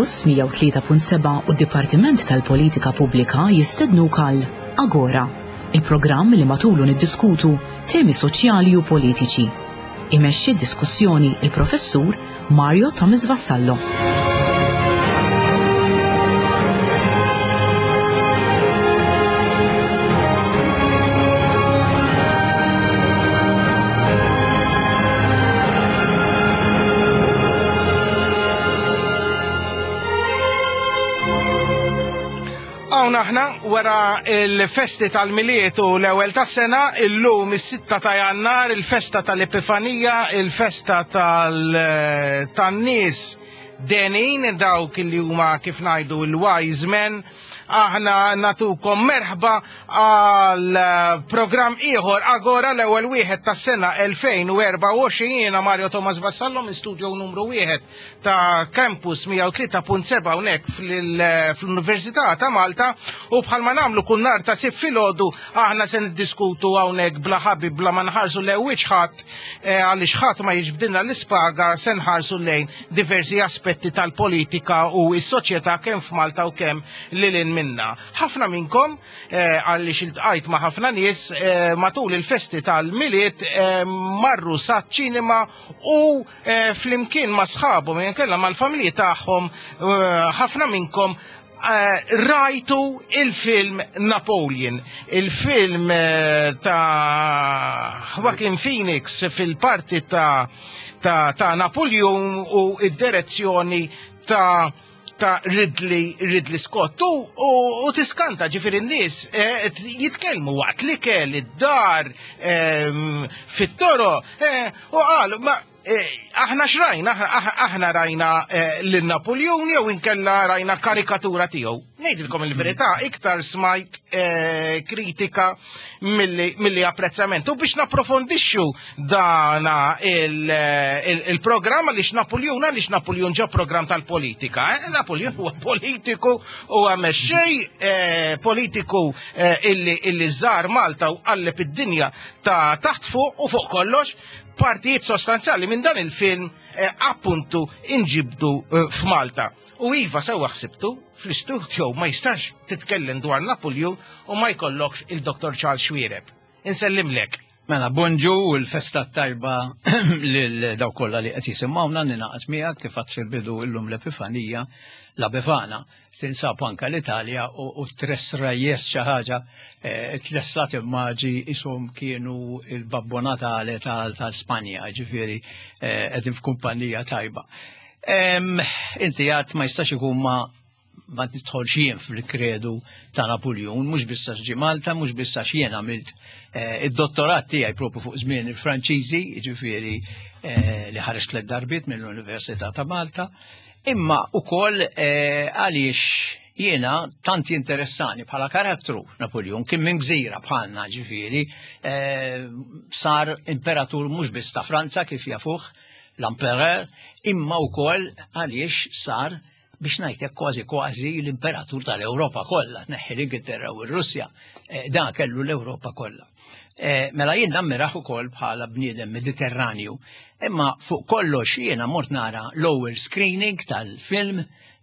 Campus 103.7 u d-Dipartiment tal-Politika Pubblika jistednuk għal Agora, il-programm li matulu niddiskutu temi soċjali u politiċi. Imexxi d-diskussjoni il-professur Mario Thomas Vassallo. Aħna wara il-festi tal-miliet u l-ewwel tas-sena, illum is-6 ta' Jannar, il-festa tal-Epifanija, il-festa tan-nies denin, dawk li huma kif ngħidu il-wise men. Aħna natukom merħba għal programm ieħor Agora l-ewwel wieħed tas-sena 2024. Jiena Mario Thomas Vassallo mill-studju numru 1 ta' Campus 103.7 hawnhekk fl-Università ta' Malta, u bħalma nagħmlu kull nhar ta' sib filgħodu aħna se niddiskutu hawnhekk bla ħabib bla ma nħarsu lewwiċ ħadd għaliex ħadd ma jiġbdilna l-ispaga, se nħarsu lejn diversi aspetti tal-politika u s-soċjetà kemm f'Malta u kemm lil minna. Ħafna minnkom għaliex iltqajt ma' ħafna nies matul il-festi tal-miliet marru sa' ċinema u flimkien ma' sħabhom jinkella mal-familji tagħhom ħafna minnkom rajtu il-film Napoleon, il-film ta' Joaquin Phoenix fil-parti ta' Napoleon u id-direzzjoni ta' Ridley Scott u tiskanta ġifieri n-nies jitkellmu waqt li kell id-dar fit-toro u qalu ma aħna xrajna, aħna rajna l-Napoleon jew inkella rajna karikatura tiegħu. Ngħidilkom il-verità, iktar smajt kritika milli apprezzament. U biex napprofondixxu dana il-programm għaliex Napoleon ġo programm tal-politika. Napoleon huwa politiku u mexxej politiku illi żar Malta u qalleb id-dinja ta' taħt fuq u fuq kollox. Partijiet sostanzjali minn dan il-film appuntu inġibdu f'Malta. U iva sewa ħsibtu fl-istudju ma jistax titkellem dwar Napoleon u ma jkollokx il-Dr. Charles Xwiereb. Insellimlek. Mela, bonġu u l-festa tajba l-daw kolla li qed jisimgħuna ninaqat miegħek kif għad fil-bidu illum l-Epifanija, la Befana, tinsab anka l-Italja u tress rajjes xi ħaġa tlesslat immaġi ishom kienu il-Babbo Natale tal-Spanja, ġifieri qegħdin f'kumpanija tajba. Inti għad ma jistax ikun ma titħolx jien fil-kredu ta' Napoleon, mhux biss ġi Malta, mhux biss jien għamilt id-dottorat tiegħi propju fuq żmien il-Franċiżi, ġifieri li ħareġ 3 darbiet mill-Università ta' Malta, imma ukoll għaliex jiena tant interessani bħala karattru Napoleon kien minn gżira bħalna ġifieri sar imperatur mhux biss ta' Franza kif jafuh l-Empereur, imma wkoll għaliex sar biex ngħidlek kważi l-imperatur tal-Ewropa kollha, tneħħi l-Ingilterra u r-Russja, dan kellu l-Ewropa kollha. Mela jien nammiraħ ukoll bħala bniedem Mediterranju, imma fuq kollox jiena mort nara l-ewwel screening tal-film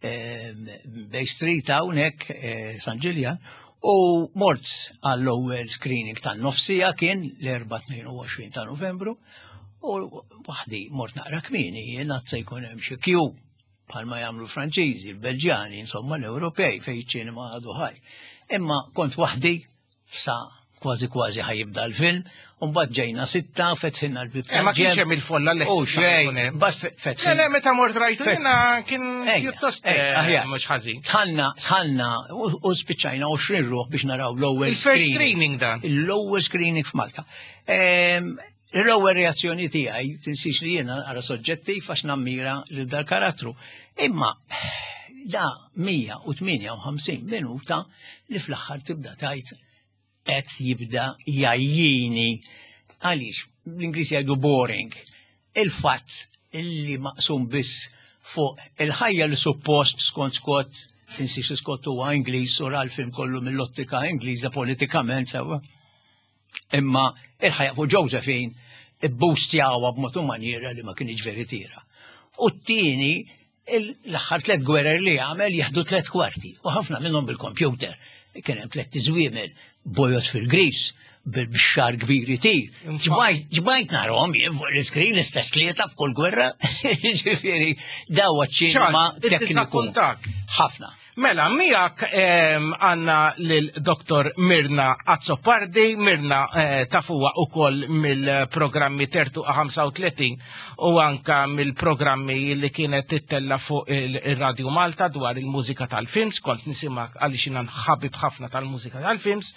Bay Street hawnhekk San Ġiljan, u mort għall-ewwel screening tan-nofsija kien l-4-22 ta' Novembru, u waħdi mort naqra kmieni jien għad se jkun hemm xi queue bħalma jagħmlu Franċiżi, il-Belġjani, insomma l-Ewropej fejn iċ-ċinema għadu ħaj. Imma kont waħdi f'sa kważi ħajibda l-film, u mbagħad ġejna 6 fetħilna l-bib. Ma kienx hemm il-folla l-xejn. Fetħilna. Meta mort rajtu jiena kien pjuttost mhux ħażin. Tħallna u spiċċajna 20 ruħ biex naraw l-ewwel il-first screening dan. L-ewwel screening f'Malta. L-ewwel reazzjoni tiegħi tinsix li jiena ara soġġettiv għax nammira lil dal karattru. Imma da 158 minuta li fl-aħħar tibda tajt qed jibda jajjini għaliex l-Ingliż jgħidu boring. Il-fatt illi maqsum biss fuq il-ħajja li suppost skont Scott, tinsix Scott huwa Ingliż u ra l-film kollu mill-ottika Ingliża politikament sewa. Imma il-ħajja fuq Josephine ibbustjawha b'mod maniera li ma kienx veritira. U t-tieni l-aħħar 3 gwerer li għamel jaħdu 3 kwarti u ħafna minnhom bil-kompjuter. Kien hemm 3 tiżwiemel, bojot fil-gris, bil-xar kbiri tir. Ġbajt narhom jien fuq l-iskrin l-istess tlieta f'kull gwerra. Ġifieri dawa ċinema tekniku. Ħafna. Mela, miegħek għandna lil-Dr. Mirna Azzopardi, Mirna tafuwa ukoll mill-programmi Tertuqa 35 u anka mill-programmi li kienet tittella fuq il-Radio Malta dwar il-mużika tal-films, kont nisimak għaliex jiena nħabbib ħafna tal-mużika tal-films.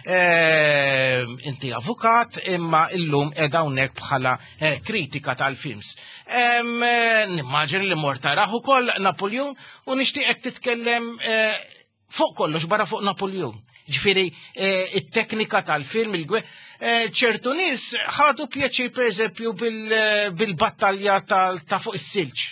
Inti avukat imma illum qiegħda hawnhekk bħala kritika tal-films. Nimmaġin li mort taraħ ukoll Napoleon u nixtieqek titkellem fuq kollox barra fuq Napoleon. Ġifieri it-teknika tal-film, ċertu nies ħadu pjaċir pereżempju bil-battalja ta' fuq is-silġ.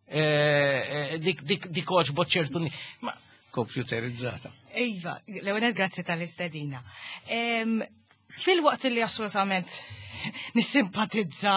Dik oġbot ċertu nies. Kompjuterizzata. Iva, l-ewwel grazzi tal-istedina. Fil-waqt li assolutament nissimpatizza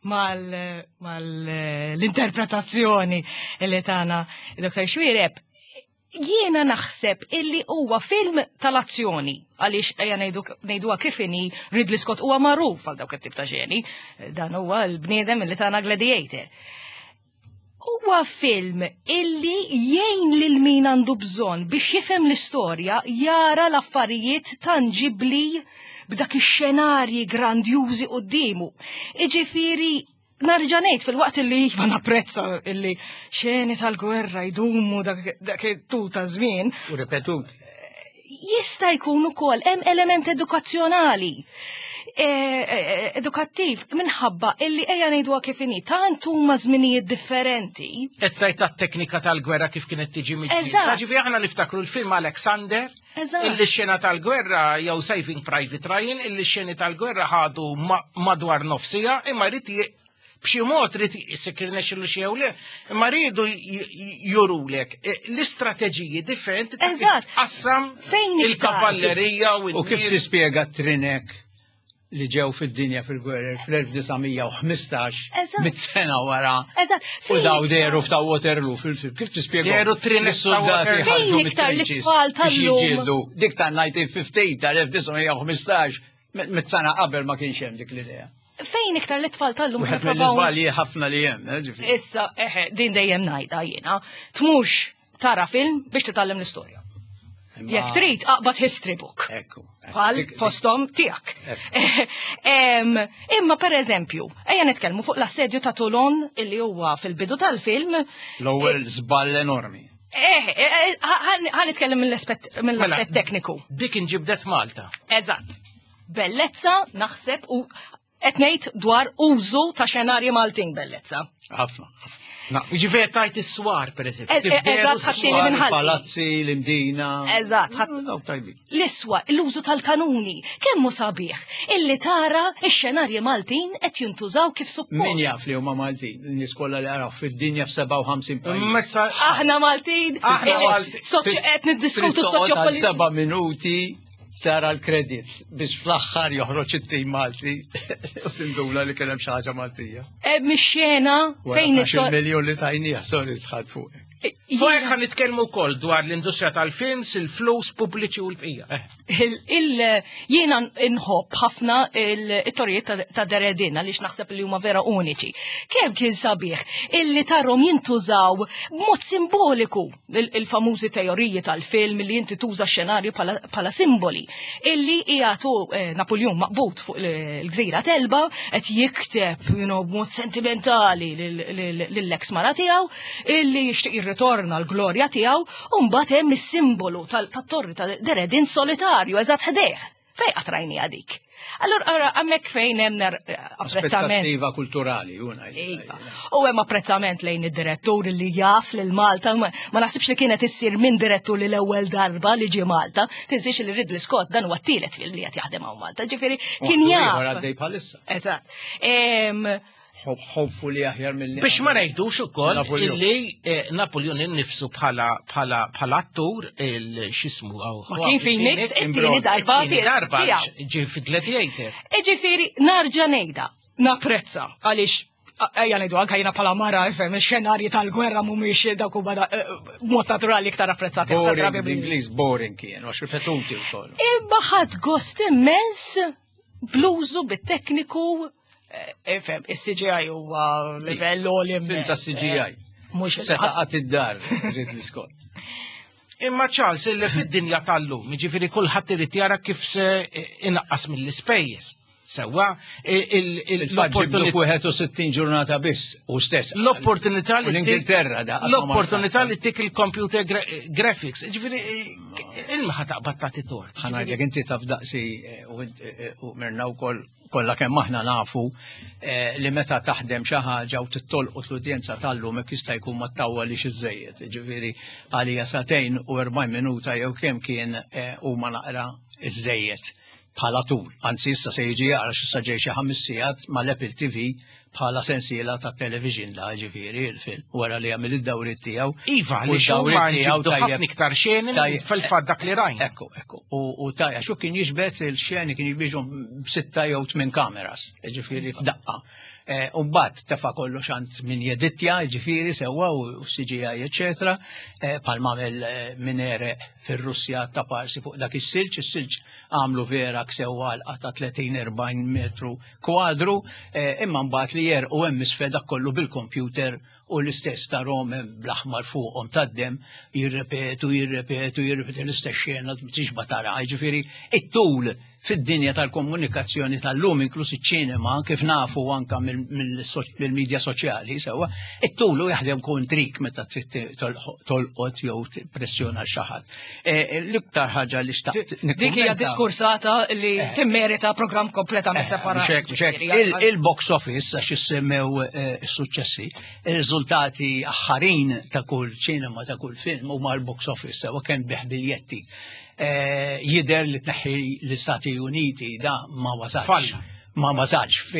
mal-interpretazzjoni li tagħna Dr. Xwireb, jiena naħseb illi huwa film tal-azzjoni għaliex ejja ngħiduha kif inhi Ridley Scott huwa magħruf għal dawk it-tip ta' ġeni, dan huwa l-bniedem li tagħna Gladiator. Huwa film illi jgħin lil min għandu bżonn biex jifhem l-istorja jara l-affarijiet tangibbli b'dak ix-xenarji grandjużi qudiemu. Iġifieri narġa' ngħid fil-waqt illi jiva napprezza illi xeni tal-gwerra jdumu dak it-tul ta' żmien. U ripetut. Jista' jkun ukoll hemm element edukazzjonali. Edukattiv minħabba illi ejja ngħiduha kif inhi tant huma żminijiet differenti. Qed tajt tat-teknika tal-gwerra kif kienet tiġi miġdida. Ġifieri aħna niftakru l-film Alexander, illi x-xena tal-gwerra jew Saving Private Ryan, illi x-xeni tal-gwerra ħadu madwar nofsija imma rrid b'xi mod rid issekirnex il xew le, imma rridu jurulek l-istrateġiji differenti ta' qassam il-kavallerija u kif tispjega trinek li ġew fid-dinja fil-gwerer fl-1915 mit-sena wara u daw deru f'ta' Waterloo fil-film. Kif tispjega? Deru trinek soldati ħarġu mit-trenċis biex jiġġieldu dik tal-1915 tal-1915 mit-sena qabel ma kienx hemm dik l-idea. Fejn iktar l-tfal tal-lum wieħed mill-iżbalji ħafna li hemm, ġifieri. Issa, din dejjem ngħidha jiena, tmux tara film biex titgħallem l-istorja. Jekk trid aqbad history book. Ekku. Bħal fosthom tiegħek. Imma pereżempju, ejja nitkellmu fuq l-assedju ta' Toulon illi huwa fil-bidu tal-film. L-ewwel żball enormi. Ħa nitkellem mill-aspett tekniku. Dik inġibdet Malta. Eżatt. Bellezza naħseb u qed ngħid dwar użu ta' xenarji Maltin bellezza. Ħafna. Ġifieri tajt is-swar pereżempju. Eżatt ħaddini minħalli. Palazzi, l-imdina. Eżatt. L-iswa, l-użu tal-kanuni, kemm hu sabiħ illi tara x-xenarji Maltin qed jintużaw kif suppost. Min jaf li huma Maltin? N-nies kollha li araw fid-dinja f'57 pajjiż. Aħna Maltin. Qed niddiskutu s-soċjopolitika. 7 minuti tara l-credits biex fl-axħar joħroġ it-tim Malti u tindula li kien hemm xi ħaġa Maltija. Mix-xena fejn miljon li tajnija, sorry tħad fuq. Fuq ħan nitkellmu wkoll dwar l-industrija tal-films, il-flows pubbliċi u l-bqija. Jiena nħobb ħafna il-torijiet ta' Deredin għaliex naħseb li huma vera uniċi. Kemm kien sabiħ illi tarhom jintużaw b'mod simboliku il-famużi teoriji tal-film li inti tuża x-xenarju bħala simboli illi jagħtu Napoleon maqbud fuq il-Gżira Telba qed jikteb b'mod sentimentali lill-eks mara tiegħu illi jixtieq jirritorna l-glorja tiegħu u mbagħad hemm is-simbolu tat-torri ta' Deredin solitarju eżatt ħdejh. Fejn qatt rajniha dik. Allura hemmhekk fejn hemm apprezzament. Aspettattiva kulturali una. Iva. U hemm apprezzament lejn id-direttur li jaf lil Malta, ma naħsibx li kienet issir minn direttur li l-ewwel darba li ġie Malta, tinsiex li Ridley Scott dan huwa t-tielet film li qed jaħdem hawn Malta. Ġifieri kien jaf. Eżatt. Hopefully aħjar mill biex ma ngħidux ukoll illi Napoleon innifsu bħala attur x'ismu Joaquin Phoenix it-tieni darba ġie fi Gladiator. Ġifieri narġa' ngħidha napprezza għaliex ejja ngħidu anke jiena bħala mara ifhem ix-xenarji tal-gwerra mhumiex dawk huma mod naturali iktar apprezzati. Bl-Ingliż boring kien, għax ripetuti wkoll. Imma ħadd gost immens bluzu bit-tekniku ifhem is-CGI huwa livell għoli Film ta' CGI. Mhux Setaqat id-dar, Ridley Scott. Imma Charles, illi fid-dinja tal-lum, ġifiri kullħat irid jara kif se inaqqas mill-ispejjeż. Sewa, l-opportunità 61 ġurnata biss u stess. L-opportunità li l-Ingilterra da. L-opportunità li tik il-computer graphics. Ġifiri, il-maħat taqbattati tort. Ħanajġek inti taf daqsi u mirna u kolla kemm aħna nafu li meta taħdem xi ħaġa u tittolqot l-udjenza tal-lum hekk jista' jkun ma ttawwalix iż-żejjed. Ġifieri għalija 240 minuta jew kemm kien huma naqra iż-żejjed bħala tul. Anzi issa se jiġi jara x'issa ġej xi 5 sigħat mal-Apple TV bħala sensiela ta' television la ġifieri il-film wara li jagħmel id-dawriet tiegħu. Iva, li xumma nġibdu ħafna iktar xeni fil-fatt dak li rajn. Ekku. U tajja, xu kien jiġbed il-xeni kien jiġbieġhom b'6 jew 8 kameras, ġifieri f'daqqa. Umbat tefa kollox għand min jedittja, ġifiri, sewa u CGI, eccetera, palma minere fil-Russja ta' parsi fuq dak il-silġ għamlu vera ksewa għalqa ta' 30-40 metru kwadru, imma mbagħad li jer u hemm isfeda kollu bil-kompjuter u l-istess ta' Romem bl-aħmar fuqhom taddem jirrepetu l-istess xena tiġba tara, ġifiri, it-tul fid-dinja tal-komunikazzjoni tal-lum inkluż iċ-ċinema kif nafu anke mill-medja soċjali sewwa it-tulu jaħdem kontrik meta trid tolqot jew pressjona xi ħadd. L-iktar ħaġa li xtaqt dik hija diskursata li timmerita programm kompletament separat. Il-box office għax issemmew is-suċċessi, ir-riżultati aħħarin ta' kull ċinema ta' kull film huma l-box office sewwa kemm beħ biljetti. Jider li tneħħi l-Istati Uniti da ma wasalx. Ma wasalx.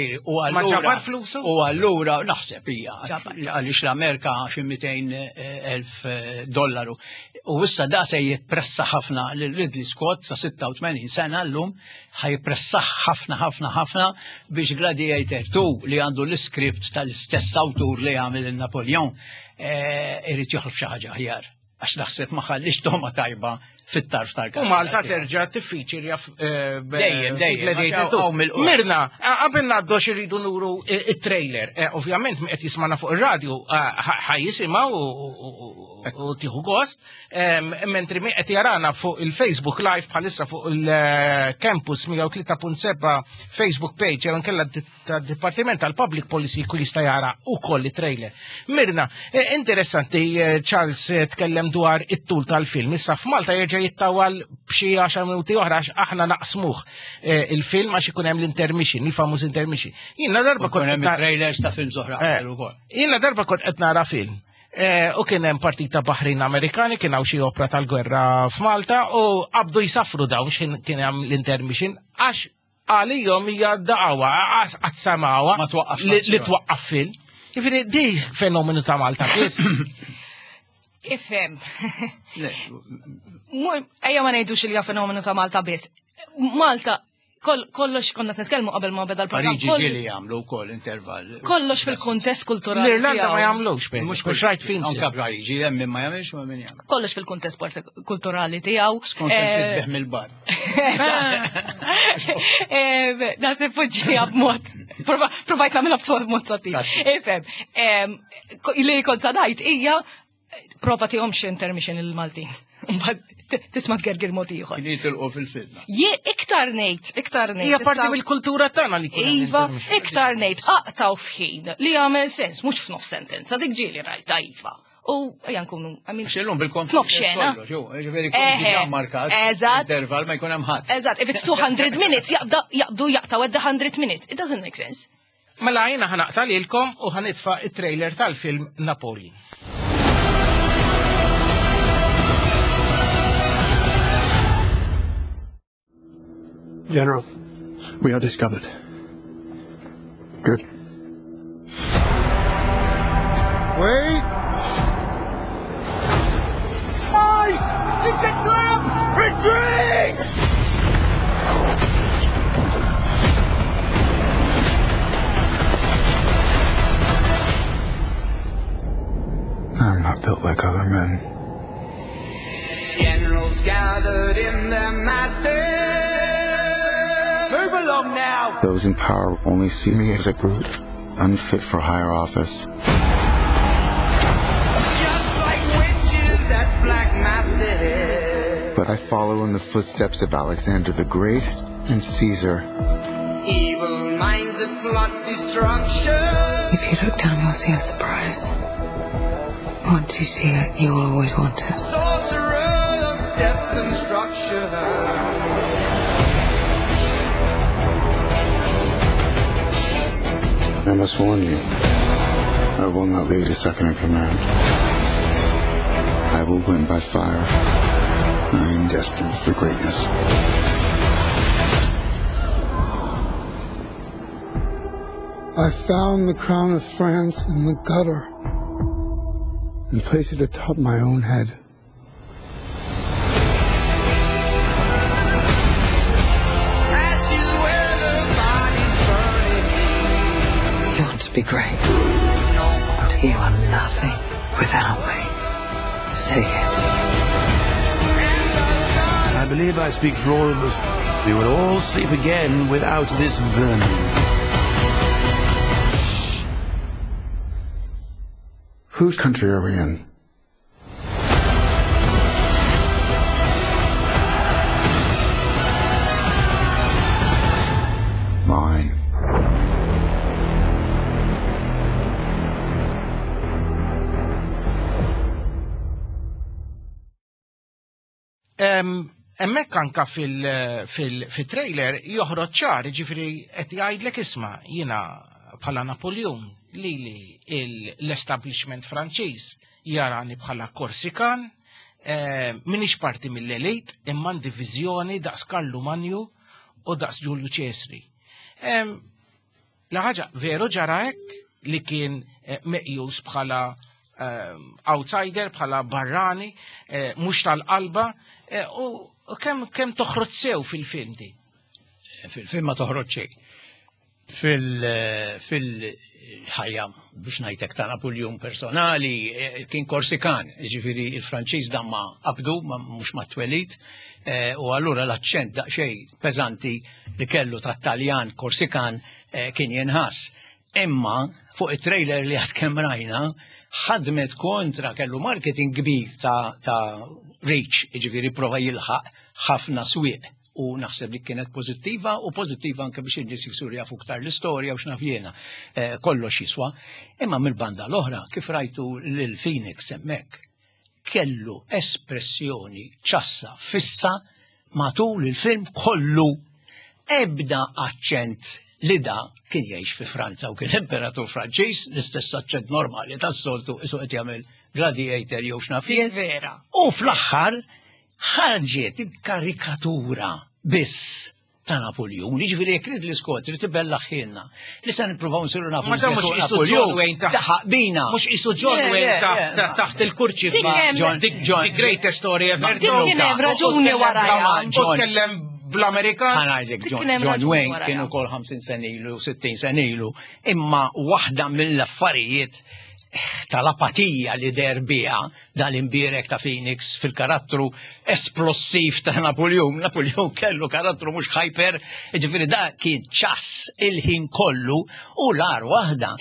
U allura naħseb hija għaliex l-Amerika xi $200,000. U issa da se jippressa ħafna lil Ridley Scott ta' 86 sena llum ħajpressa ħafna biex Gladiator 2 li għandu l-iskript tal-istess awtur li għamel il-Napoleon irid joħrob xi ħaġa aħjar. Għax naħseb ma ħallix toma tajba fit-tarf tal-karta. U Malta terġa' tiffiċirja dejjem. Mirna, qabel ngħaddu xiridu nuru it-trailer. Ovvjament qed jismana fuq ir-radju ħajjisimgħu u tieħu gost, mentri qed jarana fuq il-Facebook Live bħalissa fuq il-Campus 103.7 Facebook page jew inkella tad-Dipartiment tal-Public Policy kull jista' jara wkoll it-trailer. Mirna, interessanti Charles tkellem dwar it-tul tal-film. Issa f'Malta jerġa' jittawal b'xi 10 minuti oħra aħna naqsmuh il-film għax ikun hemm l-intermission, il-famuż intermission. Jiena darba kont hemm trailers ta' film oħra ukoll. Jiena darba kont qed nara film. U kien hemm partita Baħrin Amerikani, kien hawn xi opra tal-gwerra f'Malta u qabdu jsafru dawn kien hemm l-intermission għax għalihom hija daqawa qatt samawa li twaqqaf film. Jifieri di fenomenu ta' Malta biss. Ifhem. Ejja ma ngħidux li hija fenomenu ta' Malta biss. Malta kollox konna nitkellmu qabel ma beda l-programm. Pariġi ġieli jagħmlu wkoll intervall. Kollox fil-kuntest kulturali. L-Irlanda ma jagħmlux mhux rajt films. Anke Pariġi hemm ma jagħmilx ma min jagħmel. Kollox fil-kuntest kulturali tiegħu. Skont titbeħ mill-bar. Nasib fuġġija b'mod. Provajt nagħmilha b'mod sottil. Ifhem. Li kont sa ngħid hija prova tihomx intermission il-Maltin. Tisma' tgergir mod ieħor. Kien jitilqu fil-film. Iktar ngħid. Hija parti mill-kultura tagħna li kien. Iva, iktar ngħid aqtaw f'ħin li jagħmel sens mhux f'nof sentenza dik ġieli rajta iva. U ejja nkunu xellhom bil-konflitt. Interval ma jkun hemm ħadd. Eżatt, if it's 200 minutes jaqbdu jaqtaw at 100 minutes. It doesn't make sense. Mela jiena ħanaqta lilkom u ħanitfa' it-trailer tal-film Napoleon. General, we are discovered. Good. Wait! Spies! It's a trap! Retreat! men. Generals gathered in their masses. Move along now. Those in power only see me as a brute, unfit for higher office. Just like witches at Black Masses. But I follow in the footsteps of Alexander the Great and Caesar. Evil minds that plot destruction. If you look down, you'll see a surprise. Once you see it, you will always want it. Sorcerer of death construction. I must warn you, I will not lead a second in command. I will win by fire. I am destined for greatness. I found the crown of France in the gutter and placed it atop my own head. Ashes where the body's burning. You want to be great. You are nothing without me. Say it. I believe I speak for all of us. We will all sleep again without this vermin. Whose country are we in? Mine. Emmek anka fil-trailer joħroġ ċar, ġifiri qed jgħidlek isma' jiena bħala Napoleon li l-establishment Franċiż jarani bħala Korsikan, minix parti mill-elit, imman divizjoni daqs Karlu Manju u daqs Ġulju Ċesri. La ħaġa veru ġara hekk li kien meqjus bħala outsider, bħala barrani, mhux tal-qalba, u kemm toħroġ sew fil-film di? Fil-film ma toħroġ xejn. Fil-ħajja biex ngħidlek ta' Napoleon personali kien Korsikan, ġifieri il-Franċiż dan ma qabdu mhux ma twelid, u allura l-aċċent daqsxejn peżanti li kellu tat-Taljan Korsikan kien jinħass. Imma fuq it-trailer li għad kemm rajna ħadmet kontra, kellu marketing kbir ta' reach, ġifieri prova jilħaq ħafna swieq. U naħseb li kienet pozittiva u pozittiva anke biex in-nies jiksuru jafu aktar l-istorja u x'naf jiena kollox jiswa. Imma mill-banda l-oħra kif rajtu lil Phoenix hemmhekk kellu espressjoni ċassa fissa matul il-film kollu, ebda aċċent li da kien jgħix fi Franza u kien imperatur Franċiż, l-istess aċċent normali tas-soltu isu qed jagħmel gladiator jew x'naf jien. Vera. U fl-aħħar ħarġet karikatura biss ta' Napoleon, ġifieri jekk rid li skotri tibella ħielna. Li se nippruvaw nsiru nafu Napoleon taħbina. Mhux qisu John Wayne taħt il-kurċi the greatest story ever. Kien hemm raġuni warajha. Tkellem bl-Amerikan. Ħanajdlek John Wayne kien ukoll 50 sen ilu, 60 sen ilu, imma waħda mill-affarijiet tal-apatija li der biha dal-imbierek ta' Phoenix fil-karattru esplossiv ta' Napoleon. Napoleon kellu karattru mhux hyper, ġifieri da kien ċass il-ħin kollu u l-ar waħda.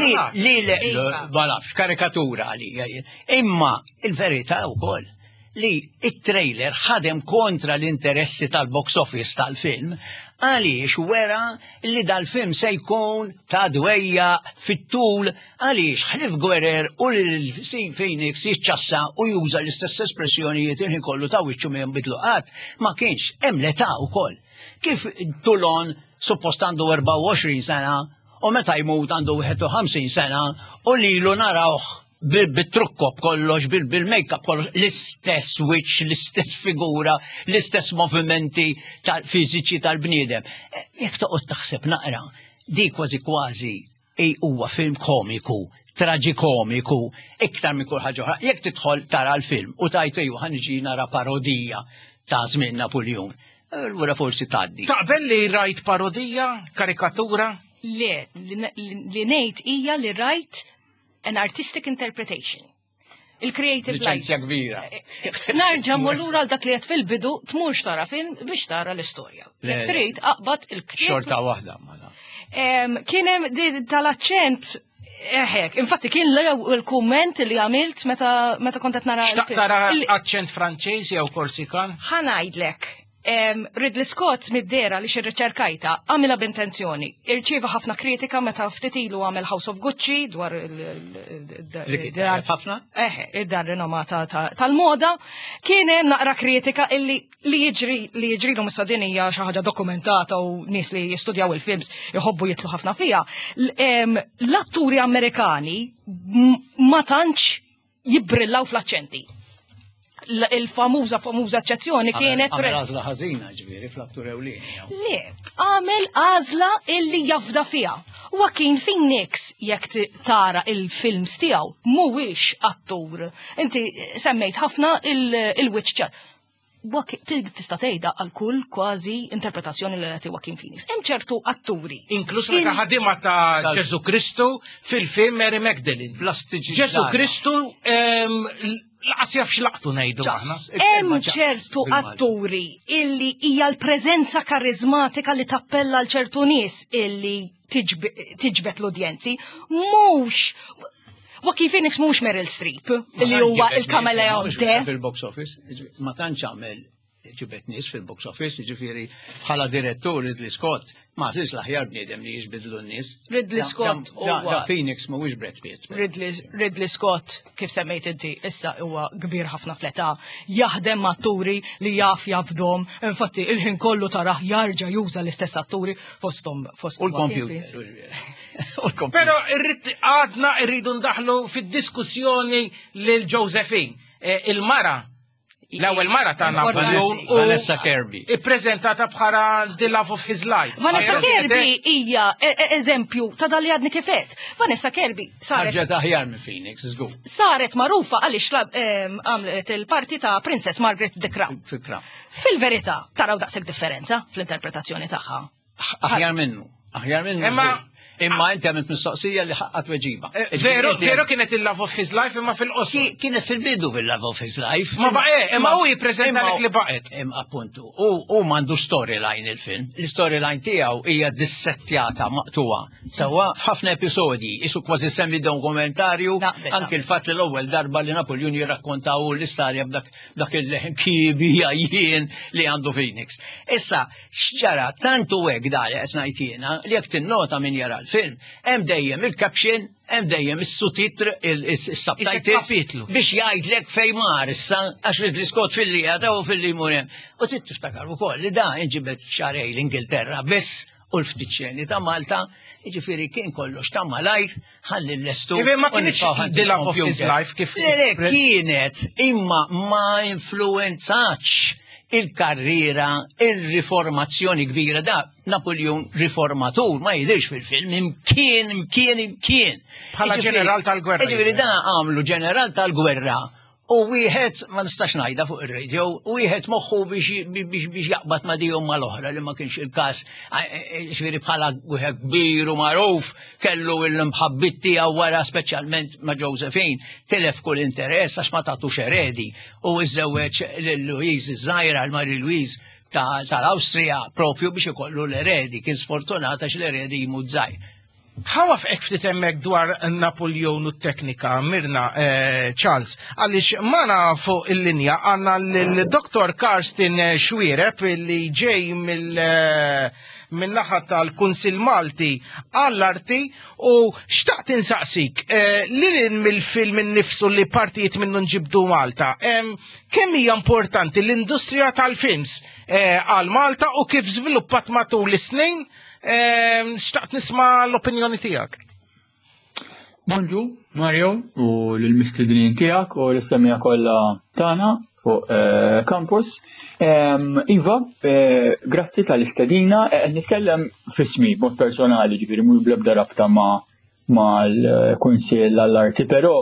Li balafx karikatura li. Imma il-verità wkoll li it-trailer ħadem kontra l-interessi tal-box office tal-film għaliex wera li dal-film se jkun ta' dwejja fit-tul għaliex ħlif gwerer u l-Phoenix jiċċassa u juża l-istess espressjonijiet il-ħin kollu ta' wiċċu minn bitluqat ma kienx hemm l-età wkoll. Kif Toulon suppost għandu 24 sena u meta jmut għandu 51 sena u lilu narawh bil-trukkop kollox, bil-make-up kollox, l-istess wiċċ, l-istess figura, l-istess movimenti fiżiċi tal-bniedem. Jekk toqgħod taħseb naqra, di kważi huwa film komiku, traġikomiku, iktar minn kull ħaġa oħra. Jekk tidħol tara l-film u tajt ejwa ħaniġi nara parodija ta' żmien Napoleon, wara forsi tgħaddi. Taqbel li rajt parodija, karikatura? Le, li ngħid hija li rajt an artistic interpretation. il-creative Liċenzja license. kbira. Narġa' mollura għal dak li qed fil-bidu tmurx tara film biex tara l-istorja. Le. Trid aqbad il-ktieb. Xorta waħda mala. Kien hemm tal-aċċent eħek, infatti kien l-kumment li għamilt meta kont qed nara Xtaq tara aċċent Franċiż jew Korsikan? ħanajdlek. Ridley Scott mid-dera li xirriċerkajta għamila b'intenzjoni. Irċieva ħafna kritika meta ftit ilu għamel House of Gucci dwar ħafna? id-dar rinomata tal-moda. Kien hemm naqra kritika li jiġrilhom issa din hija xi ħaġa dokumentata u nies li jistudjaw il-films jħobbu jitlu ħafna fiha. L-atturi Amerikani ma tantx jibbrillaw fl-aċċenti. Il-famuża eċċezzjoni kienet għamel għażla ħażina ġifieri fl-attur ewlieni. Le, għamel għażla illi jafda fiha. Joaquin Phoenix jekk tara il-films tiegħu mhuwiex attur. Inti semmejt ħafna il-witch chat. Tista' tgħidha għal kull kważi interpretazzjoni li għati Joaquin Phoenix. Hemm ċertu atturi. Inkluż meta ħadima ta' Ġesu Kristu fil-film Mary Magdalene. Plastiċi. Ġesu Kristu laqas jaf x'laqtu ngħidu aħna. Hemm ċertu atturi illi hija l-preżenza karizmatika li tappella l ċertu nies illi tiġbed l-udjenzi. Mhux Joaquin Phoenix mhux Meryl Streep illi huwa il-kameleonte. Fil-box office, ma tantx għamel ġibet nies fil-box office, ġifieri bħala direttur Ridley Scott, ma żix l-aħjar bniedem li jiġbidlu n-nies. Ridley Scott huwa Phoenix mhuwiex Brad Pitt. Ridley Scott, kif semmejt inti, issa huwa kbir ħafna fl-età, jaħdem atturi li jaf jafdhom, infatti il-ħin kollu tarah jarġa' juża l-istess atturi fosthom. U l-computer. Però għadna rridu ndaħlu fid-diskussjoni lil Josephine, il-mara. L-ewwel mara ta' Napoleon Vanessa Kirby. Ippreżentata bħala The Love of His Life. Vanessa Kirby hija eżempju ta' dal li għadni kifet. Vanessa Kirby saret aħjar minn Phoenix, żgur. Saret magħrufa għaliex għamlet il-parti ta' Princess Margaret the Crown. Fil-verità, taraw daqshekk differenza fl-interpretazzjoni tagħha. Aħjar minnu. Imma inti għamilt mistoqsija li ħaqqat weġiba. Veru kienet il-Love of His Life imma fil-qosor. Kienet fil-bidu bil-Love of His Life. Ma baqgħet, imma hu jippreżentalek li baqgħet. Appuntu, u m'għandu storyline il-film. L-storyline tiegħu hija dissettjata maqtuwa. Sewwa f'ħafna episodji, isu kważi semmi dokumentarju, anke l-fatt li l-ewwel darba li Napoleon jirrakkontaw l-istorja b'dak il-kibija jien li għandu Phoenix. Issa, x'ġara tantu hekk dali qed ngħid jiena li jekk tinnota min jara l-film, hemm dejjem il-caption, hemm dejjem is-sutitr, is-subtitles biex jgħidlek fejn mar issa għax Ridley Scott fil-Rijada u fil-Limurem. U trid tiftakar ukoll li da inġibet f'xarej l-Ingilterra biss u l-ftit xeni ta' Malta, jiġifieri kien kollox ta' malajr, ħalli l-lestu. Ma kienx The Love of His Life kif kienet imma ma influenzax il-karriera, il-riformazzjoni kbira da Napoleon riformatur, ma jidirx fil-film, imkien. Bħala ġeneral tal-gwerra. Ġifieri da għamlu ġeneral tal-gwerra. U wieħed ma nistax ngħidha fuq ir-radio, u wieħed moħħu biex jaqbad ma' dijhom mal-oħra li ma kienx il-każ. Ġifieri bħala wieħed kbir u magħruf kellu l-imħabbit tiegħu wara speċjalment ma' Josephine tilef kull interess għax ma tagħtux eredi u iżżewweġ lil Louise iż-żgħira l-Marie Louise tal-Awstrija propju biex ikollu l-eredi, kien sfortunata x l-eredi jmut żgħir. Ħawaf ekftit hemmhekk dwar Napoleon u t-teknika, Mirna, Charles, għaliex mana fuq il-linja għandna l-Dr. Karsten Schwierep li ġej mill-naħa tal-Kunsil Malti għall-arti u xtaqt insaqsik lil mill-film innifsu li partijiet minnu nġibdu Malta. Kemm hija importanti l-industrija tal-films għal Malta u kif żviluppat matul l-snin? Xtaqt nisma l-opinjoni tijak. Bonġu, Mario, u l-mistednin tijak u l-istamija kolla tana fuq campus. Iva, grazzi tal-istedina, nitkellem fismi, mod personali, ġifiri, mu blebda rabta ma l-Kunsil għall-Arti, pero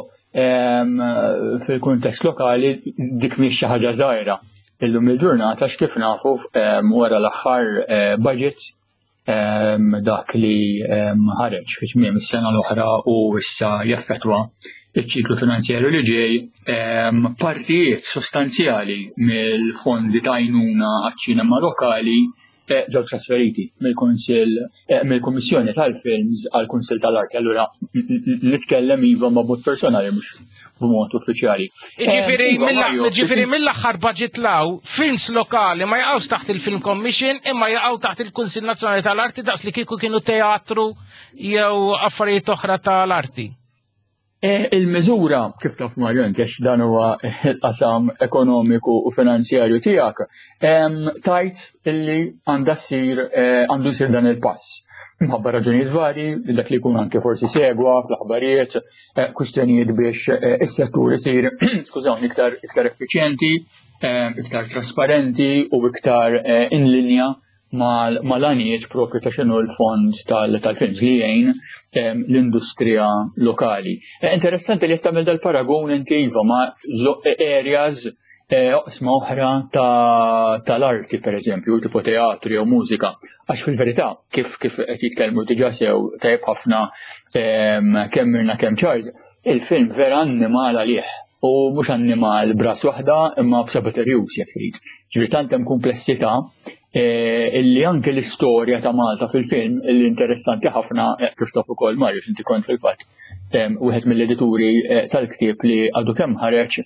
fil-kontest lokali dik miex xi ħaġa żgħira. Illum il-ġurnata x'kif nafu wara l-aħħar budget dak li ħareġ fi tmiem is-sena l-oħra u issa jaffettwa iċ-ċiklu finanzjarju li ġej, partijiet sostanzjali mill-fondi ta' għajnuna għaċ-ċinema lokali ġew trasferiti mill-Kummissjoni tal-Films għall-Kunsill tal-Arti. Allura nitkellem iva ma' mod personali mhux b'mod uffiċjali. Ġifieri mill-aħħar budget law, films lokali ma jaqgħux taħt il-Film Commission imma jaqgħu taħt il-Kunsill Nazzjonali tal-Arti daqs li kieku kienu teatru jew affarijiet oħra tal-arti. Il-miżura kif taf Mario għax dan huwa l-qasam ekonomiku u finanzjarju tiegħek, tajt illi għandu jsir dan il-pass. Mħabba raġunijiet varji, dak li jkun anke forsi segwa fl-aħbarijiet, kwistjonijiet biex is-settur isir skużawni iktar effiċjenti, iktar trasparenti u iktar in linja mal-għanijiet propju ta' xenu l-fond tal-films li jgħin l-industrija lokali. Interessanti li jttamil dal-paragon inti iva ma' areas oqsma oħra tal-arti, per eżempju, tipo teatru jew mużika. Għax fil-verità, kif qed jitkellmu diġà sew tajb ħafna kemm Mirna kemm Charles, il-film vera annimal għalih. U mhux annimal b'ras waħda imma b'sabaterjus jekk trid. Ġifieri tant hemm komplessità illi anke l-istorja ta' Malta fil-film illi interessanti ħafna kif taf ukoll Marju inti kont fil-fatt wieħed mill-edituri tal-ktieb li għadu kemm ħareġ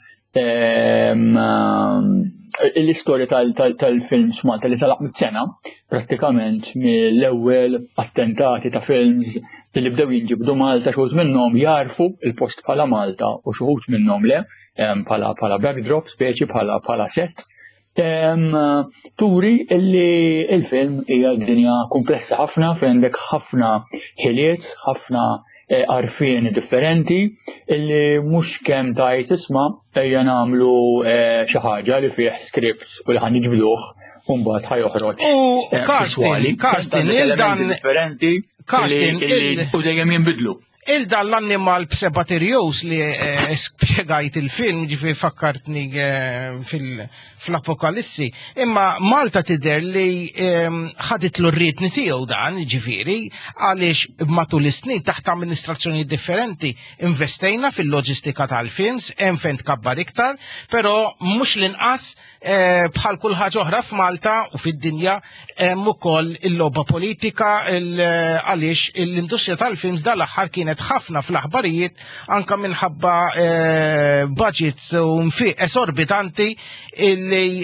l-istorja tal-films Malta li talaq mit-sena prattikament mill-ewwel attentati ta' films li bdew jinġibdu Malta xi minnhom jarfu il-post bħala Malta u xi minnhom le bħala backdrop speċi bħala set. Turi illi il-film hija dinja komplessa ħafna fejn għandek ħafna ħiliet, ħafna għarfien differenti illi mhux kemm tajt isma' ejja nagħmlu xi ħaġa li fih script u li ħan niġbduh u mbagħad ħajoħroġ. Casting il-dan differenti u dejjem jinbidlu. Il-dan l-annimal b'sebaterjus li spiegajt il-film ġifi fakkartni fl-Apokalissi. Imma Malta tidher li ħadet l-rritni tiegħu dan ġifieri għaliex matul is-snin taħt amministrazzjoni differenti investejna fil-loġistika tal-films, hemm fejn tkabbar iktar, però mhux l-inqas bħal kull ħaġa oħra f'Malta u fid-dinja hemm ukoll il-logħba politika għaliex l-industrija tal-films dal-aħħar kienet ħafna fl-aħbarijiet anka minħabba budgets u nfiq esorbitanti illi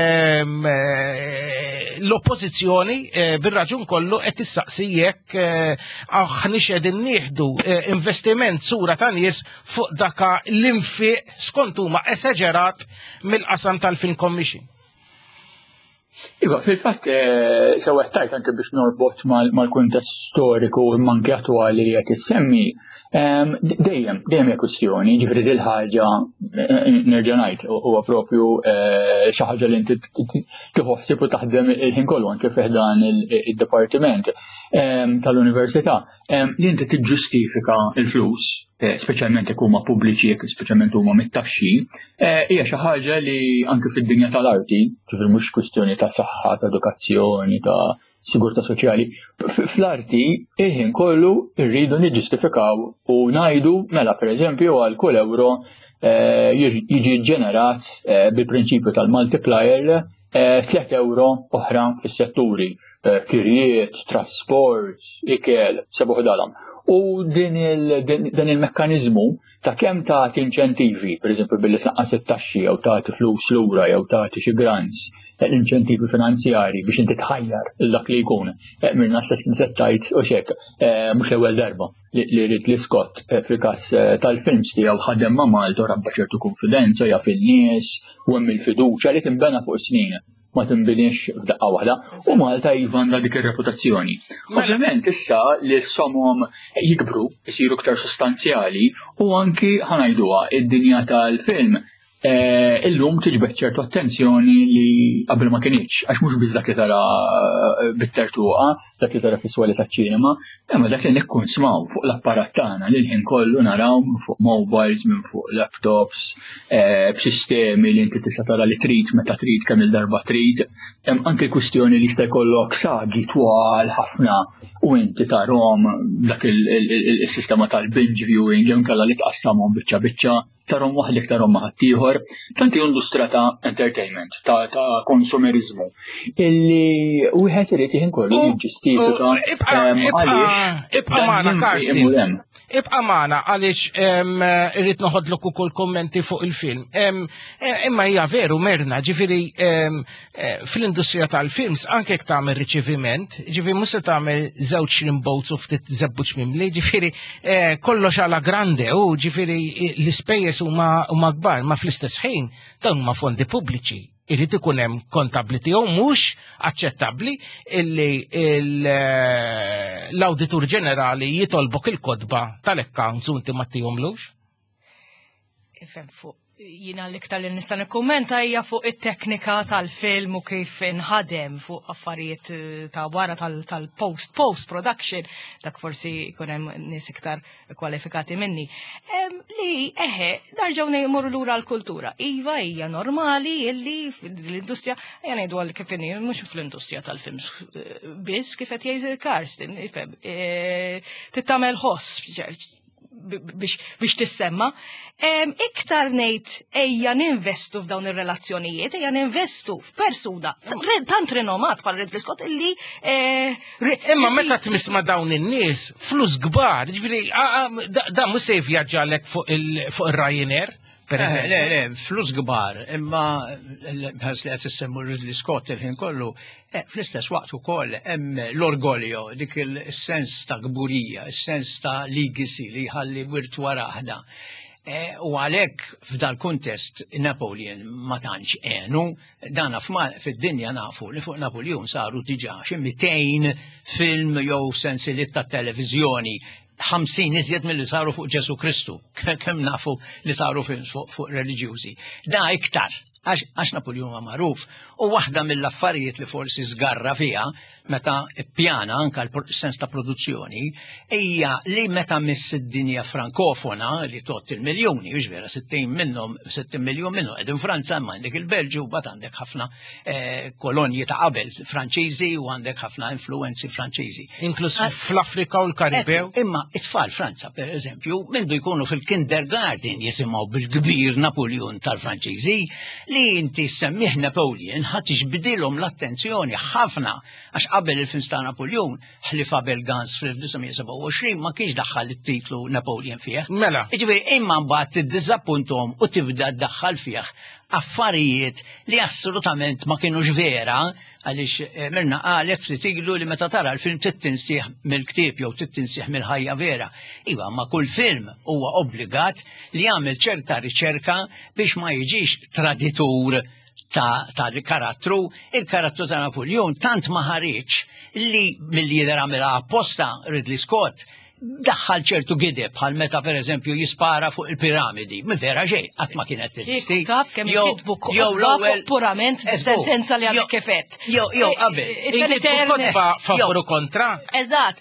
l-oppożizzjoni bir-raġun kollu qed issaqsi jekk aħniex qegħdin nieħdu investiment sura ta' nies fuq daka l-infiq skont huma eseġerat mill-qasam tal-Film Commission. Iva, fil-fatt, sewa tajt anke biex norbot mal-kuntest storiku u manki attwali li qed issemmi, dejjem hija kwestjoni, ġifri dil-ħaġa nerġa' ngħid huwa proprju xi ħaġa li inti tħossib u taħdem il-ħin kollu anke fih dan id-dipartiment tal-università li inti tiġġustifika l-flus, speċjalment jekk huma pubbliċi, speċjalment huma mit-taxxi, hija xi ħaġa li anke fid-dinja tal-arti, ġifri mhux kwestjoni ta' saħħa, ta' edukazzjoni, ta' sigurtà soċjali. Fl-arti il-ħin kollu rridu niġġustifikaw u ngħidu mela pereżempju għal kull euro jiġi ġenerat bil-prinċipju tal-multiplier 3 euro oħra fis-setturi, kirjiet, trasport, ikel, sebuħ dalam. U dan il-mekkanizmu ta' kemm tagħti inċentivi, pereżempju billi tnaqqas it-taxxi jew tagħti flus lura jew tagħti xi grants, l-inċentivi finanzjari biex inti tħajjar dak li jkun. Mirna stess tajt u xek, mhux l-ewwel darba li rrid li Scott fil-każ tal-films tiegħu ħadem ma' Malta rabba ċertu konfidenza jaf in-nies u hemm il-fiduċja li tinbena fuq snin. Ma tinbinix f'daqqa waħda, u Malta jivanda dik ir-reputazzjoni. Ovvjament issa li s-somhom jikbru, jisiru iktar sostanzjali, u anki ħanajduha id-dinja tal-film illum tiġbed ċertu attenzjoni li qabel ma kienx, għax mhux biss dak li tara bit-tertuqa, dak li tara fis-swali taċ-ċinema, imma dak li nikkonsmaw fuq l-apparat tagħna li l-ħin kollu naraw fuq mobiles, minn fuq laptops, b'sistemi li inti tista' tara li trid meta trid kemm il-darba trid, anke kwistjoni li jista' jkollok sagi twal ħafna u inti tarhom dak il-sistema tal-binge viewing jew inkella li tqassamhom biċċa tarhom waħdek tarhom ma' ħaddieħor, tanti industra ta' entertainment, ta' konsumerizmu, illi wieħed irid jieħin kollu jiġġustifika ibqa' magħna Karsten. Ibqa' magħna għaliex irrid noħodlok ukoll kommenti fuq il-film. Imma hija veru merna, ġifieri fl-industrija tal-films anke jekk tagħmel riċeviment, ġifieri mhux se tagħmel żewġ rimbows u ftit żebbuġ mimli, ġifieri kollox alla grande u ġifieri l-ispejjeż huma kbar, ma fl-istess ħin dawn huma fondi pubbliċi. Irid ikun hemm kontabbli tiegħu mhux aċċettabbli illi l-Awditur Ġenerali jitolbok il-kodba tal-accounts u inti ma tihomlux. Ifhem fuq jiena l-iktar li nista' nikkummenta hija fuq it-teknika tal-film u kif inħadem fuq affarijiet ta' wara tal-post production, dak forsi jkun hemm nies iktar kwalifikati minni. Li narġgħu nejmuru lura l-kultura. Iva hija normali illi fl-industrija ejja ngħidu għal kif inhi mhux fl-industrija tal-films biss kif qed jgħid Karsten, ifhem. Tittamel ħoss biex tissemma. Iktar ngħid ejja ninvestu f'dawn ir-relazzjonijiet, ejja ninvestu f'persuna tant rinomat bħal Ridley Scott illi imma meta tmisma' dawn in-nies flus kbar, ġifieri da mhux se jvjaġġalek fuq ir-Ryanair. Le, flus kbar, imma ħas li qed issemmu Ridley Scott il-ħin kollu, fl-istess waqt ukoll hemm l-orgoljo, dik il-sens ta' gburija, is-sens ta' legacy li jħalli wirt wara aħna. U għalhekk f'dal-kuntest Napoleon ma tantx għenu, dana fid-dinja nafu li fuq Napoleon saru diġà xi 200 film jew sensiliet ta' televiżjoni, 50 iżjed mill-li saru fuq Ġesu Kristu, kemm nafu li saru fuq reliġjużi. Da iktar, għax Napoleon ma magħruf, u waħda mill-affarijiet li forsi żgarra fiha meta ppjana anke l-sens ta' produzzjoni hija li meta miss id-dinja frankofona li tot il-miljuni, biex vera 60 miljun minnhom qegħdin Franza, imma għandek il-Belġju u bad għandek ħafna kolonji ta' qabel Franċiżi u għandek ħafna influenzi Franċiżi. Inkluż fl-Afrika u l-Karibew. Imma it-tfal Franza, pereżempju, mindu jkunu fil-kindergarten jisimgħu bil-kbir Napoleon tal-Franċiżi li inti semmih Napoleon ħadd iġbidilhom l-attenzjoni ħafna għax qabel il-films ta' Napoleon ħlif Abel Gans fl-1927 ma kienx daħħal it-titlu Napoleon fih. Mela. Jiġifieri imma mbagħad tiddiżappunthom u tibda ddaħħal fih affarijiet li assolutament ma kienux vera għaliex Mirna qalet li tiglu li meta tara l-film tittinsieħ mill-ktieb jew tittinsieħ mill-ħajja vera. Iva, ma kull film huwa obbligat li jagħmel ċerta riċerka biex ma jiġix traditur tal-karattru, il-karattru ta' Napoleon tant ma ħareġ li milli jidher għamilha apposta Ridley Scott daħħal ċertu gideb bħal meta pereżempju jispara fuq il-piramidi. Mi vera xejn qatt ma kienet teżisti. Taf kemm jitbu fuq purament sentenza li għandek kifet. Jew qabel. Kodba favuru kontra. Eżatt.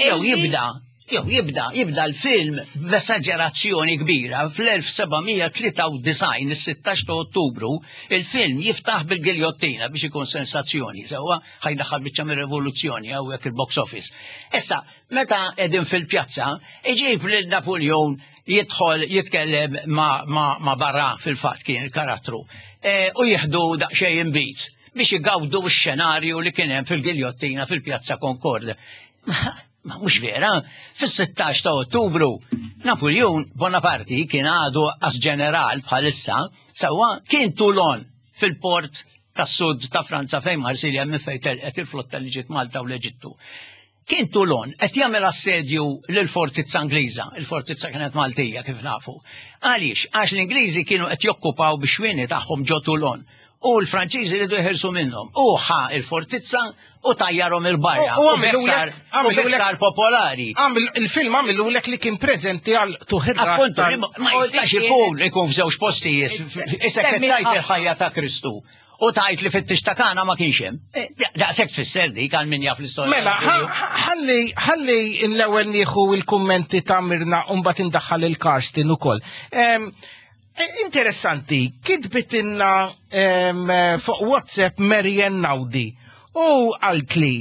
Jibda l-film b'esagerazzjoni kbira fl-1793 is-16 ta' Ottubru il-film jiftaħ bil-giljottina biex ikun sensazzjoni. Sewwa ħajdaħħal biċċa mir-revoluzzjoni hawnhekk il-box office. Issa meta qegħdin fil-pjazza iġib lil Napoleon jidħol jitkellem ma' barra fil-fatt kien il-karattru u jieħdu daqsxejn inbit biex igawdu x-xenarju li kien hemm fil-giljottina fil-Pjazza Concord. Ma mhux vera, fis-16 ta' Ottubru Napoleon Bonaparte kien għadu as ġeneral bħalissa, sewwa kien Toulon fil-port tas-sud ta' Franza fejn Marsilja minn fejn telqet il-flotta li ġiet Malta u l-Eġittu. Kien Toulon qed jagħmel assedju lill-fortizza Ingliża, il-fortizza kienet Maltija kif nafu. Għaliex? Għax l-Ingliżi kienu qed jokkupaw bix-xwieni tagħhom ġo Toulon. u l-Franċiżi li jħelsu minnhom. U il-fortizza u tajjarhom il-barra. U beksar popolari. Il-film għamilu lek li kien preżenti għal tuħirra. Appunto, ma jistax ikun f'żewġ postijiet. Issa kettajt il-ħajja ta' Kristu. U tajt li fit-tix ta' kana ma kienx hemm. Daqshekk tfisser dik għal min jaf l-istorja. Mela, ħalli l-ewwel nieħu il-kummenti ta' Mirna u mbagħad indaħħal il-Karsten ukoll. Interessanti, kitbitilna fuq WhatsApp Marian Nawdi u għalt li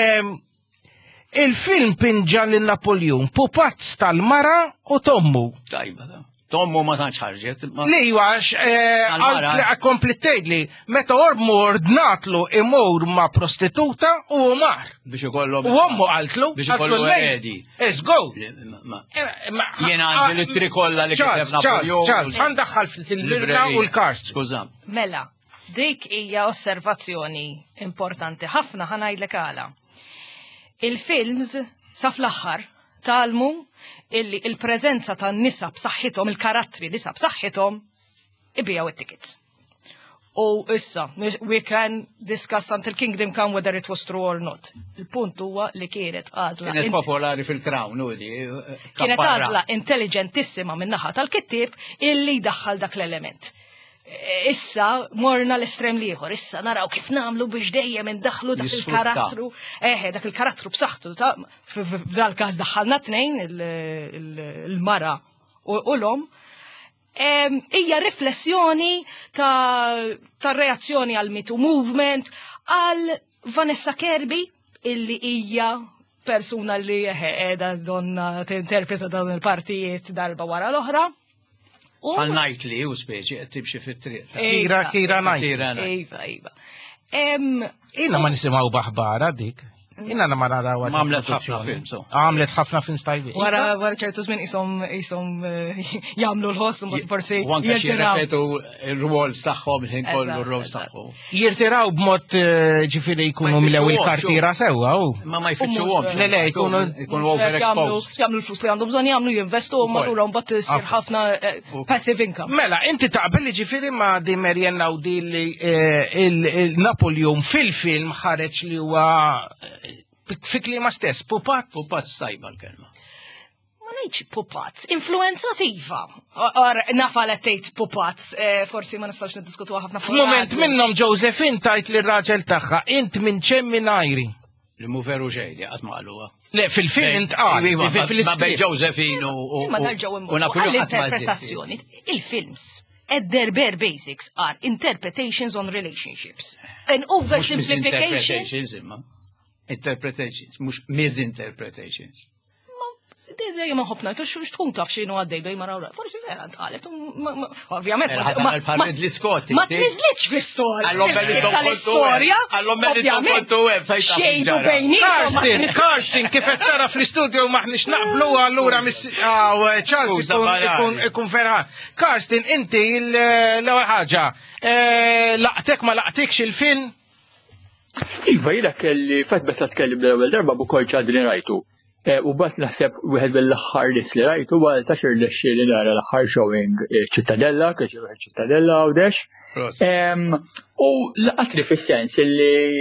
il-film pinġa lil Napoleon pupazz tal-mara u tommu. Tajba da. Tommu ma tantx ħarġet. Li għax komplittejt li meta ormu ordnatlu imur ma prostituta u mar. Biex ikollhom. U ommu għaltlu. Biex ikollu għedi. Esgo. Jiena għandi l-ittri kollha li kiteb Napoleon. Ċars, għandaħħal fil-Mirna u l-Karst. Skużam. Mela, dik hija osservazzjoni importanti ħafna ħanajdlek għala. Il-films sa fl-aħħar talmu illi il-preżenza tan-nisa b'saħħithom, il-karattri nisa b'saħħithom ibijaw it-tickets. U issa, we can discuss until Kingdom Come whether it was true or not. Il-punt huwa li kienet għażla. Kienet popolari fil-Crown, u di. Kienet għażla intelligentissima min-naħa tal-kittib illi daħħal dak l-element. Issa morna l-estrem liħor, issa naraw kif namlu biex dejjem indaħlu dak il-karattru, dak il-karattru b'saħħtu, f'dal-każ daħħalna tnejn il-mara u l-om, hija riflessjoni ta' reazzjoni għal Me Too Movement, għal Vanessa Kirby, illi hija persuna li qiegħda donna tinterpreta dawn il-partijiet darba wara l-oħra. Għal Knightley u speċi, tibxi fit-triq. Kira Knightley. Iva. Ina ma nisimaw baħbara dik. Ina ma naraw għamlet ħafna film, so. Għamlet ħafna film stajbi. Wara ċertu żmien isom jagħmlu l-ħoss u forsi jirrepetu r-roles tagħhom ħin kollu r-roles tagħhom. Jirtiraw b'mod ġifieri jkunu milew il-kartira sewwa u. Ma jfittxuhomx. Le jkunu overexposed. Jagħmlu l-flus li għandhom bżonn jagħmlu jinvestu u magħrura mbagħad issir ħafna passive income. Mela, inti taqbel ġifieri ma' di Marian Nawdi li il-Napoleon fil-film ħareġ li huwa fi klima stess, pupazz. Pupazz tajba l-kelma. Ma ngħidx pupazz, influenzativa. Or nafalet tgħid pupazz, forsi ma nistax niddiskutuha ħafna fuq. F'mument minnhom Josephine tajt lir-raġel tagħha, int minn ċemmi najri. Li mu veru ġejdi, qatt maqluha. Le, fil-film int qal. Ma bej Josephine u Napoleon l-interpretazzjoni. Il-films at their bare basics are interpretations on relationships. An oversimplification. Interpretations, mux misinterpretations. Dejjem ħobna, xux tkun taf xinu għaddej bej marawra. Forsi vera għalet, ovvjament. Għal-parment li skotti. Ma t-nizliċ fi-storja. Għallom belli kontu xejdu bejni. Karsten, kif tara fl-studio maħnix naqblu għallura Charles ikun ferħan. Karsten, inti l-ewwel ħaġa, laqtek ma laqtekx il-film? Iva, jina kelli fatbet ta' tkellim l-ewwel darba bukol ċadri rajtu. U bat naħseb wieħed mill-aħħar nis li rajtu għal taxir lexxi li nara l-aħħar showing ċittadella, kħeċi ċittadella u dex. U laqatri fis-sens li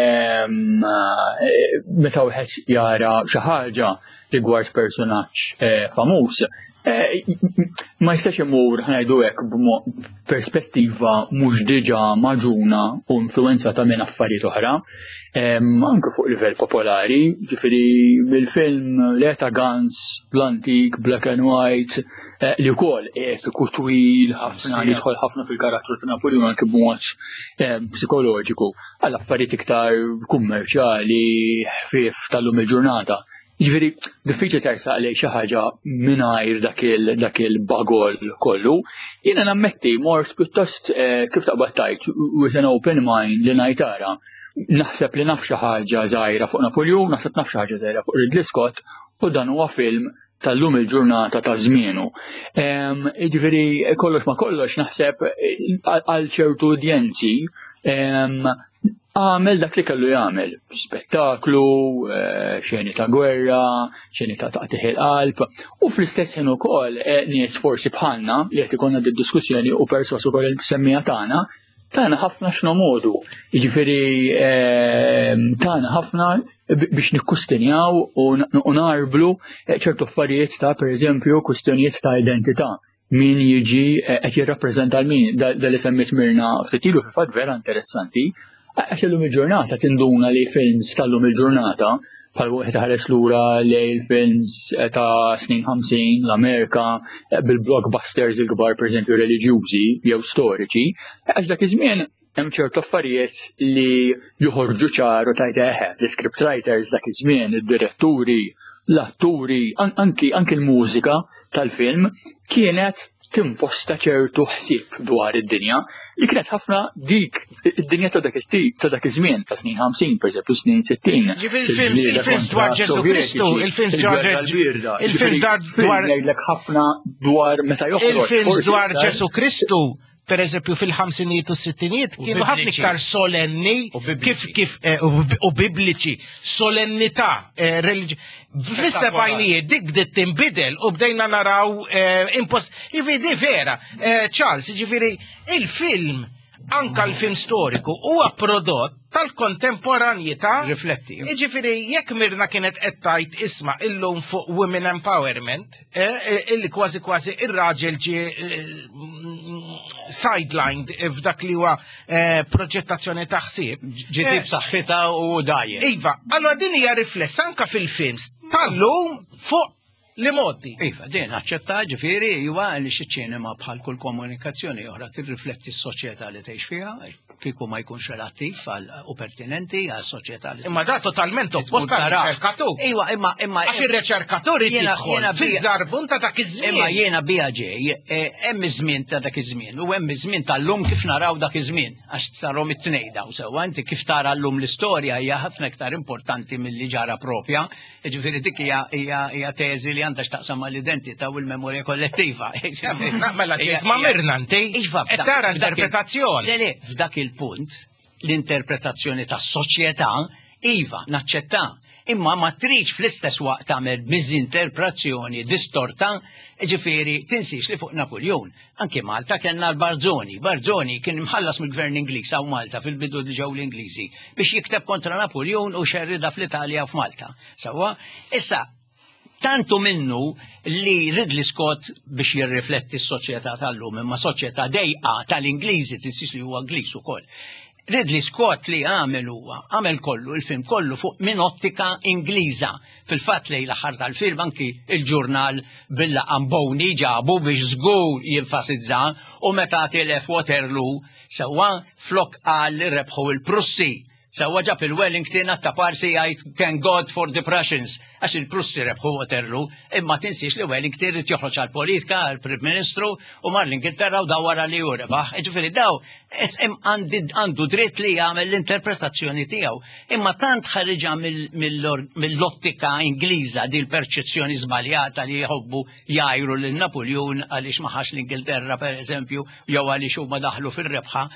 meta wieħed jara xi ħaġa rigward personaġġ famuż, ma jistax imur ħanajdu hekk b'perspettiva mhux diġà maġuna u influenzata minn affarijiet oħra, anke fuq livell popolari, ġifieri mill-film Leta Guns, l-antik, Black and White, li wkoll epiku twil ħafna jidħol ħafna fil-karattru ta' Napoleon anke b'mod psikoloġiku, għal affarijiet iktar kummerċjali ħfief tal-lum il-ġurnata. Ġifieri, diffiċli tersaq lejn xi ħaġa mingħajr dak il-bagol kollu. Jiena nammetti mort pjuttost kif taqbad tajt with an open mind li ngħid ara. Naħseb li naf xi ħaġa żgħira fuq Napoleon, naħseb naf xi ħaġa żgħira fuq Ridley Scott u dan huwa film tal-lum il-ġurnata ta' żmienu. Ġifieri kollox ma kollox naħseb għal ċertu udjenzi għamel dak li kellu jagħmel, spettaklu, xeni ta' gwerra, xeni ta' taqtih il-qalb, u fl-istess ħin ukoll nies forsi bħalna li qed ikollna diskussjoni u perswas ukoll il-semmija tagħna tagħna ħafna x'nomodu. Jiġifieri tagħna ħafna biex nikkustjonjaw u narblu ċertu affarijiet ta' pereżempju kwistjonijiet ta' identità. Min jiġi qed jirrappreżenta l-min li semmit Mirna ftit ilu fil-fatt vera interessanti. Għax illum il-ġurnata tinduna li films tal-lum il-ġurnata bħal wieħed ħares lura lej il-films ta' snin 50 l-Amerika bil-blockbusters il-kbar pereżempju reliġjużi jew storiċi, għax dak iż-żmien hemm ċertu affarijiet li joħorġu ċaru tajt l-script writers dak iż-żmien, id-diretturi, l-atturi, anki l-mużika tal-film kienet timposta ċertu ħsieb dwar id-dinja li kienet ħafna dik id-dinja ta' dak it-tip ta' dak iż-żmien ta' snin 50 pereżempju snin 60. Il-films dwar Ġesu Kristu, il-films dwar ngħidlek ħafna dwar meta joħroġ. Il-films dwar Ġesu Kristu pereżempju fil-ħamsinijiet u s-sittinijiet kienu ħafna iktar solenni u bibliċi, solennità fis-sebgħinijiet dik bdiet tinbidel u bdejna naraw jiġifieri vera, Charles, jiġifieri il-film anka l-film storiku huwa prodott tal-kontemporanjetà. Rifletti. Jiġifieri jekk Mirna kienet qed tgħid isma' illum fuq women empowerment, illi kważi ir-raġel ġie sidelined f'dak li huwa proġettazzjoni ta' ħsieb. Ġiet b'saħħitha u dajjel. Iva, allura din hija rifless anke fil-films tal-lum fuq li modi. Iva, din aċċetta ġifieri iva li xi ċinema bħal kull komunikazzjoni oħra tirrifletti s-soċjetà li tgħix fiha, kieku ma jkunx relattiv u pertinenti għas-soċjetà li. Imma da totalment opposta għar-riċerkatur. Iwa, imma għax ir-riċerkatur jidħol fiż-żarbun ta' dak iż-żmien. Imma jiena biha ġej, hemm iż-żmien ta' dak iż-żmien u hemm iż-żmien tal-lum kif naraw dak iż-żmien għax sarhom it-tnejda u sewwa inti kif tara llum l-istorja hija ħafna iktar importanti milli ġara propja, jiġifieri dik hija teżi li għandha x'taqsam mal-identità u l-memorja kollettiva. Mela ġejt ma' Mirna inti. Qed tara interpretazzjoni. Le, f'dak il-punt l-interpretazzjoni tas-soċjetà iva naċċetta, imma ma tridx fl-istess waqt tagħmel miżinterpretazzjoni distorta, ġifieri tinsix li fuq Napoljon. Anke Malta kellna l-Barzoni. Barzoni kien mħallas mill-Gvern Ingliż hawn Malta fil-bidu li ġew l-Ingliżi biex jikteb kontra Napoljon u xerrida fl-Italja u f'Malta. Sewwa, issa tantu minnu li Ridley Scott biex jirrifletti s-soċjetà tal-lum imma soċjetà dejqa tal-Ingliżi tinsix li huwa Ingliż ukoll. Ridley Scott li għamel kollu il-film kollu fuq minn ottika Ingliża. Fil-fatt li l-aħħar tal-film anki il-ġurnal bil-laqamboni ġabu biex żgur jinfasizza u meta tilef Waterloo sewwa flok qal li rebħu il-Prussi. Sewwa ġab il-Wellington għatta parsi għajt thank God for the Prussians għax il-Prussi rebħu Waterloo imma tinsiex li Wellington rid joħroġ għall-politika għall-Prim Ministru u mar l-Ingilterra u dawara li jurebaħ. Ġifieri daw għandu dritt li jagħmel l-interpretazzjoni tiegħu. Imma tant ħarġa mill-ottika Ingliża di l-perċezzjoni żbaljata li jħobbu jajru lil Napoljon għaliex ma ħax l-Ingilterra pereżempju jew għaliex huma daħlu fir-rebħa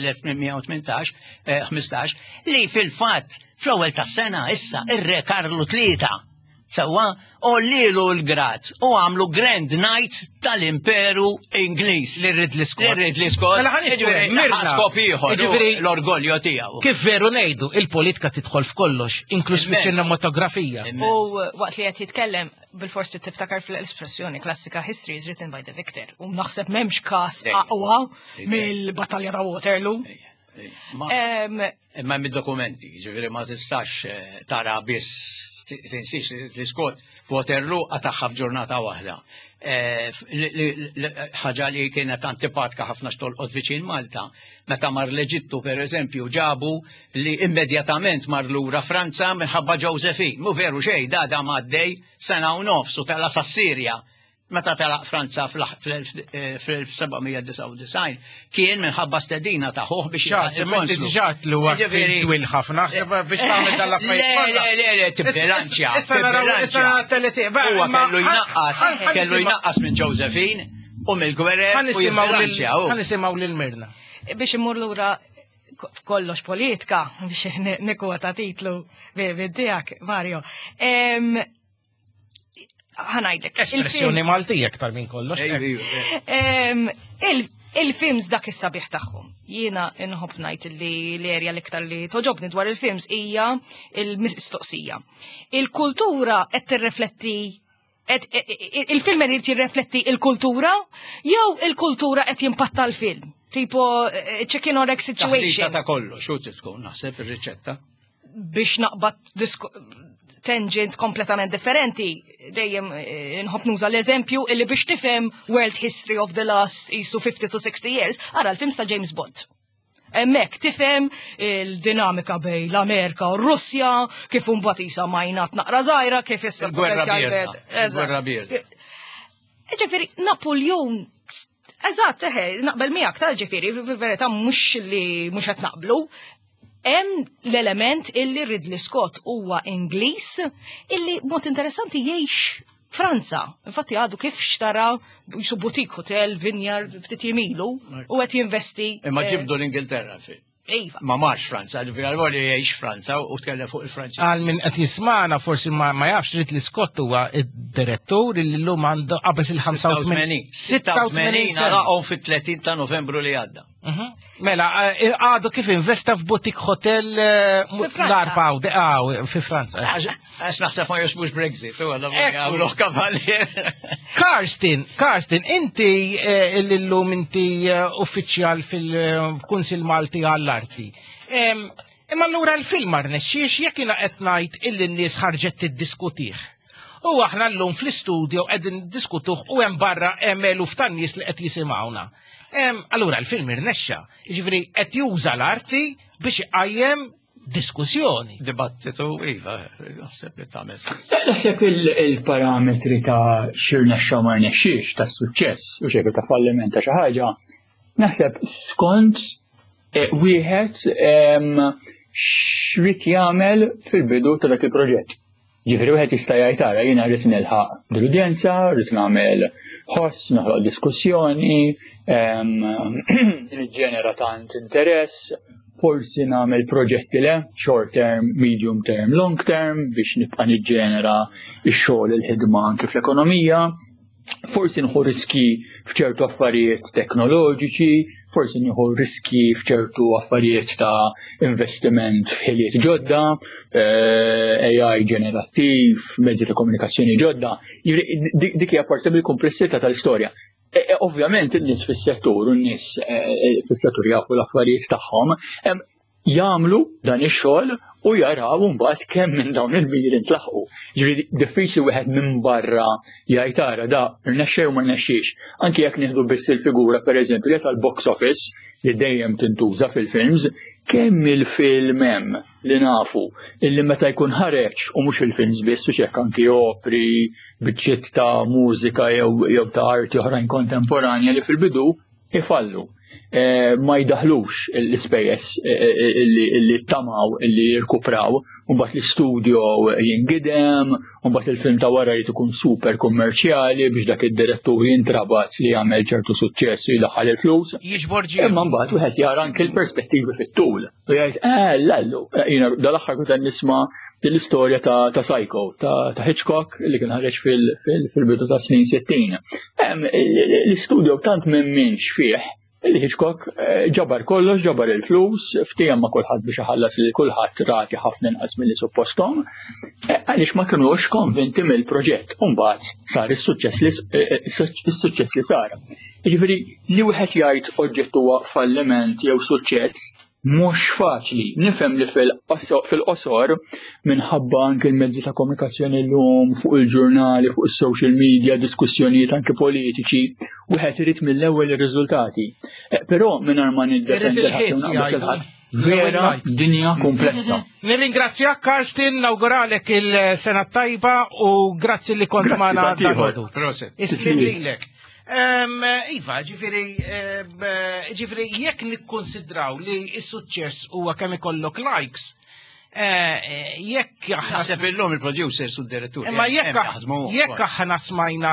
tal-1815 li fil-fatt fl-ewwel tas-sena issa ir-Re Karlu III sewwa ollilu l-grad u għamlu Grand Knight tal-Imperu Ingliż. Ridley Scott. Skop ieħor l-orgoglio tiegħu. Kif veru ngħidu, il-politika tidħol f'kollox, inkluż fiċ-cinematografija. U waqt li qed jitkellem bil-forsi tiftakar fl-espressjoni klassika history is written by the victor. U naħseb m'hemmx każ aqwa mill-Battalja ta' Waterloo. Imma mid-dokumenti, ġifieri ma tistax tara biss tinsix li Scott Waterloo għataħħa f'ġurnata waħda. Ħaġa li kienet antipatika ħafna xtolqot viċin Malta, meta mar l-Eġittu pereżempju ġabu li immedjatament mar lura Franza minħabba Josephine. Mu veru xejn da maddej sena u nofs u tela Sirja. Meta telaq Franza fl-1799 kien minħabba stedina taħuh biex ġat li huwa twil ħafna biex tagħmel dal-affarijiet. Le, tibbilanċja. Kellu jnaqqas minn Josephine u mill-gwerer u jibbilanċja. Ħanisimgħu lil Mirna. Biex imur lura kollox politika biex nikwota titlu bid-dijak, Mario. ħanajdlek. Espressjoni Maltija aktar minn kollox. il-films dak is-sabiħ tagħhom. Jiena inħobb ngħid li l-erja l-iktar li toġobni dwar il-films hija il-mistoqsija. Il-kultura qed tirrifletti il-film qed jirrifletti il-kultura jew il-kultura qed jimpatta l-film? Tipo chicken or egg situation. Ta' kollu, xu tkun naħseb ir-riċetta? Biex naqbad tangent kompletament differenti, dejjem nħobb nuża l-eżempju illi biex tifhem world history of the last isu 50 to 60 years, ara l-films ta' James Bond. Emmek tifhem il-dinamika bej l-Amerika u Russja, kif imbagħad isa majnat naqra żgħira, kif issa Gwerra Bierda. Ġifieri Napoleon, eżatt, naqbel miegħek tal-ġifieri, fil-verità mhux li mhux qed naqblu. Hemm l-element illi Ridley Scott huwa Ingliż illi mod interessanti jgħix Franza. Infatti għadu kif xtara jisu butik hotel, vinjar, ftit jimilu u qed jinvesti. Imma ġibdu l-Ingilterra fi. Iva. Ma marx Franza, għal-għalli jgħix Franza u tkellem fuq il-Franċi. Għal minn qed jismana forsi ma jafx Ridley Scott huwa id-direttur li llum għandu qabes il-85. 86 raqgħu fit-30 ta' Novembru li għadda. Mela, għadu kif investa f'butik hotel l-arpaw, fi Franza. Għax naħseb ma josbux Brexit, u għadda għamlu kavallier. Karsten, inti l-lum inti uffiċjal fil-Kunsil Malti għall-Arti. Imma allura l-film ma rnexxiex jekk jiena qed ngħid illi n-nies ħarġet tiddiskutih. U aħna llum fl-istudio qegħdin diskutuh u hemm barra hemm eluf ta' nies li qed jisimgħuna. Allura l-film irnexxa, jiġifieri qed juża l-arti biex iqajjem diskussjoni. Dibattitu, iva, naħseb li tagħmel. Naħseb il-parametri ta' x'irnexxa ma rnexxiex ta' suċċess u xejn ta' falliment ta' xi ħaġa, naħseb skont wieħed x'rid jagħmel fil-bidu ta' dak il-proġett. Ġifieri wieħed jista' jgħid ara jiena rrid nilħaq l-udjenza, rrid nagħmel ħoss, noħloq diskussjoni, niġġenera tant interess, forsi nagħmel proġetti short term, medium term, long term biex nibqa' niġġenera x-xogħol il-ħidma anke fl-ekonomija. Forsi nħu riski f'ċertu affarijiet teknoloġiċi, forsi nħu riski f'ċertu affarijiet ta' investiment f'ħiliet ġodda, AI ġenerattiv, mezzi ta' komunikazzjoni ġodda. Dik hija parti mill-komplessità tal-istorja. Ovvjament in-nies fis-settur, in-nies fis-settur jafu l-affarijiet tagħhom, jagħmlu dan ix-xogħol u jaraw mbagħad kemm minn dawn il-miri ntlaħqu. Ġifieri diffiċli wieħed minn barra jgħid ara da rnexxew ma rnexxiex. Anke jekk nieħdu biss il-figura pereżempju li tal-box office li dejjem tintuża fil-films, kemm il-film hemm li nafu illi meta jkun ħareġ u mhux il-films biss u x'hekk anke opri, biċċiet ta' mużika jew ta' arti oħrajn kontemporanja li fil-bidu ifallu. Ma jdaħlux l-ispejjeż li tamaw li jirkupraw, u mbagħad l-istudio jingidem, u mbagħad il-film ta' wara jrid ikun super kummerċjali biex dak id-direttur jintrabat li jagħmel ċertu suċċess u jdaħħal il-flus. Imma mbagħad wieħed jara anke l-perspettivi fit-tul. U jgħid lallu, jiena dal-aħħar kont nisma' l-istorja ta' Psycho ta' Hitchcock li kien ħareġ fil-bidu ta' snin 60. L-istudio tant m'hemmx fih. Hitchcock ġabar kollox, ġabar il-flus, ftehim ma' kulħadd biex iħallas li kulħadd rati ħafna inqas milli supposthom, għaliex ma kinux konvinti mill-proġett. U mbagħad sar is-suċċess li sar. Jiġifieri li wieħed jgħid oġġett huwa falliment jew suċċess mhux faċli. Nifhem li fil-qosor minħabba anke l-mezzi ta' komunikazzjoni llum fuq il-ġurnali, fuq is-social media, diskussjonijiet anke politiċi, wieħed irid mill-ewwel ir-riżultati. Però mingħajr ma niddefendi vera dinja komplessa. Nirringrazzjak Karsten, nawguralek il-sena tajba u grazzi li kont magħna dal-għodu. Islim lilek. Iva, ġifiri, jekk nikkonsidraw li s-suċċess huwa kemm ikollok likes, jekk Naħseb illum il-producers u d-diretturi. Ma jekk aħna smajna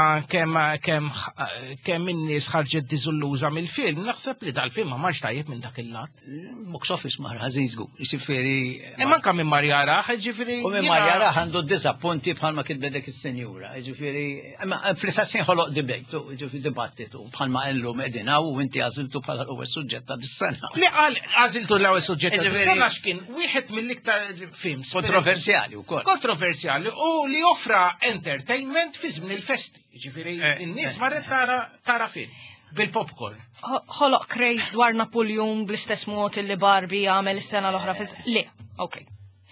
kemm in-nies ħarġet diżulluża mill-film, naħseb li dal-film ma marx tajjeb minn dak il-lat. Box office mar ħażiżgu, jiġifieri. Manka minn Marjara, jiġifieri. U minn Marjara għandu d-disappunti bħalma kitbedek is-senjura, jiġifieri. Fl-istess ħoloq debejtu, jiġifieri dibattitu bħalma qellhom qegħdin hawn u inti għażiltu bħala l-ewwel suġġett ta' dis-sena. Li qal għażiltu l-ewwel suġġett ta' dis-sena x'kien wieħed mill-iktar films kontroversjali wkoll. Kontroversjali u li offra entertainment fi żmien il-festi. Ġifieri in-nies marret tara film bil-popcorn. Ħoloq craze dwar Napoleon bl-istess mod li Barbie għamel is-sena l-oħra le, okay.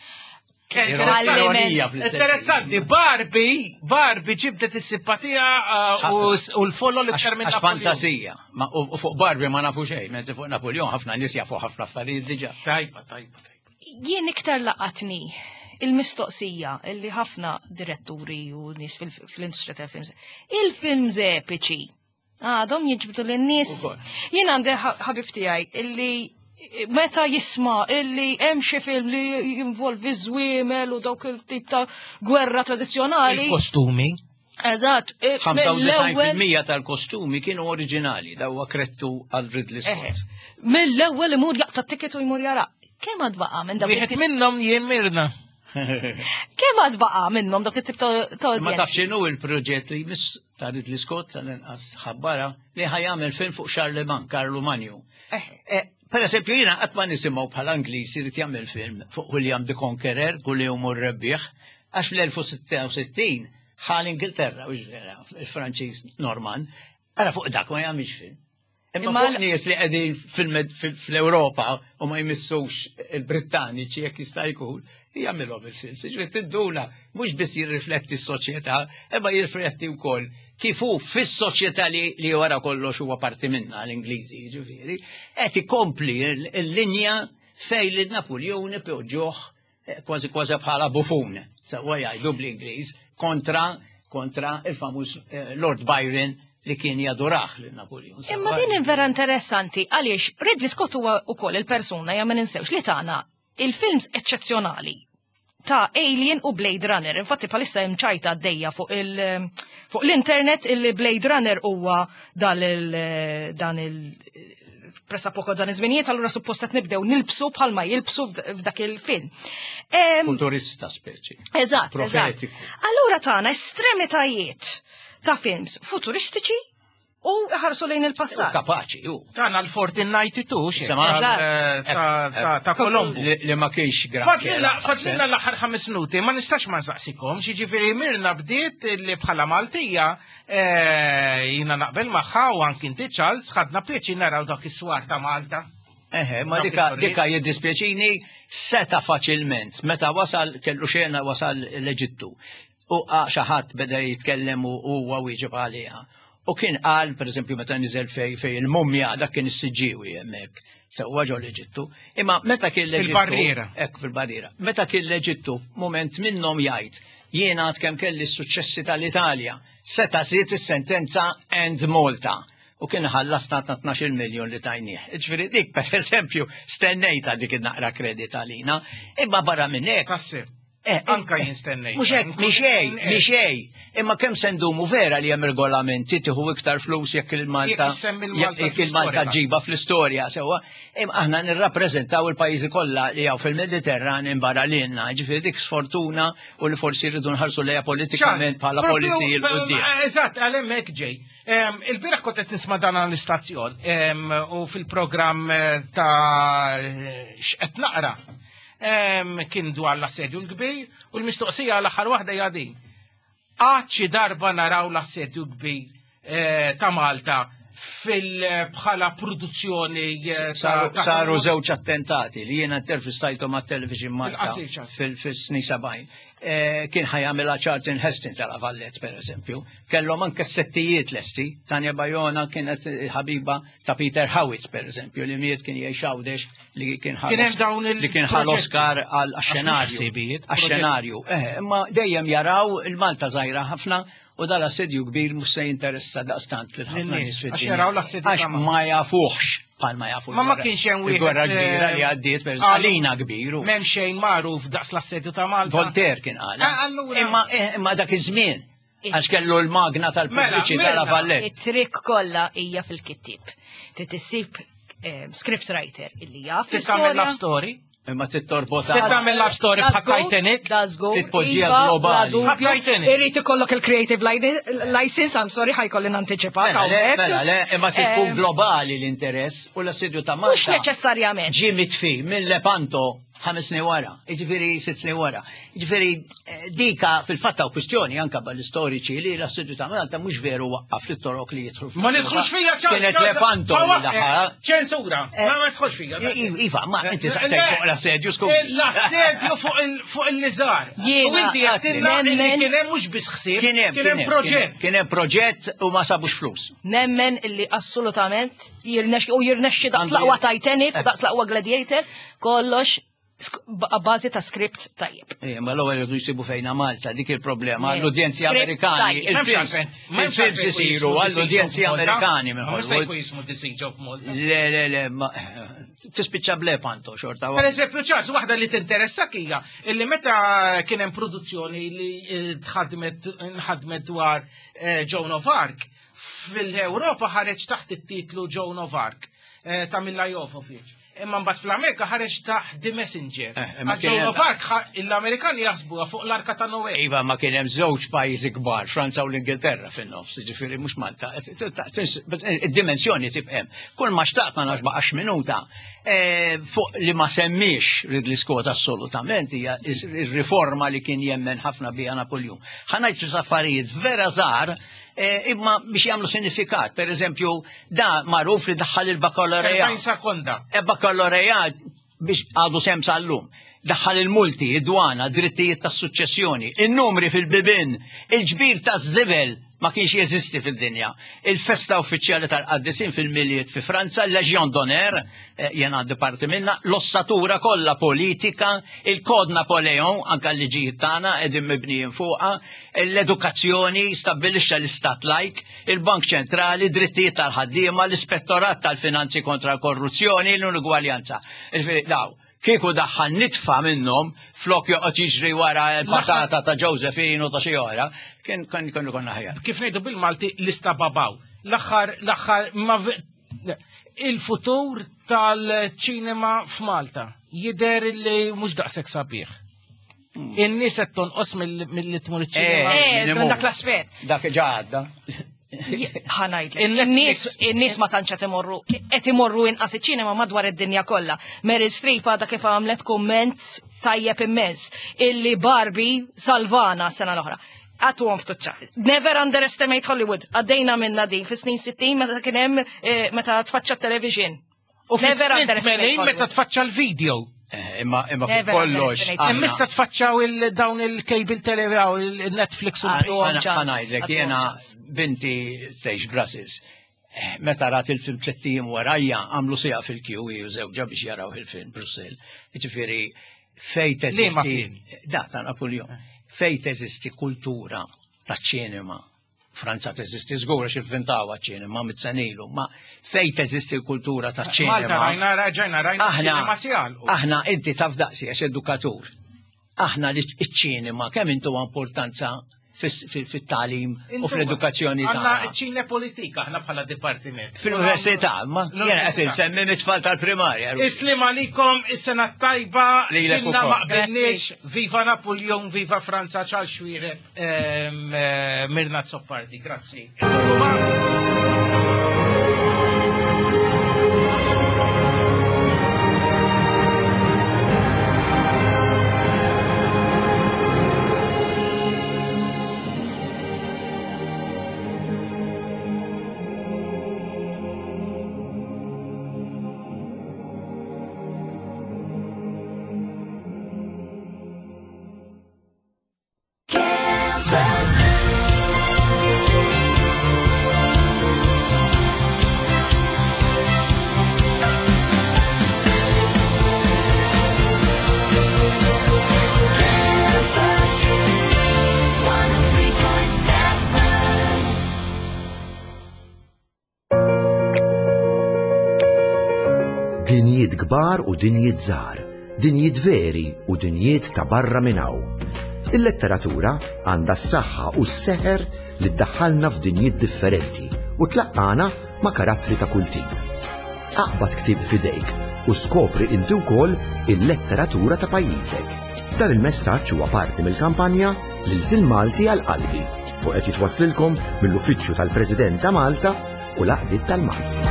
Interessanti, Barbie ġibdet is-simpatija u l-follow l-iktar minn Napoleon. Fantasija. U fuq Barbie ma nafu xejn, mentre fuq Napoleon ħafna nies jafu ħafna affarijiet diġà. Tajba. Jien iktar laqatni il-mistoqsija illi ħafna diretturi u nies fil-industrija tal-films. Il-films epiċi għadhom jiġbdu lin-nies. Jien għandi ħabib tiegħi illi meta jisma' illi hemm xi film li jinvolvi żwiemel u dawk il-tip ta' gwerra tradizzjonali. Il-kostumi. Eżatt. 95% tal-kostumi kienu oriġinali, dawwa krettu għal Ridley Scott. Mill-ewwel imur jaqta' t-ticket u jmur jara. Kemm għad baqa' minn dak wieħed minnhom jemmirna. Kemm għad baqa' minnhom dak it-tip ta' ma tafx x'inhu il-proġett li jmiss ta' Ridley Scott tal-inqas ħabbara li ħajjagħmel film fuq Charlemagne, Karlu Manju. Per eżempju jiena qatt ma nisimgħu bħala Ingliż irid jagħmel film fuq William the Conqueror, Guillaume ir-Rebbieħ, għax fl-1066 ħal Ingilterra u il-Franċiż Norman, ara fuq dak ma jagħmilx film. Imma fuq nies li qegħdin fl-Ewropa u ma jmissux il-Brittaniċi jekk jista' jkun jagħmilhom il-film. Ġifieri tidduna mhux biss jirrifletti s-soċjetà, imma jirrifletti wkoll kif hu fis-soċjetà li wara kollox huwa parti minnha l-Ingliżi, jiġifieri, qed ikompli l-linja fejn li Napoleon ipoġġuh kważi bħala bufun, sewwa jgħidu bl-Ingliż kontra il-famuż Lord Byron li kien jaduraħ li Napoleon. Imma din vera interessanti għaliex Ridley Scott huwa wkoll il-persuna ma ninsewx li tagħna il-films eċċezzjonali ta' Alien u Blade Runner. Infatti palissa hemm ċajta għaddejja fuq l-internet il-Blade Runner huwa dan pressa poco dan iż-żminijiet, allura suppost qed nibdew nilbsu bħalma jilbsu f'dak il-film. Kulturista speċi. Eżatt. Profetiku. Allura tagħna estremitajiet ta' films futuristiċi u ħarsu lejn il-passat. Kapaċi, Tana l-1492 ta' Colombo. Li ma kienx Fadlina l-aħħar 5 minuti, ma nistax ma nsaqsikom, ġifieri mirna bdiet li bħala Maltija jina naqbel magħha u anki inti Charles ħadna pjaċi naraw dak is-swar ta' Malta. Ma dika jiddispjaċini seta faċilment. Meta kellu xena wasal l-Eġittu. U xaħat beda jitkellem u huwa wieġeb għaliha. U kien qal, per eżempju, meta niżel fej il-mumja dak kien is-siġġiewi hemmhekk. Sewwa ġew l-Eġittu. Imma meta kien l-Eġittu. Fil-barriera. Fil-barriera. Meta kien l-Eġittu, mument minnhom jgħid, jiena għad kemm kelli s-suċċessi tal-Italja, seta żied is-sentenza and Malta. U kien ħallasna ta' 12 miljon li tajnieh. Ġifieri dik, per eżempju, stennejta dik id-naqra kredit għalina, imma barra minn hekk. Anka jinstennejt. Mux hekk, miexej. Imma kemm sendumu vera li hemm regolamenti tieħu iktar flus jekk il-Malta ġiba fl-istorja sewwa. Aħna nirrappreżentaw il-pajjiżi kollha li hawn fil-Mediterran barra lilna, ġifieri dik sfortuna u li forsi rridu nħarsu lejha politikament bħala policy l quddiem. Eżatt, għal hekk ġej. Il-bieraħ kont qed nisma' dan l-istazzjon u fil-programm ta' x'qed naqra. Kien dwar l-assedju l-kbir u l-mistoqsija l-aħħar waħda jgħadin. Għadċi darba naraw l-assedju kbir ta' Malta bħala produzzjoni saru żewġ attentati li jiena intervistajtu ma' television Malta fil-snin 70. Kien ħajamela Charlton Heston tal-Avallet, per eżempju. Kellhom anke settijiet lesti. Tanja Bajona kienet ħabiba ta' Peter Howitz, per eżempju, li miet kien jgħixawdex li kien ħal Oscar għal-xenarju. Ma dejjem jaraw il-Malta żgħira ħafna u dal-assedju kbir mhux se jinteressa daqstant lil ħafna nies fid-dinja. Għax ma jafuħx palma jafu. Ma kienx hemm wieħed gwerra kbira li għaddiet per għalina kbiru. M'hemm xejn magħruf daqs l-assedju ta' Malta. Voltaire kien qal. Allura Imma dak iż-żmien għax kellu l-magna tal-pubbliċità la Vallet. It-trick kollha hija fil-kittib. Trid issib script writer illi jaf. tagħmel love story. Imma tittorbota. Tagħmel love story bħal Titanic. Titpoġġija globali. Bħal Titanic. Irrid ikollok il-creative license, I'm sorry, ħajkolli nantiċipak. Mela, imma se tkun globali l-interess u l-assedju ta' Malta. Mhux neċessarjament. Ġie mitfi mill-Lepanto 5 snin wara, jiġifieri 6 snin wara. Jiġifieri dika fil-fatta u kwistjoni anke ball-istoriċi li l-assedju ta' Malta mhux veru waqqaf lit-toroq li jidħlu. Ma nidħlux fija kienet Lepanto li daħħa. ċensura. Ma tħolx fija. Iva, ma inti saqsej fuq l-assedju skużi. L-assedju fuq il-niżar. U inti kien hemm mhux biss ħsieb, kien hemm proġett. Kien hemm proġett u ma sabux flus. Nemmen illi assolutament jirnexxi daqs laqwa Titanic, daqs laqwa Gladiator, kollox bażi ta' script tajjeb. Ma l-ewwel irdu jsibu fejna Malta, dik il-problema. L-udjenzi Amerikani, il-films isiru għall-udjenzi Amerikani minn Hollywood. Le, tispiċċa b'Lepanto xorta. Per eżempju, ċas waħda li tinteressak hija illi meta kien hemm produzzjoni li nħadmet dwar Joan of Arc, fil-Ewropa ħareġ taħt it-titlu Joan of Arc ta' Milla Jovovich. Imma mbagħad fl-Amerika ħareġ taħt The Messenger. Joan of Arc l-Amerikani jaħsbuha fuq l-Arka ta' Noè. Iva ma kien hemm żewġ pajjiżi kbar, Franza u l-Ingilterra fin-nofs, ġifieri mhux Malta. Id-dimensjoni tibqa' hemm. Kull ma xtaqt ma naxbaqax minuta fuq li ma semmix Ridley Scott assolutament hija r-riforma li kien jemmen ħafna biha Napoleon. Ħanajt fis affarijiet vera żgħar imma biex jagħmlu sinifikat. Per eżempju, da magħruf li daħħal il-baccalaureat. Baccalaureat biex għadu sem sal-lum. Daħħal il-multi, id-dwana, drittijiet tas-suċċessjoni, in-numri fil-bibin, il-ġbir taż-żibel ma kienx jeżisti fil-dinja. Il-festa uffiċjali tal-qaddisin fil-miliet fi Franza, l-Legion d'Honneur, jien għandi parti minna, l-ossatura kollha politika, il-kod Napoleon, anke l-liġijiet tagħna qegħdin mibnijin fuqha, l-edukazzjoni stabbilixxa l-istat laik, il-Bank Ċentrali, drittijiet tal-ħaddiema, l-Ispettorat tal-Finanzi kontra l-Korruzzjoni, l-Unugwaljanza. Daw, kieku daħħal nitfa minnhom flok joqgħod jiġri wara l-patata ta' Josephine u ta' xi oħra, konna ħajja. Kif ngħidu bil-Malti l-istababaw. L-aħħar il-futur tal-ċinema f'Malta jidher li mhux daqshekk sabiħ. In-nies qed tonqos milli tmur iċ-ċinema. Dak l-aspett. Dak ġadda. ħanajdlek. In-nies ma tantx qed imorru inqas iċ-ċinema madwar id-dinja kollha. Meryl Streep għadha kif għamlet kumment tajjeb immens illi Barbie salvana s-sena l-oħra. Għatu għom ftuċċa. Never underestimate Hollywood. Għaddejna minna din fi snin 60 meta kien hemm meta tfaċċa television. Never underestimate meta tfaċċa l-video. Imma kollox. Issa tfaċċaw dawn il-cable television, il-Netflix u għanajdlek, jena binti tgħix Brussels. Meta rat il-film 30 warajja għamlu sija fil-kju u żewġa biex jaraw il-film Brussel. Ġifieri fejn teżisti. Da, ta' Napoleon. Fejn teżisti kultura ta' ċinema. Franza teżisti żgur għax inventawa ċinema mit-senilu, ma fejn teżisti kultura ta' ċinema. Malta rajna ċinema sjal. Aħna inti taf daqsi għax edukatur. Aħna iċ-ċinema kemm intu importanza fit-talim u fl-edukazzjoni ta' għanna ċine politika aħna bħala dipartiment. Fil-università, ma jena qed insemmi mit-tfal tal-primarja. Islim għalikom is-sena tajba inna ma qbilniex viva Napoleon, viva Franza ċal xwire Mirna Zoppardi. Grazzi. kbar u dinjiet żgħar, dinjiet veri u dinjiet ta' barra minn hawn. Il-letteratura għandha s-saħħa u s-seħer li ddaħħalna f'dinjiet differenti u tlaqqana ma' karattri ta' kull tip. Aqbad ktieb f'idejk u skopri inti wkoll il-letteratura ta' pajjiżek. Dan il-messaġġ huwa parti mill-kampanja Lil Malti għal qalbi u qed jitwasslilkom mill-Uffiċċju tal-President ta' Malta u l-Għaqdiet tal-Malti.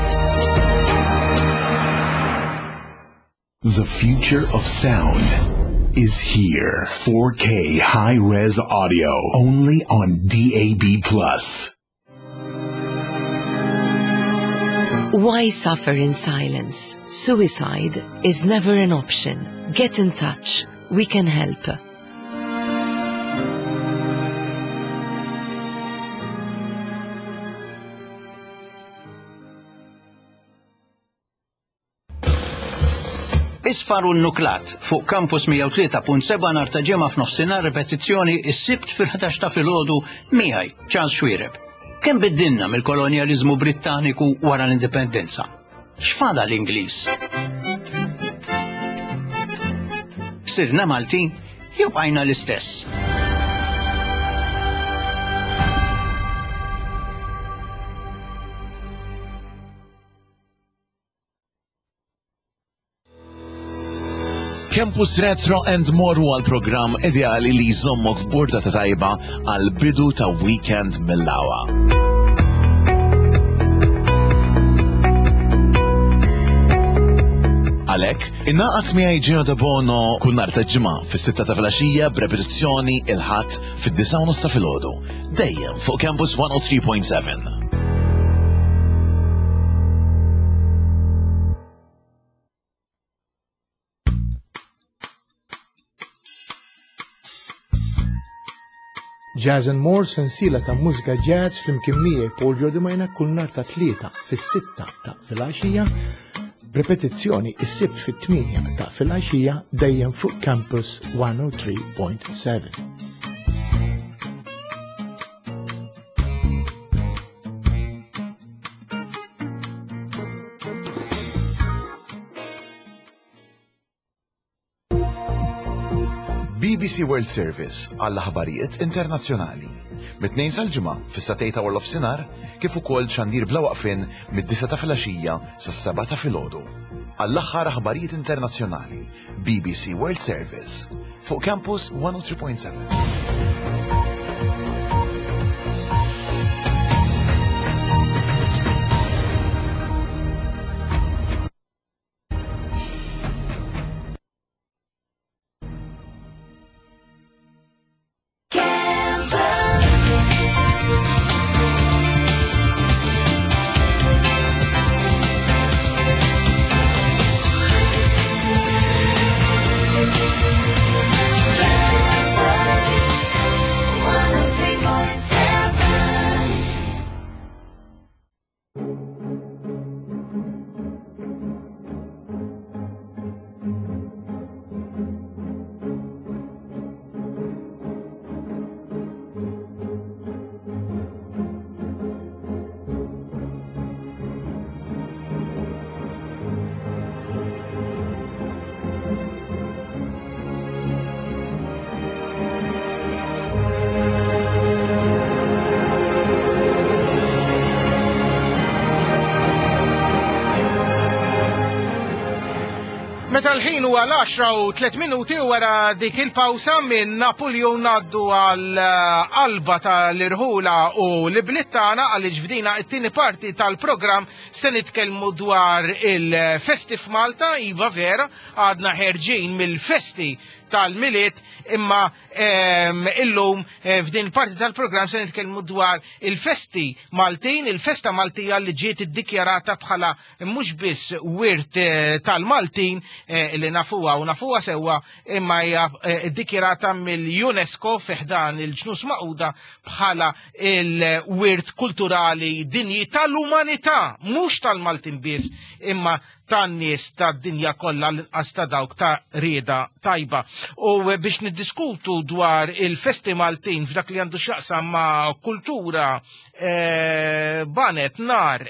The future of sound is here. 4K high-res audio only on DAB+. Why suffer in silence? Suicide is never an option. Get in touch. We can help. Isfaru n-nuklat fuq Campus 103.7 nhar ta' ġimgħa f'nofsinhar ripetizzjoni is-Sibt fil-11 ta' filgħodu miegħi Charles Schwireb. Kemm biddilna mill-kolonjaliżmu Brittaniku wara l-indipendenza? X'fada l-Ingliż? Sirna Malti jew bqajna l-istess? Campus Retro and More huwa l-programm ideali li jżommok f'borda ta' tajba għal bidu ta' weekend mill-lawa. Għalhekk, innaqat miegħi Gino De Bono kull nhar ta' ġimgħa fis-6 ta' filgħaxija b'repetizzjoni il-ħadd fid-9 ta' filgħodu. Dejjem fuq Campus 103.7. Jazz and More sensiela ta' mużika jazz flimkien miegħi Paul Jodimajna kull nhar ta' 3 fis-6 ta' filgħaxija, b'repetizzjoni is-Sibt fit-8 ta' filgħaxija dejjem fuq Campus 103.7. BBC World Service għall aħbarijiet internazzjonali. Mit-2 sal-ġimgħa fis-satej ta' Orlof Sinar kif ukoll xandir bla waqfin mid-9 ta' filgħaxija sas-7 ta' filgħodu. Għall-aħħar aħbarijiet internazzjonali, BBC World Service fuq Campus 103.7. Meta l-ħin huwa l-10 u 3 minuti wara dik il-pawsa minn Napoleon ngħaddu għal qalba tal-irħula u l-bliet tagħna għaliex fdina t-tieni parti tal-programm se nitkellmu dwar il-Festi f'Malta, iva vera, għadna ħerġin mill-festi tal-miliet imma illum f'din parti tal-programm se nitkellmu dwar il-festi Maltin, il-festa Maltija li ġiet iddikjarata bħala mhux biss wirt tal-Maltin li nafuha u nafuha sewwa imma hija ddikjarata mill-UNESCO fiħdan il-ġnus Magħquda bħala il-wirt kulturali dinji tal-umanità, mhux tal-Maltin biss, imma tan-nies tad-dinja kollha l-inqas ta' dawk ta' rieda tajba. U biex niddiskutu dwar il-Festi Maltin f'dak li għandu x'jaqsam ma' kultura, banet, nar,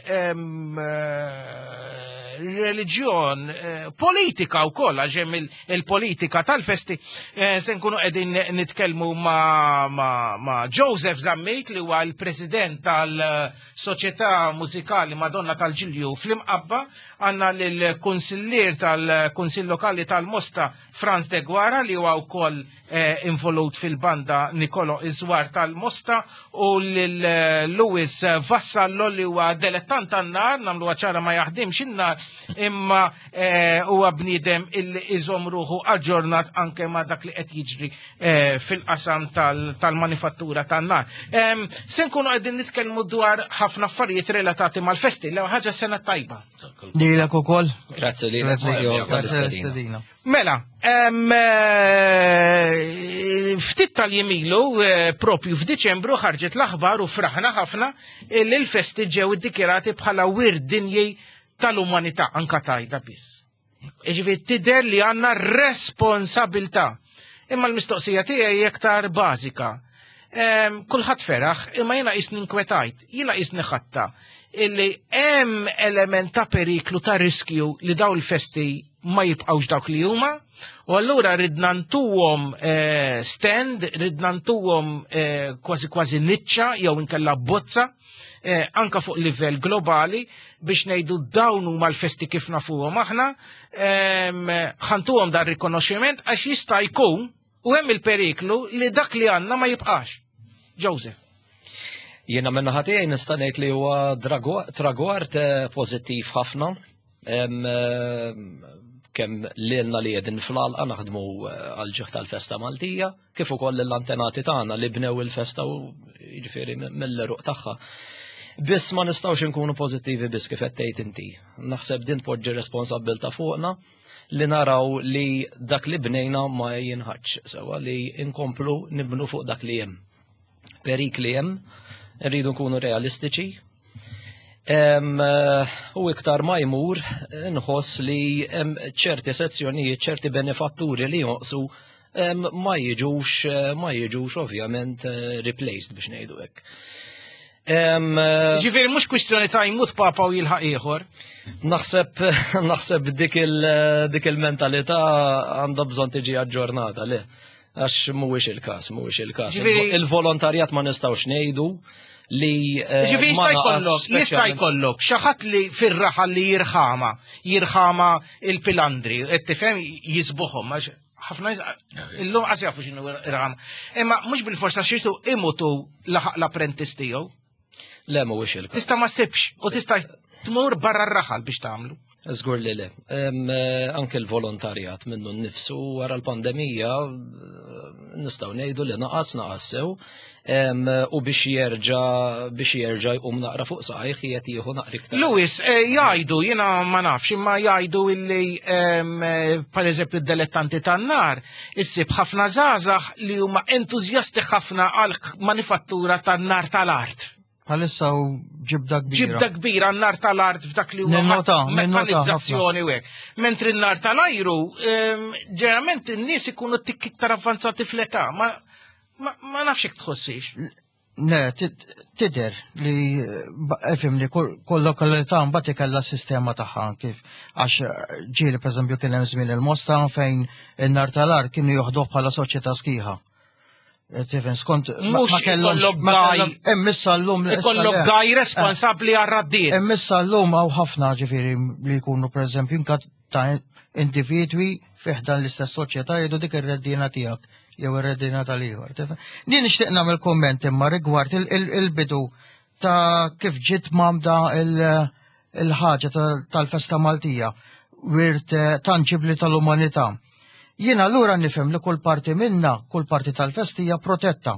reliġjon, politika wkoll għax hemm il-politika tal-festi, se nkunu qegħdin nitkellmu ma' Joseph Zammit li huwa l-President tal-Soċjetà Mużikali Madonna tal-Ġilju fl-Imqabba, għandna lill-Kunsillier tal-Kunsill Lokali tal-Mosta Franz de Guara li huwa wkoll involut fil-banda Nicolo Iżwar tal-Mosta u lil Louis Vassallo li huwa dilettant tan-nar, nagħmlu ċara ma jaħdimx in-nar imma huwa bniedem illi iżom ruħu aġġornat anke ma' dak li qed jiġri fil-qasam tal-manifattura tan-nar. Se nkunu qegħdin nitkellmu dwar ħafna affarijiet relatati mal-festi, l ħaġa sena tajba. Lilek ukoll. Grazzi lilek. Grazzi l-istedina. Mela, ftit tal-jemilu, propju f'Diċembru ħarġet l-aħbar u fraħna ħafna illi l-festi ġew iddikjarati bħala wirt dinji tal-umanità anka tajda biss. Ġifieri tidher li għandna responsabilità. Imma l-mistoqsija tiegħi iktar bażika. Kulħadd feraħ, imma jiena qisni inkwetajt, jiena qisni ħatta illi hemm element ta' periklu ta' riskju li daw il-festi ma jibqgħux dawk li huma, u allura ridna ntuhom stand, ridna ntuhom kważi niċċa jew inkella bozza, anka fuq livell globali biex ngħidu dawn huma l-festi kif nafuhom aħna, ħantuhom dan rikonoxximent għax jista' jkun u hemm il-periklu li dak li għandna ma jibqax. Joseph. Jiena minna ħatijaj nista' ngħid li huwa tragward pożittiv ħafna. Kemm lilna li qegħdin fl-għalqa naħdmu għal ġieħ tal-Festa Maltija, kif ukoll l-antenati tagħna li bnew il-festa u jiġifieri mill-eruq tagħha. Biss ma nistgħux inkunu pożittivi biss kif qed tgħid inti. Naħseb din tpoġġi responsabbilta fuqna li naraw li dak li bnejna ma jinħaġġ sewa li inkomplu nibnu fuq dak li hemm. Perikli hemm, rridu nkunu realistiċi. U iktar ma jmur nħoss li ċerti sezzjonijiet, ċerti benefatturi li jonqsu ma jiġux ovvjament replaced biex ngħidu hekk. Ġifieri mhux kwistjoni ta' jmut papa u jilħaq ieħor. Naħseb dik il-mentalità għandha bżonn tiġi aġġornata le. Għax mhuwiex il-każ. Il-volontarjat ma nistgħux ngħidu li jista' jkollok xi ħadd li fir-raħa li jirħama il-pilandri, qed tifhem jisbuħhom għax ħafna illum qas jafu x'inhu irħama. Imma mhux bil-forsa xirtu imutu laħaq l-apprentice tiegħu. Le mhuwiex il-każ. Tista' ma ssibx u tista' tmur barra r-raħal biex tagħmlu. Żgur li le. Anke l-volontarjat minnu nnifsu wara l-pandemija nistgħu ngħidu li naqas sew u biex jerġa' jqum naqra fuq saqajh qiegħed jieħu naqra iktar. Louis, jgħidu jiena ma nafx imma jgħidu illi pereżempju d-dilettanti tan-nar issib ħafna żgħażagħ li huma entużjasti ħafna għal manifattura tan-nar tal-art. Għalissa u ġibda kbira n-nar tal-art f'dak li huwa mekanizzazzjoni u hekk. Mentri n-nar tal-ajru, ġeneralment in-nies ikunu tikk iktar avvanzati fl-età, ma nafx hekk tħossix. Ne, tidher li efhem li kull lokalità mbagħad ikella s-sistema tagħha kif għax ġieli pereżempju kien hemm żmien il-Mosta fejn in-nar tal-art kienu joħduh bħala soċjetà sħiħa. Tifen, skont ma kellhomx emmissa llum ikollok gaj responsabbli għar-raddiet. Emmissa llum hawn ħafna ġifieri li jkunu pereżempju inkat ta' individwi fih dan l-istess soċjetà jgħidu dik ir-reddina tiegħek jew ir-reddina tal-ieħor. Nien nixtieq nagħmel komment imma rigward il-bidu ta' kif ġiet mamda il-ħaġa tal-Festa Maltija wirt tanġibli tal-umanità. Jiena allura nifhem li kull parti minna, kull parti tal-festija protetta.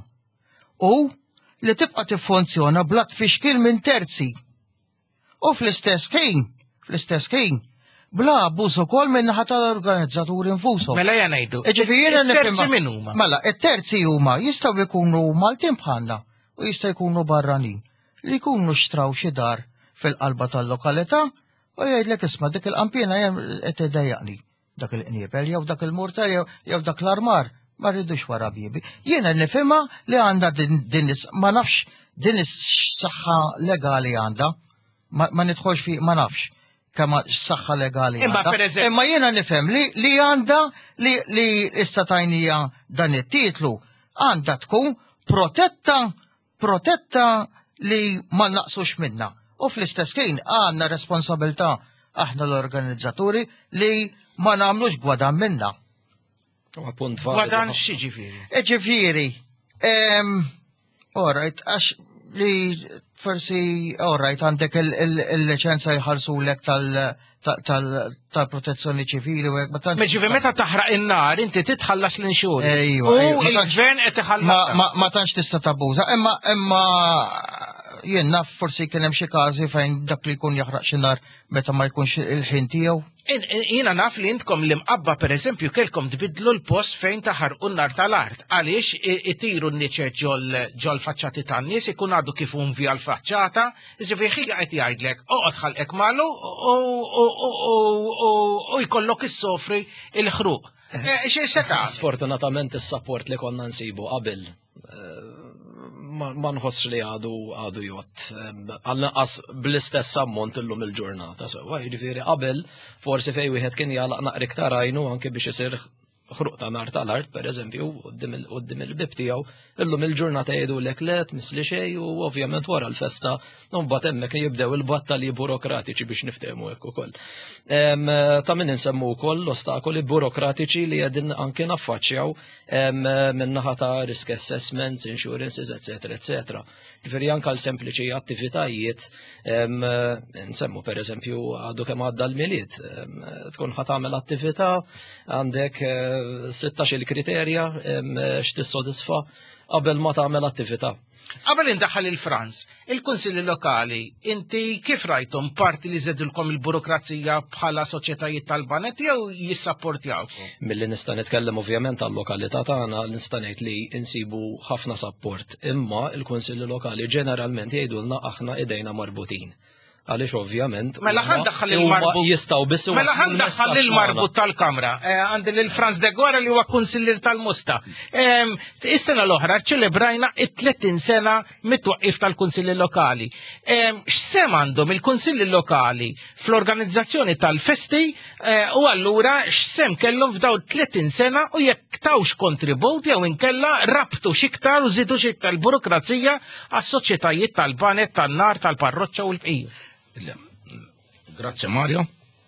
U li tibqa' tiffunzjona bla tfixkil minn terzi. U fl-istess ħin, bla abbuż ukoll minn naħa tal-organizzaturi infushom. Mela jana ngħidu. Terzi min huma? Mela, it-terzi huma jistgħu jkunu Maltin bħalna u jistgħu jkunu barranin li jkunu xtraw xi dar fil-qalba tal-lokalità u jgħidlek isma' dik il-qampjena qed idejjaqni. Dak il-qniebel jew dak il-murtar jew dak l-armar ma rridux wara bibi. Jiena nifhimha li għandha din ma nafx din is-saħħa legali għandha. Ma nidħolx fi ma nafx kemm saħħa legali għandha. Imma jiena nifhem li għandha li istatajnija dan it-titlu għandha tkun protetta li ma naqsux minna. U fl-istess kien għandna responsabilità aħna l-organizzaturi li ma nagħmlux gwadan minna. Gwadan xi ġifieri? Ġifieri. Orajt, għax li forsi orajt għandek il-liċenza jħallsulek tal-protezzjoni ċivili u hekk. Ġifieri meta taħraq in-nar inti titħallas l-inxuri. U l-gvern qed iħallas. Ma tantx tista' tabbuża, imma jien naf forsi kien hemm xi każi fejn dak li jkun jaħraq xi nar meta ma jkunx il-ħin tiegħu. Jiena naf li intkom l-imqabba pereżempju kelkom tbidlu l-post fejn taħarqu n-nar tal-art. Għaliex itiru n-niċeġ ġol faċċati tan-nies ikun għadu kif unvi għal-faċċata, iżifieri qed jgħidlek oqgħod ħalqek magħlu u jkollok issofri il-ħruq. Xi seta'? Sfortunatament is-sapport li konna nsibu qabel ma nħoss li għadu jott. Għal-naqas bl-istess ammont illum il-ġurnata. Ġifieri qabel forsi fej wieħed kien jalaq naqra iktar għajnu anke biex isir ħruq ta' nar tal-art, pereżempju, qudiem il-bib tiegħu, illum il-ġurnata jgħidulek le tmisli xejn u ovvjament wara l-festa mbagħad hemmhekk jibdew il-battalji burokratiċi biex niftehmu hekk ukoll. Ta' min insemmu wkoll l-ostakoli burokratiċi li qegħdin anke naffaċċjaw min-naħa ta' risk assessments, insurances, etc. Ġifieri anke għal sempliċi attivitajiet nsemmu pereżempju għadu kemm għadda l-milied. Tkun ħadd tagħmel attività għandek 16 il-kriterja x'tissodisfa qabel ma tagħmel attività. Qabel indaħħal il-Franz, il-Kunsilli Lokali, inti kif rajtom parti li żedulkom il-burokrazija bħala soċjetajiet tal-banet jew jissapportjawkom? Milli nista' nitkellem ovvjament għall-lokalità tagħna nista' ngħid li insibu ħafna sapport, imma il-Kunsilli Lokali ġeneralment jgħidulna aħna idejna marbutin. Għaliex ovvjament mela ħandaħħal il-marbut jistgħu biss mela ħandaħħal il-marbut tal-Kamra għandi lil Franz de Gwara li huwa kunsillier tal-Musta. Is-sena l-oħra ċelebrajna it-30 sena mit-twaqqif tal-Kunsilli Lokali. X'sem għandhom il-Kunsilli Lokali fl-organizzazzjoni tal-festi u allura x'sem kellhom f'daw 30 sena u jekk tawx kontribut jew inkella rabtu xiktar u żidu xiktar burokrazija għas-soċjetajiet tal-banet tan-nar tal-parroċċa u l-bqija. Grazie Mario.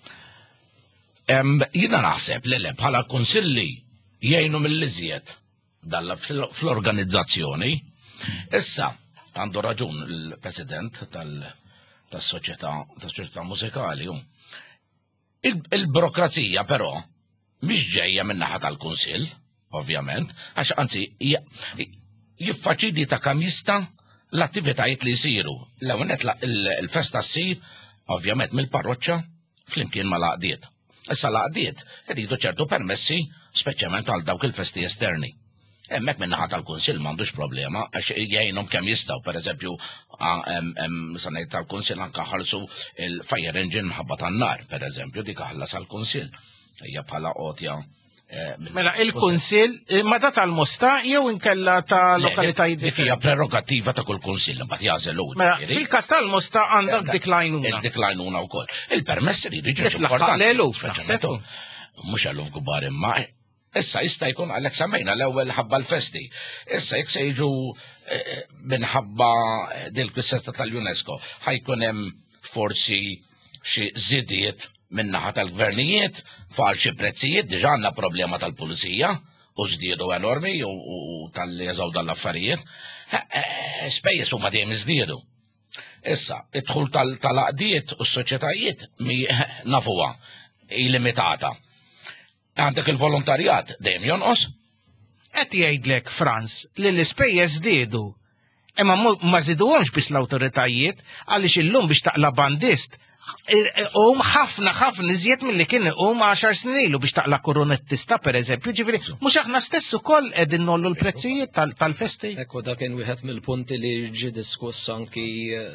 Jina naħseb li bħala konsilli jgħinu mill-iżjed dalla fl-organizzazzjoni. Issa għandu raġun il-president tas-soċjetà mużikali. Il-burokrazija però mhix ġejja min-naħa tal-kunsill, ovvjament, għax anzi jiffaċilita kemm jista' l-attivitajiet li jisiru. L-għunet il-festa ssir, ovvjament, mill-parroċċa flimkien ma laqdiet. Issa laqdiet rridu ċertu permessi, speċjalment għal dawk il-festi esterni. Hemmhekk min-naħa tal-Kunsill m'għandux problema, għax jgħinhom kemm jistgħu, pereżempju, sanejt tal-Kunsill anke ħallsu il-fire engine mħabba tan-nar, pereżempju, dik ħallas għall-Kunsill. Hija bħala qotja. Mela il-Kunsill ma da tal-Musta jew inkella ta' lokalitajiet dik hija prerogattiva ta' kull kunsill imbagħad jażel hu. Mela fil-każ tal-Musta għandhom decline Il-decline wkoll. Il-permess li jiġu importanti. Mhux eluf kbar imma issa jista' jkun għalhekk semmejna l-ewwel ħabba l-festi. Issa jekk se jiġu minħabba dil-kwistesta tal-UNESCO ħajkun hemm forsi xi żidiet minnaħa tal-gvernijiet fal xi prezzijiet diġà għandna problema tal-pulizija u żdiedu enormi u tal-li jeżaw dal-affarijiet. Spejjeż huma dejjem iżdiedu. Issa, id-dħul tal-aqdiet u s-soċjetajiet nafuha illimitata. Għandek il-volontarjat dejjem jonqos? Qed jgħidlek Franz li l-ispejjeż żdiedu. Imma ma żiduhomx biss l-awtoritajiet għaliex illum biex taqla bandist ħafna iżjed mill-li kien 10 snin ilu biex taqla koronettista pereżempju, ġifieri mhux aħna stess ukoll qegħdin nollu l-prezzijiet tal-festi. Ekku dak kien wieħed mill-punti li ġie diskuss anki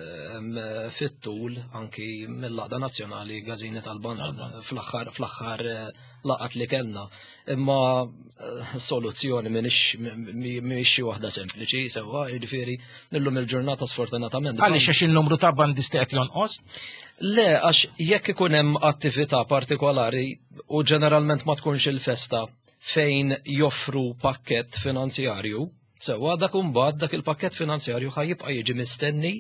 fit-tul anki mill-Laqda Nazzjonali Gażini tal-Banda fl-aħħar laqat li kellna. Imma soluzzjoni mhix xi waħda sempliċi sewwa, jiġifieri illum il-ġurnata sfortunatament. Għaliex għax in-numru ta' bandisti qed jonqos? Le, għax jekk ikun hemm attività partikolari u ġeneralment ma tkunx il-festa fejn joffru pakkett finanzjarju, sewwa dak imbagħad dak il-pakkett finanzjarju ħajjibqa' jiġi mistenni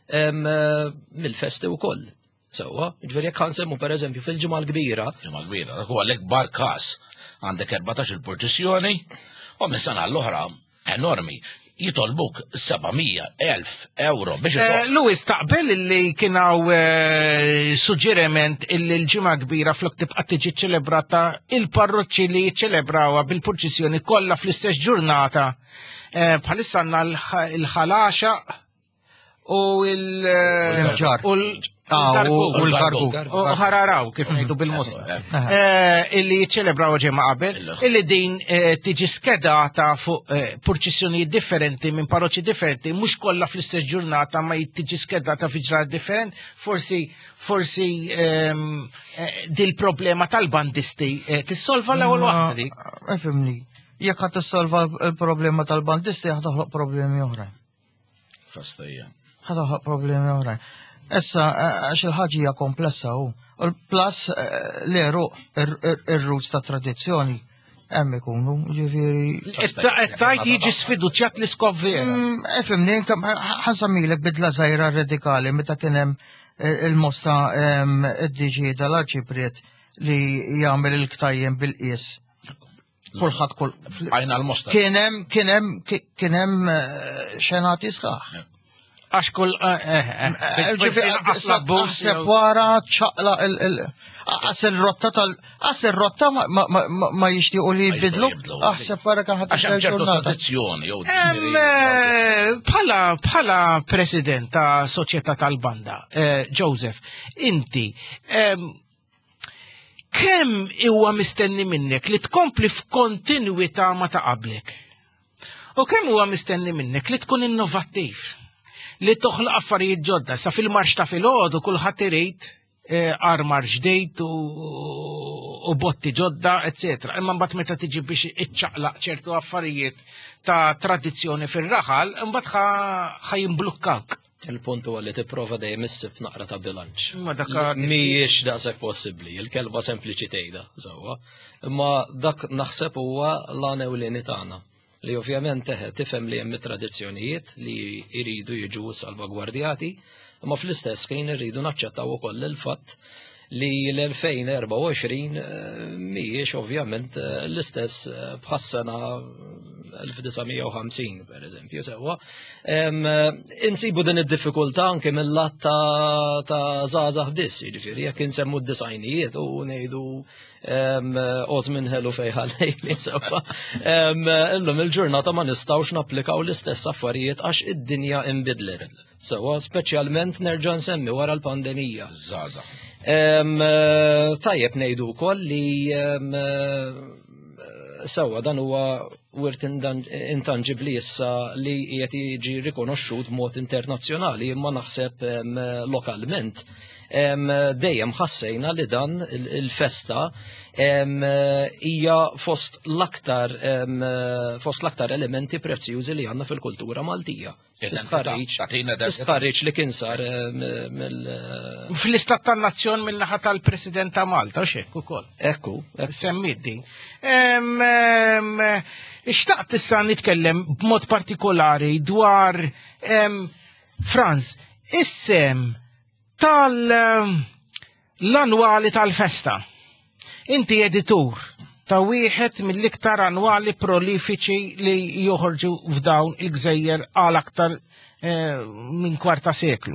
mill-festi wkoll. Sewwa, ġifieri jekk ħansemmu pereżempju fil-ġimgħa l-kbira. Ġimgħa kbira, dak huwa l-ikbar każ. Għandek 14 il-proċessjoni u mis-sena l-oħra enormi. Jitolbuk 700,000 euro biex Luis, taqbel li kienaw suġġeriment illi l-ġimgħa kbira flok tibqa' tiġi ċelebrata il-parroċċi li jiċċelebrawha bil-proċessjoni kollha fl-istess ġurnata. Bħalissa għandna l-ħalaxa u l-ġar. U l-gargu. U ħararaw, kif ngħidu bil-Musla. Illi jiċċelebraw ġemma qabel, illi din tiġi skedata fuq proċessjonijiet differenti minn parroċċi differenti, mhux kollha fl-istess ġurnata ma tiġi skedata fi ġranet differenti, forsi dil-problema tal-bandisti tissolva l-ewwel waħda dik. Efimni, jekk ħadd tissolva l-problema tal-bandisti ħadd toħloq problemi oħrajn. Fastejja. Ħadd toħloq problemi oħrajn. Issa, għax il-ħaġija komplessa u l-plus l-eru, ir-roots ta' tradizzjoni, hemm ikunu, ġifieri. Tajt jiġi sfiduċjat l-iskop vera. Efimni, ħansammilek bidla żgħira radikali meta kien hemm il-mosta id-diġi tal-Arċipriet li jagħmel il-ktajjem bil-qies. Kulħadd kull. Għajna l-mosta. Kien hemm xenati sħaħ. Għax kull Aħseb wara ċaqla il-rotta ma jixtiequ li jibidlu. Aħseb wara kan ħadd tradizzjoni. Bħala president ta' soċjetà tal-banda, Joseph, inti kemm huwa mistenni minnek li tkompli f'kontinwità ma ta' qablek? U kemm huwa mistenni minnek li tkun innovattiv? Li toħloq affarijiet ġodda, sa fil-marx ta' filgħodu kulħadd irid armar ġdejt u botti ġodda, etc. Imma mbagħad meta tiġi biex iċċaqlaq ċertu affarijiet ta' tradizzjoni fir-raħal, imbagħad ħajimblukkawk. Il-punt huwa li tipprova dejjem issib naqra ta' bilanċ. Mhijiex daqshekk possibbli, il-kelba sempliċi tgħidha żewwa. Imma dak naħseb huwa l-għanewlieni tagħna. Li ovvjament tifhem li hemm tradizzjonijiet li jridu jiġu salvagwardjati, imma fl-istess ħin irridu naċċettaw ukoll il-fatt li l-2024 mhijiex ovvjament l-istess bħas-sena 1950 per eżempju sewwa. Insibu din id-diffikultà anke mill-lat ta' żgħażagħ biss, jiġifieri jekk insemmu d-disajnijiet u ngħidu Osmin ħelu fejħal lejli sewwa. Illum il-ġurnata ma nistgħux napplikaw l-istess affarijiet għax id-dinja inbidlet. Sewwa speċjalment nerġa' nsemmi wara l-pandemija. Żgħażagħ. Tajjeb ngħidu wkoll li sewwa dan huwa wirt intangibbli issa li qiegħed jiġi rikonoxxut b'mod internazzjonali imma naħseb lokalment. Dejjem ħassejna li dan il-festa hija fost l-aktar elementi prezzjużi li għandna fil-kultura Maltija. Istħarriġ li kien sar fl-istat tan-nazzjon mill-naħa tal-President ta' Malta, xek ukoll. Ekku. Semmit din. Ixtaqt issa nitkellem b'mod partikolari dwar Franz, is-sem tal-annwali tal-festa. Inti editur ta' wieħed mill-iktar annwali prolifiċi li joħorġu f'dawn il-gżejjer għal aktar minn kwarta seklu.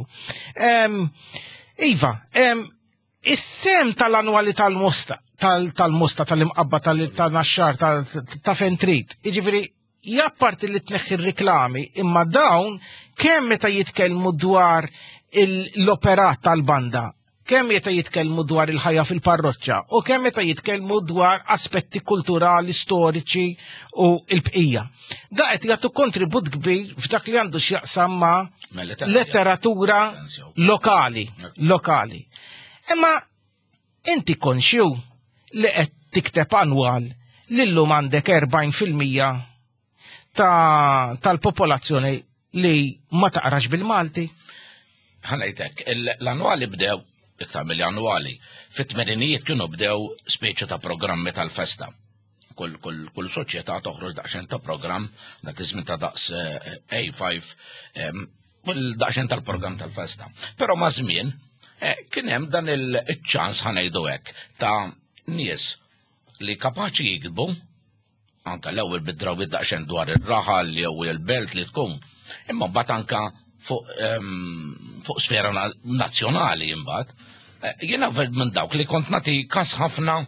Iva, is-sem tal-annwali tal-mosta, tal-imqabba tal-naxxar, ta' fentrit, iġifieri japparti li tneħħi riklami, imma dawn kemm meta jitkellmu dwar l-operat tal-banda kemm meta jitkellmu dwar il-ħajja fil-parroċċa u kemm meta jitkellmu dwar aspetti kulturali, storiċi u l-bqija. Da qed jagħtu kontribut kbir f'dak li għandu x'jaqsam ma' letteratura lokali. Imma inti konxju li qed tikteb annwal li llum għandek 40% tal-popolazzjoni li ma taqrax bil-Malti. Ħanajtek, l-annwali bdew, iktar mill-annwali, fit-tmeninijiet kienu bdew speċi ta' programmi tal-festa. Kull soċjetà toħroġ daqsxejn ta' programm, dak iż-żmien ta' daqs A5, daqsxejn tal-programm tal-festa. Però ma' żmien kien hemm dan il-ċans ħanejdu hekk ta' nies li kapaċi jikdbu, anka l-ewwel bidraw bid-daqsxejn dwar ir-raħal jew il-belt li tkun, imma mbagħad anka fuq sfera nazzjonali imbagħad. Jiena minn dawk li kont nagħti każ ħafna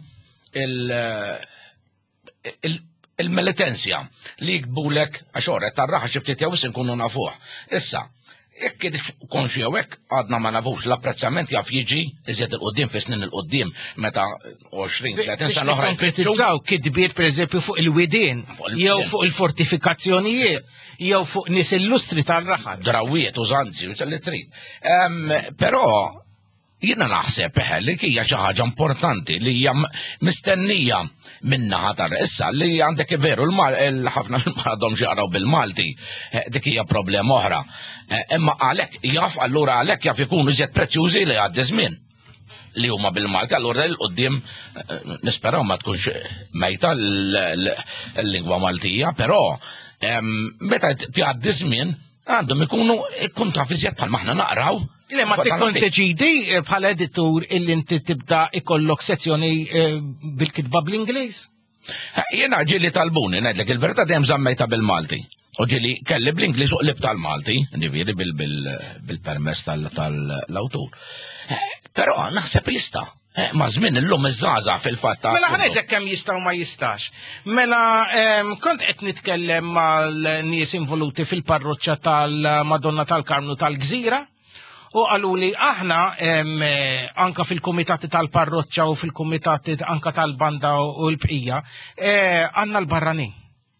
il-militenzja li jikbulek għax oret tar-raħa xi ftit jew inkunu nafuh. Issa, jekk konxi hekk għadna ma nafux l-apprezzament jaf jiġi iżjed il-qudiem fi snin il-qudiem meta 20-30 sena oħra konkretizzaw kitbiet pereżempju fuq il-widien jew fuq il-fortifikazzjonijiet jew fuq nies illustri tal-raħal. Drawiet, użanzi, u li trid. Però jiena naħseb li hija xi ħaġa importanti li hija mistennija minnaħa tar issa li għandek veru ħafna m'għadhomx jaqraw bil-Malti, dik hija problema oħra. Imma għalhekk allura għalhekk jaf ikunu iżjed prezzjużi li għaddi żmien li huma bil-Malti, allura l-qudiem nisperaw ma tkunx mejta l-lingwa Maltija, però meta tgħaddi żmien għandhom ikun taf iżjed bħal maħna naqraw. Le ma tikun teġidi bħala editur illi inti tibda ikollok sezzjoni bil-kitba bl-Ingliż? Jena ġili talbuni, ngħidlek il-verità dejjem żammejta bil-Malti. U ġili kelli bl-Ingliż u qlib tal-Malti, ġifieri bil-permess tal-awtur. Però naħseb jista'. Ma żmien illum iż-żgħażagħ fil-fatt. Mela ħanejlek kemm jista' u ma jistax. Mela kont qed nitkellem mal-nies involuti fil-parroċċja tal-Madonna tal-Karmnu tal-Gżira. U għaluli aħna anka fil-komitati tal-parroċċa u fil-komitati anka tal-banda u l-bqija għanna l-barranin.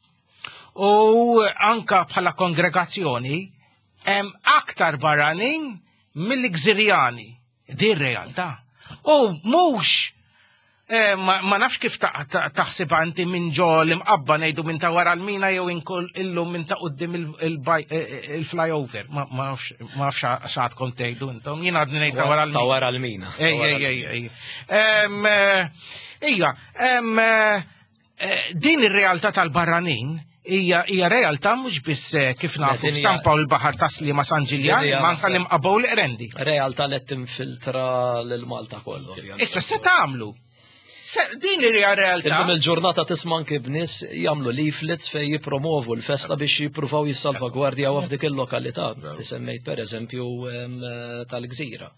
U anka bħala kongregazzjoni aktar barranin mill-Gżirjani. Di realtà. U mhux ma nafx kif taħseb anti minn ġo l-imqabba ngħidu minn ta' wara l-mina jew illum minn ta' qudiem il-flyover. Ma nafx x'għad kont tgħidu intom. Jien għadni ngħid ta' wara l-mina. Ejja, din ir-realtà tal-barranin hija realtà mhux biss kif nafu f'San Pawl il-Baħar ta' Sliema San Ġiljan, ma anke l-imqabgħu l-Qrendi. Realtà li tinfiltra lil Malta kollu. Issa se tagħmlu. Din hija realtà. Illum il-ġurnata tisma' anke b'nies jagħmlu leaflets fejn jippromovu l-festa biex jippruvaw jissalvagwardjaw f'dik il-lokalità li semmejt pereżempju tal-Gżira.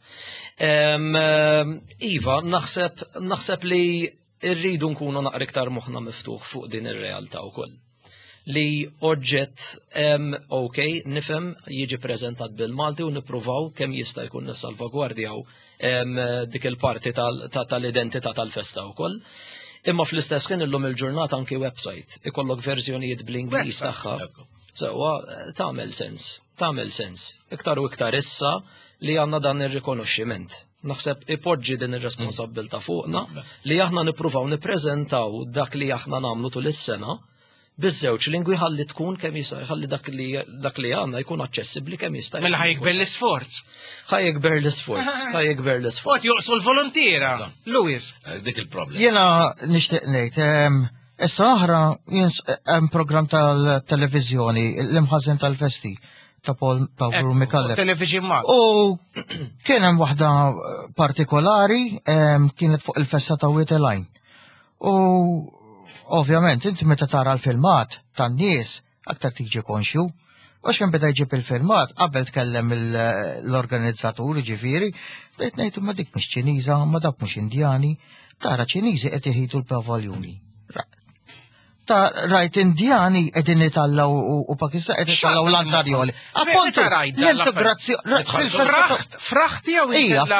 Iva, naħseb li rridu nkunu naqra iktar moħħna miftuħ fuq din ir-realtà wkoll. Li oġġett nifhem jiġi preżentat bil-Malti u nippruvaw kemm jista' jkun nissalvagwardjaw dik il-parti tal-identità tal-festa wkoll. Imma fl-istess ħin illum il-ġurnata anki website ikollok verżjonijiet bl-Ingliż tagħha. Sewwa tagħmel sens. Iktar u iktar issa li għandna dan ir-rikonoxximent. Naħseb ipoġġi din ir-responsabbilta fuqna li aħna nippruvaw nippreżentaw dak li aħna nagħmlu tul is-sena biż-żewġ lingwi ħalli tkun kemm jista' ħalli dak li għandna jkun aċċessibbli kemm jista'. Mela ħajkber l-isforz. Ħajkber l-isforz. Qed joqsu l-volontiera. Louis. Dik il-problem. Jiena nixtieq ngħid, issa oħra hemm programm tal-televiżjoni l-imħażen tal-festi ta' Paul Mikaller. Television Mal. U kien hemm waħda partikolari kienet fuq il-festa ta' Witeline. U ovvjament, inti meta tara l-filmat tan-nies aktar tiġi konxju, għax kemm beda jġib il-filmat, qabel tkellem l-organizzatur ġifieri, bdejt ngħid ma dik mhux Ċiniża, ma dak mhux Indjani, tara Ċiniżi qed iħidu l-pavaljuni. meta rajt indjani edin itallaw u Pakistan edin itallaw l-antarjoli. Appunto, l-integrazzjoni. Fraħti jew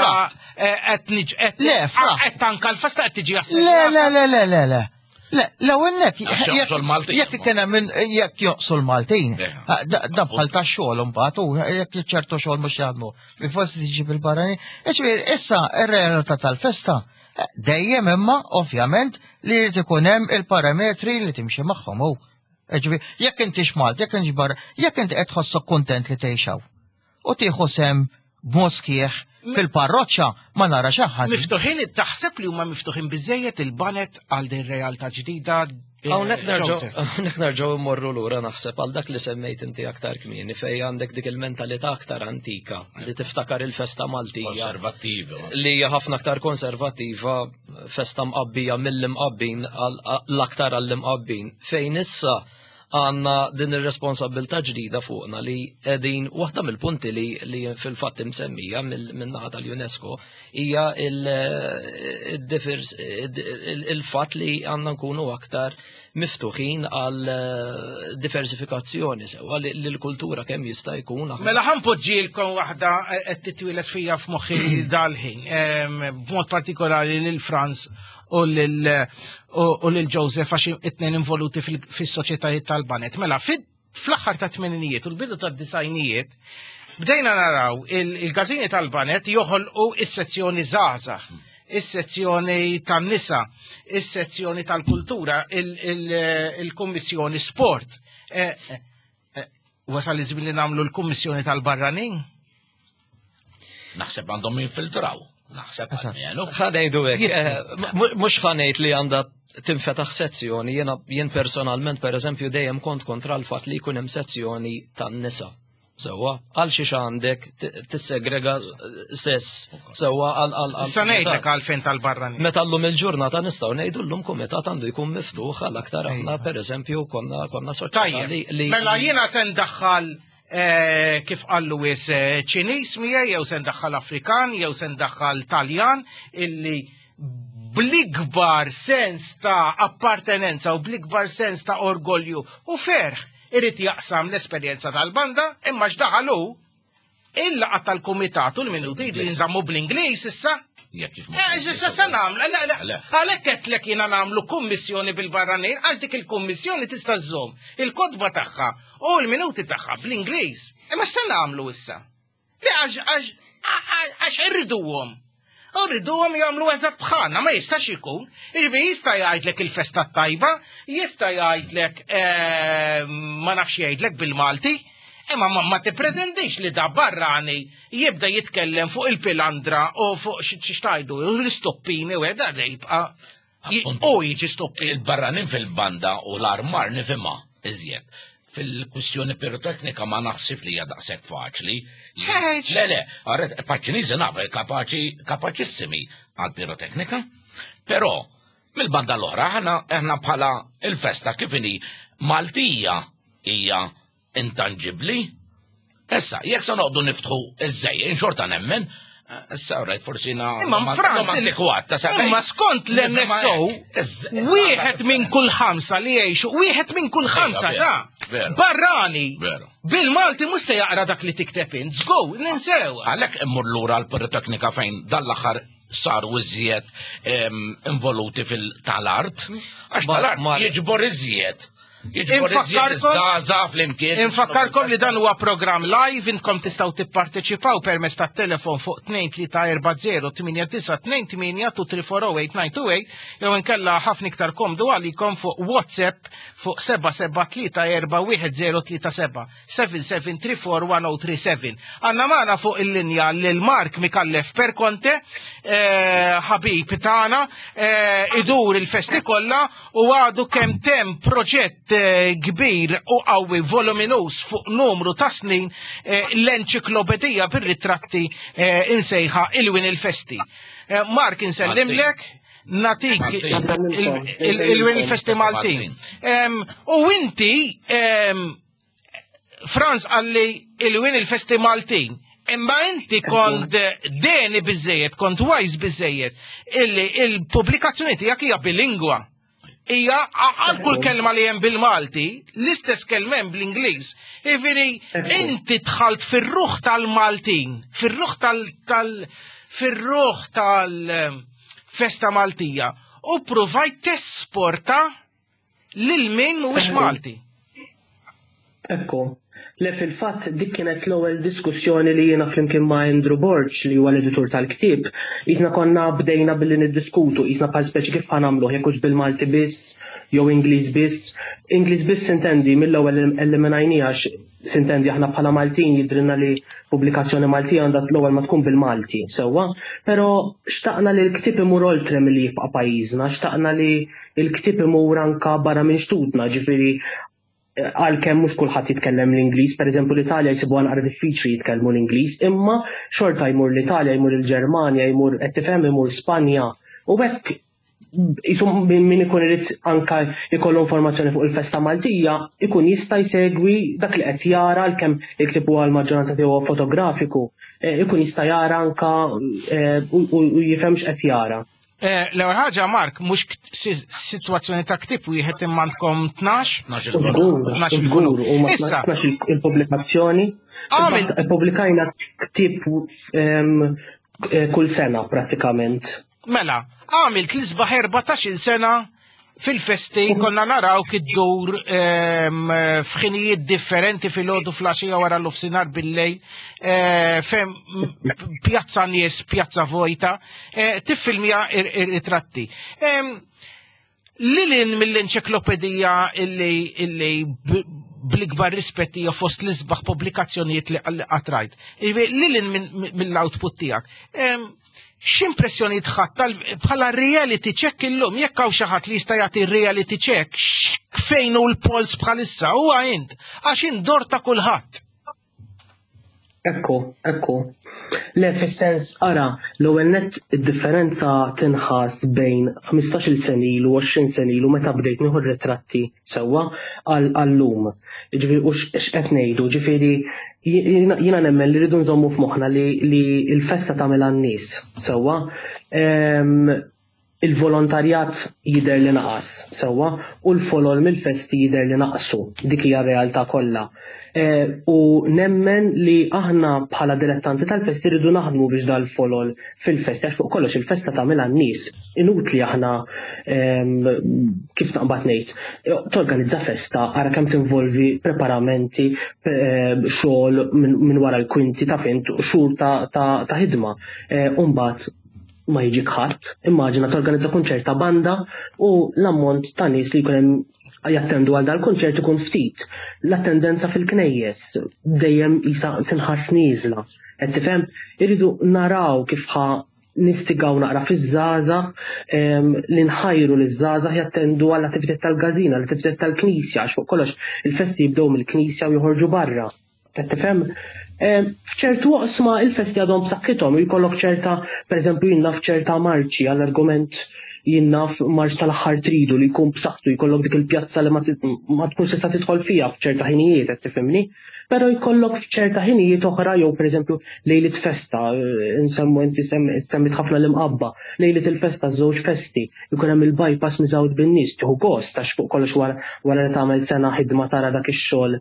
qed tanka l-festa qed tiġi Le. L-ewwel net jekk kien hemm jekk joqsu l-Maltin, da bħal ta' xogħol imbagħad u jekk ċertu xogħol mhux jaħdmu. Forsi tiġi bil-barranin. Issa ir-realtà tal-festa dejjem imma ovvjament li jrid ikun hemm il-parametri li timxi magħhom hu. Jekk intix Malti, jekk intix barra, jekk inti qed tħossok kuntent li tgħixaw u tieħu sem b'moskieħ fil-parroċċa ma nara xi ħaġa. Miftuħin taħseb li huma miftuħin biżejjed il-banet għal din realtà ġdida. Hawnhekk nerġgħu immorru lura naħseb għal dak li semmejt inti aktar kmieni fejn għandek dik il-mentalità aktar antika li tiftakar il-festa Maltija. Konservattiva. Li hija ħafna aktar konservattiva, festa mqabbija mill-imqabbin l-aktar għall-imqabbin. Fejn issa għanna din ir-responsabilità ġdida fuqna li qegħdin waħda mill-punti li fil-fatt imsemmija min-naħa tal-UNESCO hija il-fatt li għandna nkunu aktar miftuħin għal diversifikazzjoni sewa li l-kultura kemm jista' jkun. Mela ħanpoġġielkom waħda qed titwilet fija f'moħħi dal-ħin, b'mod partikolari lil Franz u lil Joseph għax it-tnejn involuti fis-soċjetajiet tal-banet. Mela fl-aħħar ta' tmeninijiet u l-bidu tad-disajnijiet bdejna naraw il-gażini tal-banet joħolqu is-sezzjoni żgħażagħ, is-sezzjoni tan-nisa, is-sezzjoni tal-kultura, il-kummissjoni sport. Wasal iż-żmien li nagħmlu l-kummissjoni tal-barranin? Naħseb għandhom jinfiltraw. Naħseb ħanejdu hekk. Mhux ħanejt li għandha tinfetaħ sezzjoni, jien personalment pereżempju dejjem kont kontra l-fatt li jkun hemm sezzjoni tan-nisa. Sewwa, għal xi għandek tissegrega sess sewwa għal. Issa ngħidlek għalfejn tal-barranin. Meta llum il-ġurnata nistgħu ngħidullhom kumitat għandu jkun miftuħ għal aktar aħna pereżempju konna soċjetà li. Mela jiena se ndaħħal kif qallu wis ċiniż miegħi jew se ndaħħal Afrikan jew se ndaħħal Taljan illi bl-ikbar sens ta' appartenenza u bl-ikbar sens ta' orgolju u ferħ irid jaqsam l-esperjenza tal-banda imma x'daħalu il-laqgħa tal-kumitatu l-minuti li nżammu bl-Ingliż issa. Issa nagħmlu, għalhekk qedlek jiena nagħmlu kummissjoni bil-barranin għax dik il-kummissjoni tista' żżomm il-kodba tagħha u l-minuti tagħha bl-Ingliż. Imma x'se nagħmlu issa? Għax irriduhom. Irriduhom jagħmlu eżatt bħalna, ma jistax ikun. Jista' jgħidlek il-festa tajba, jista' jgħidlek ma nafx jgħidlek bil-Malti. Imma ma tippretendix li da barrani jibda jitkellem fuq il-pilandra u fuq x'tajdu l-istoppini u għedha jibqa' u jiġi stoppi. Il-barranin fil-banda u l-armar nifhimha iżjed. Fil-kwistjoni piroteknika ma naħsib li hija daqshekk faċli. Le, għarret, paċiniżi naf kapaċissimi għal-piroteknika, però mill-banda l-oħra aħna bħala il-festa kif inhi Maltija hija intangibli. Issa, jekk se noqdu niftħu iż-żejjin xorta nemmen, issa rajt forsi imma Franz imma skont l-NSO wieħed minn kull ħamsa li jgħixu, wieħed minn kull ħamsa barrani bil-Malti mhux se jaqra dak li tikteb int, żgow, ninsew. Għalhekk immur lura l-piroteknika fejn dal-aħħar saru iżjed involuti tal-art, għax tal-art jiġbor iżjed. Infakkarkom li dan huwa programm live, intkom tistgħu tipparteċipaw permezz tat-telefon fuq 2340-88-23408-928 jew inkella ħafna iktar komdu għalikom fuq WhatsApp fuq 77341037 77341037. Għandna magħna fuq il-linja lil Mark Mikallef Perkonte, ħabib tagħna, idur il-festi kollha u għadu kemm temm proġett kbir u qawwi voluminus fuq numru ta' snin l-enċiklopedija bir-ritratti insejħa il-win il-festi. Mark insellimlek natik il-win il-festi Maltin. U inti Franz għalli il-win il-festi Maltin. Imma inti kont deni bizzejiet, kont wajs bizzejiet illi il-publikazzjoni tiegħek hija bilingwa. hija għal kull kelma li hemm bil-Malti, l-istess kelma hemm bl-Ingliż. Jiġifieri inti dħalt fir-ruħ tal-Maltin, fir-ruħ tal-festa Maltija u provajt tesporta lil min mhuwiex Malti. Ekku. Le fil-fatt dik kienet l-ewwel diskussjoni li jiena flimkien ma' Andrew Borch li huwa l-editur tal-ktieb. Isna konna bdejna billi niddiskutu, isna bħal speċi kif ħanamlu, jekk hux bil-Malti biss, jew Ingliż biss. Ingliż biss sintendi mill-ewwel eliminajnija sintendi aħna bħala Maltin jidrilna li pubblikazzjoni Maltija għandha l-ewwel ma tkun bil-Malti, sewwa. Però xtaqna li l-ktieb imur oltre milli jibqa' pajjiżna, xtaqna li l-ktieb imur anke barra minn xtutna, ġifieri għalkemm mhux kulħadd jitkellem l-Ingliż, pereżempju l-Italja jsibu naqra diffiċli jitkellmu l-Ingliż, imma xorta jmur l-Italja, jmur il-Ġermanja, jmur qed tifhem imur Spanja. U hekk min ikun irid anke jkollu informazzjoni fuq il-festa Maltija, ikun jista' jsegwi dak li qed jara għalkemm il-ktieb huwa l-maġġoranza tiegħu fotografiku, ikun jista' jara anke u jifhem x'qed jara. L-ewwel ħaġa Mark, mhux sitwazzjoni ta' ktieb wieħed immandkom 12 il-volum. Issa il-pubblikazzjoni pubblikajna ktieb kull sena prattikament. Mela, għamilt l-isbaħ 14 sena fil-festi konna naraw kid-dur f'ħinijiet differenti fil-ħodu flasġija wara l-ofsinar bil-lej, fem pjazza nies, pjazza vojta, tiffilmija ritratti. Lilin mill-enċeklopedija illi bl-ikbar rispetti fost l-isbaħ publikazzjonijiet li għatrajt. Lilin mill-output tijak. X'impressjoni tħadd bħala reality check illum, jekk hawn xi ħadd li jista' jagħti reality check, fejn hu l-pols bħalissa huwa int, għax int dor ta' kulħadd. Ekku. Le fis-sens ara, l-ewwel nett id-differenza tinħass bejn 15-il sen ilu u 20 sen ilu meta bdejt nieħu ritratti sewwa għall-lum. Ġifieri u x'qed ngħidu, ġifieri jiena nemmen li rridu nżommu f'moħħna li l-festa tagħmel għan-nies sewwa. Il-volontarjat jidher li naqas sewwa u l-folol mill-festi jidher li naqsu, dik hija r-realtà kollha. U nemmen li aħna bħala dilettanti tal-festi rridu naħdmu biex dal-folol fil-festi, għax fuq kollox il-festa tagħmilha n-nies. Inutli aħna kif naqbad ngħid, torganizza festa ara kemm tinvolvi preparamenti, xogħol minn wara l-kwinti ta' fint, xhur ta' ħidma. U mbagħad ma jiġi ħadd, immaġina torganizza kunċert ta' banda u l-ammont ta' nies li jkun hemm jattendu għal dal-kunċert ikun ftit. L-attendenza fil-knejjes dejjem isa tinħass nieżla. Qed tifhem, irridu naraw kif nistigaw naqra fiż-żgħażagħ li nħajru liż-żgħażagħ jattendu għall attivitajiet tal-gażina, l-attivitajiet tal-knisja, għax fuq kollox il-festi jibdew mill-knisja u joħorġu barra. Qed tifhem? F'ċertu waqsma il-festi għadhom b'saħħithom, jkollok ċerta, pereżempju jinnaf ċerta marċi għall-argument jinnaf marċ tal-aħħar tridu li jkun b'saħħtu, jkollok dik il-pjazza li ma tkunx tista' tidħol fiha f'ċerta ħinijiet qed tifhimni, però jkollok f'ċerta ħinijiet oħra jew pereżempju lejlit festa, insemmu inti semmit ħafna l-imqabba, lejlit il-festa żewġ festi, jkun hemm il-bypass miżawd bin-nies, tieħu gost għax fuq kollox wara li tagħmel sena ħidma tara dak ix-xogħol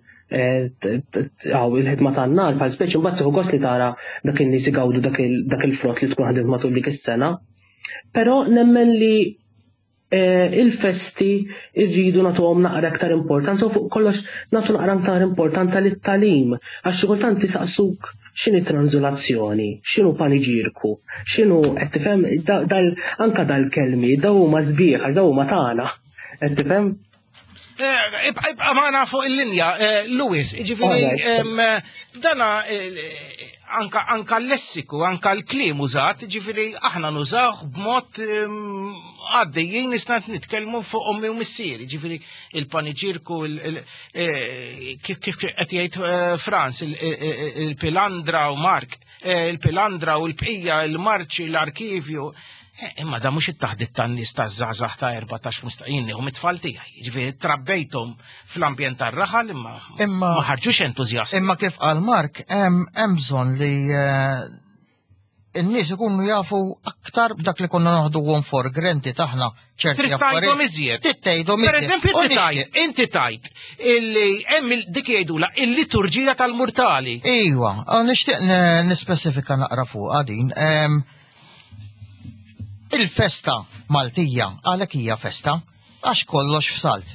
il-ħidma tan-nar bħal speċi mbagħad tieħu gost li tara dak in-nies igawdu dak il-frott li tkun ħadimt matul dik is-sena. Però nemmen li il-festi irridu nagħtuhom naqra aktar importanza u fuq kollox nagħtu naqra aktar importanza lit-tagħlim għax xi kultant tisaqsuk x'inhi tranżulazzjoni, x'inhu paniġirku, x'inhu qed tifhem anke dal-kelmi daw huma sbieħ daw huma tagħna. Qed tifhem? Ibqa' magħna fuq il-linja, Lewis, ġifieri dana anka l-lessiku, anka l-kliem użat, ġifieri aħna nużawh b'mod għaddejjin nisna nitkellmu fuq ommi u missieri, ġifieri il-paniġirku, kif qed jgħid Franz, il-Pilandra u Mark, il-Pilandra u l-bqija, il-Marċi, l-Arkivju. Imma da mhux it-taħdit tan-nies taż-żgħażagħ ta' 14-15 nieħu mit-tfal tiegħi. Jiġifieri trabbejthom fl-ambjent tar-raħal imma ma ħarġux entużjasti. Imma kif qal Mark, hemm bżonn li in-nies ikunu jafu aktar b'dak li konna naħduhom for granted aħna ċerti Trittajtom iżjed. Trittajtom iżjed. Per eżempju, inti tajt illi hemm dik jgħidula il-liturġija tal-murtali. Iwa, nixtieq nispecifika naqra fuqha din. Il-festa Maltija għalhekk hija festa għax kollox f'salt.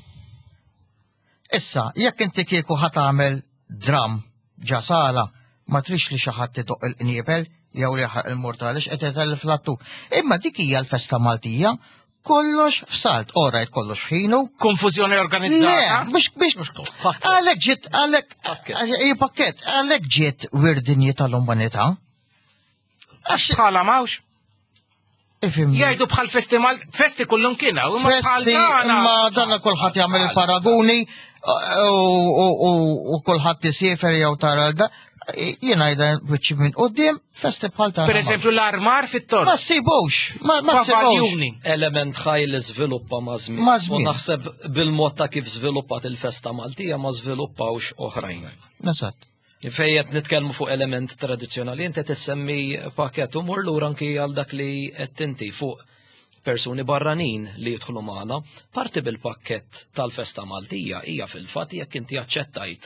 Issa, jekk inti kieku ħatamel dram ġa sala, ma trix li xi ħadd idoq il-qniebel jew li jaħraq il-murtali x'qed jitellef fl-attu. Imma dik hija l-festa Maltija, kollox f'salt, orajt kollox f'ħinu. Konfużjoni organizzata? Biex għalhekk ġiet pakket, għalhekk ġiet wirdinji tal-umanità. Għax bħala mawx? Jgħidu bħal festi kullum kiena. Festi, imma dan kulħadd jagħmel il-paraguni u kulħadd isifer jew tara da. Jiena jgħidan biċċi minn qudiem festi bħal tara. Per eżempju l-armar fit-tort. Ma ssibux, ma ssibux. Element ħaj li żviluppa ma' żmien. U naħseb bil-mod ta' kif żviluppat il-festa Maltija ma żviluppawx oħrajn. Nasat. Fejjet nitkellmu fuq element tradizzjonali, inti tissemmi pakket u mur lura anki għal dak li qed tinti fuq persuni barranin li jidħlu magħna, parti bil-pakket tal-festa Maltija hija fil-fatt jekk inti aċċettajt